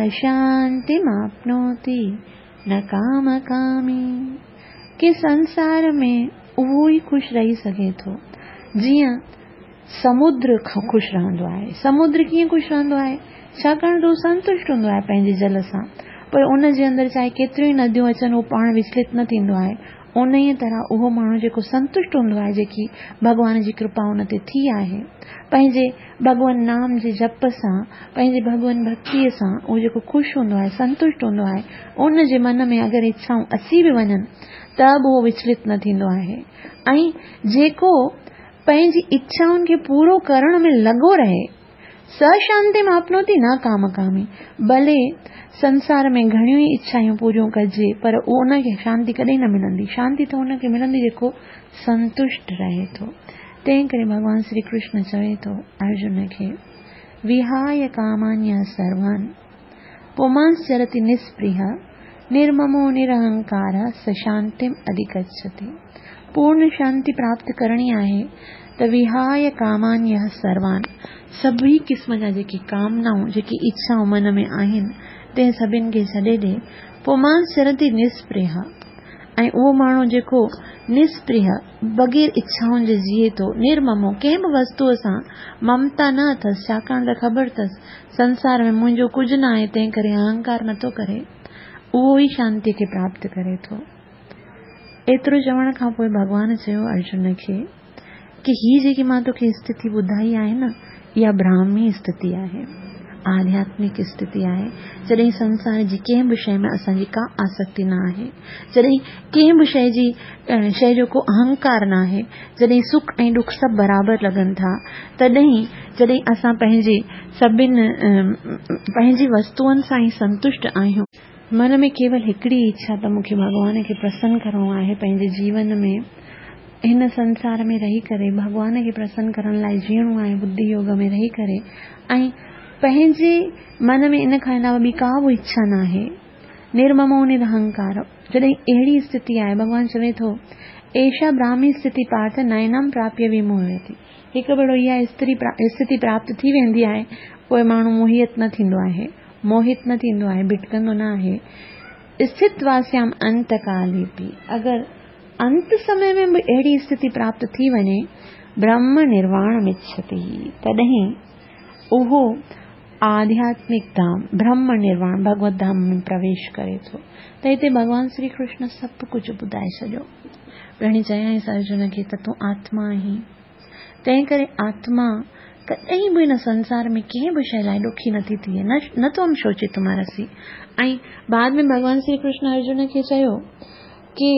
S1: शान्तिमाप्नोति न कामकामी। कि संसार में उहो ई खुश रही सघे थो जीअं समुद्र खुश रहंदो आहे। समुद्र कीअं खुश रहंदो आहे? छाकाणि तो संतुष्ट हूंदो आहे पंहिंजे जल सां। पर उन जे अंदरि चाहे केतिरियूं नदियूं अचनि, उहो पाण विचलित न थींदो आहे। उन ई तरह उहो माण्हू जेको संतुष्ट हूंदो आहे, जेकी भगवान जी कृपा उन ते थी आहे, पंहिंजे भगवान नाम जे जप सां, पंहिंजे भगवान भक्तीअ सां, उहो जेको ख़ुशि हूंदो आहे, संतुष्ट हूंदो आहे, उन जे मन में अगरि इच्छाऊं असी बि वञनि त बि उहो विचलित न थींदो आहे। ऐं जेको पंहिंजी इच्छाउनि खे पूरो करण में लॻो रहे, स शांति मापनोति न काम कामी। भले संसार में घणियूं ई इच्छाऊं पूरियूं कजे, पर उनखे शांति कॾहिं न मिलंदी। शांति त उनखे मिलंदी जेको संतुष्ट रहे थो। तंहिं करे भगवान श्री कृष्ण चवे थो अर्जुन खे, विहाय कामान्य सर्वान् पुमांश्चरति निस्पृह निर्ममो निरहंकार स शांतिम अधिगच्छति। पूर्ण शांति प्राप्त करणी आहे त विहाय कामान्य सर्वान्, सभी क़िस्म जा जेकी कामनाऊं, जेकी इच्छाऊं मन में आहिनि, तंहिं सभिनि खे छॾे ॾे। पुमांश्चरति निस्पृह, ऐं उहो माण्हू जेको निस्पृह बग़ैर इच्छाउनि जे जीए थो, निर्ममो कंहिं बि वस्तुअ सां ममता न अथसि, छाकाणि त ख़बर अथसि संसार में मुंहिंजो कुझु न आहे, तंहिं करे अहंकार नथो करे, उहो ई शांति खे प्राप्त करे थो। एतिरो चवण खां पोइ भगवान चयो अर्जुन खे कि ही जेकी मां तोखे स्थिति ॿुधाई आहे न, इहा ब्राह्मी स्थिति आहे, आध्यात्मिक स्थिति आहे। जॾहिं संसार जी कंहिं बि शइ में असांजी का आसक्ति न आहे, जॾहिं कंहिं बि शइ जी शइ जो को अहंकार न आहे, जॾहिं सुख ऐं दुख सभु बराबरि लॻनि था, तॾहिं जॾहिं असां पंहिंजे सभिनि पंहिंजी वस्तुअनि सां ई संतुष्ट आहियूं, मन में केवल हिकिड़ी इच्छा त मूंखे भगवान खे प्रसन्न करणो आहे, पंहिंजे जीवन में हिन संसार में रही करे भगवान खे प्रसन्न करण लाइ जीअणो आहे, बुद्धि योग में रही करे, ऐं पंहिंजे मन में इन खां अलावा ॿी का बि इच्छा न आहे। निर्ममो निरहंकार, जॾहिं अहिड़ी स्थिति आहे, भगवान चवे थो एषा ब्राह्मी स्थिति पार्थ नयनम प्राप्य विमोहयति। हिकु भेरो इहा स्थिति प्राप्त थी वेंदी आहे, पोइ माण्हू मोहित न थींदो आहे, मोहित न थींदो आहे, भिटकंदो न आहे। स्थितवास्याम अंत काले भी, अगर अंत समय में भी अहिड़ी स्थिति प्राप्त थी वञे, ब्रह्म निर्वाण इच्छति, तॾहिं उहो आध्यात्मिक धाम ब्रह्म निर्वाण भगवत धाम में प्रवेश करे थो। त हिते भगवान श्री कृष्ण सभु कुझु ॿुधाए छॾियो। पहिरीं चयाईंसि अर्जुन खे त तूं आत्मा आहीं, तंहिं करे आत्मा कॾहिं बि हिन संसार में कंहिं बि शइ लाइ ॾुखी नथी थिए, न न त्वं शोचितुमर्हसि। ऐं बाद में भगवान श्री कृष्ण अर्जुन खे चयो कि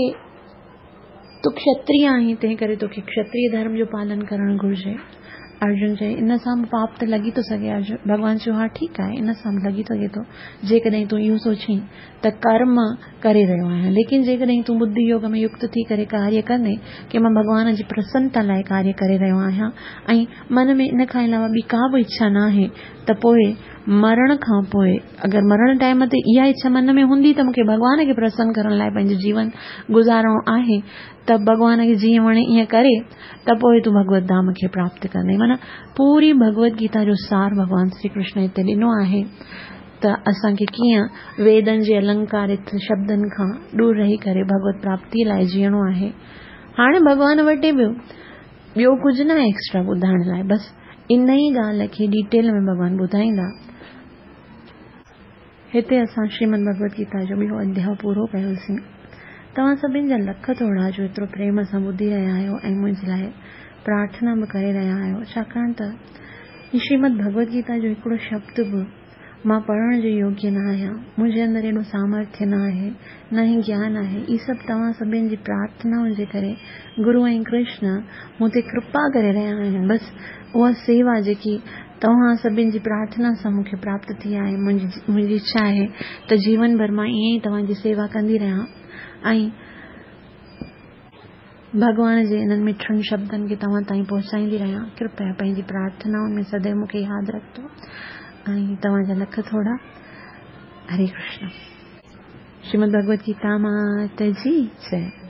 S1: तूं क्षत्रिय आहीं, तंहिं करे तोखे क्षत्रिय धर्म जो पालन करणु घुरिजे। अर्जुन चई इन सां बि पाप त लॻी थो सघे। अर्जुन भगवान चयो हा ठीकु आहे, इन सां बि लॻी सघे थो, जेकॾहिं तूं इहो सोचीं त कर्म करे रहियो आहियां, लेकिन जेकॾहिं तूं बुद्धि योग में युक्त थी करे कार्य कंदे कि मां भगवान जी प्रसन्नता लाइ कार्य करे रहियो आहियां ऐं मन में इन खां अलावा ॿी का बि इच्छा न आहे, त पोइ मरण खां पोइ अगरि मरण टाइम ते इहा इच्छा मन में हूंदी त मूंखे भगवान खे प्रसन्न करण लाइ पंहिंजो जीवन गुज़ारणो आहे, त भगवान खे जीअं वणे ईअं करे, त पोइ तूं भगवत धाम खे प्राप्त कंदे। माना पूरी भगवत गीता जो सार भगवान श्री कृष्ण हिते ॾिनो आहे त असांखे कीअं वेदनि जे अलंकारित शब्दनि खां दूर रही करे भगवत प्राप्ति लाइ जीअणो आहे। हाणे भगवान वटि बि ॿियो कुझु न एक्स्ट्रा ॿुधाइण लाइ, बसि इन ई ॻाल्हि खे डिटेल में भगवान ॿुधाईंदा। हिते असां श्रीमद भगवत गीता जो ॿियो अध्याय पूरो कयोसीं। तव्हां सभिनि जा लख थोड़ा जो एतिरो प्रेम सां ॿुधी रहिया आहियो ऐं मुंहिंजे लाइ प्रार्थना बि करे रहिया आहियो, छाकाणि त श्रीमद भगवत गीता जो हिकिड़ो शब्द बि मां पढ़ण जे योग्य न आहियां। मुंहिंजे अंदरि एॾो सामर्थ्य न आहे, न ही ज्ञान आहे। ई सभु तव्हां सभिनि जी प्रार्थनाउनि जे करे गुरु ऐं कृष्ण मूं ते कृपा करे रहिया आहिनि। बसि उहा सेवा जेकी तव्हां सभिनि जी प्रार्थना सां मूंखे प्राप्त थी आहे, मुंहिंजी मुंहिंजी इच्छा आहे त जीवन भर मां ईअं ई तव्हांजी सेवा कंदी रहियां ऐं भगवान जे इन्हनि मिठड़नि शब्दनि खे तव्हां ताईं पहुचाईंदी रहियां। कृपया पंहिंजी प्रार्थनाउनि में सदैव मूंखे यादि रखजो ऐं तव्हांजा लख थोड़ा। हरे कृष्ण। श्रीमद भगवत गीता माता जी जय।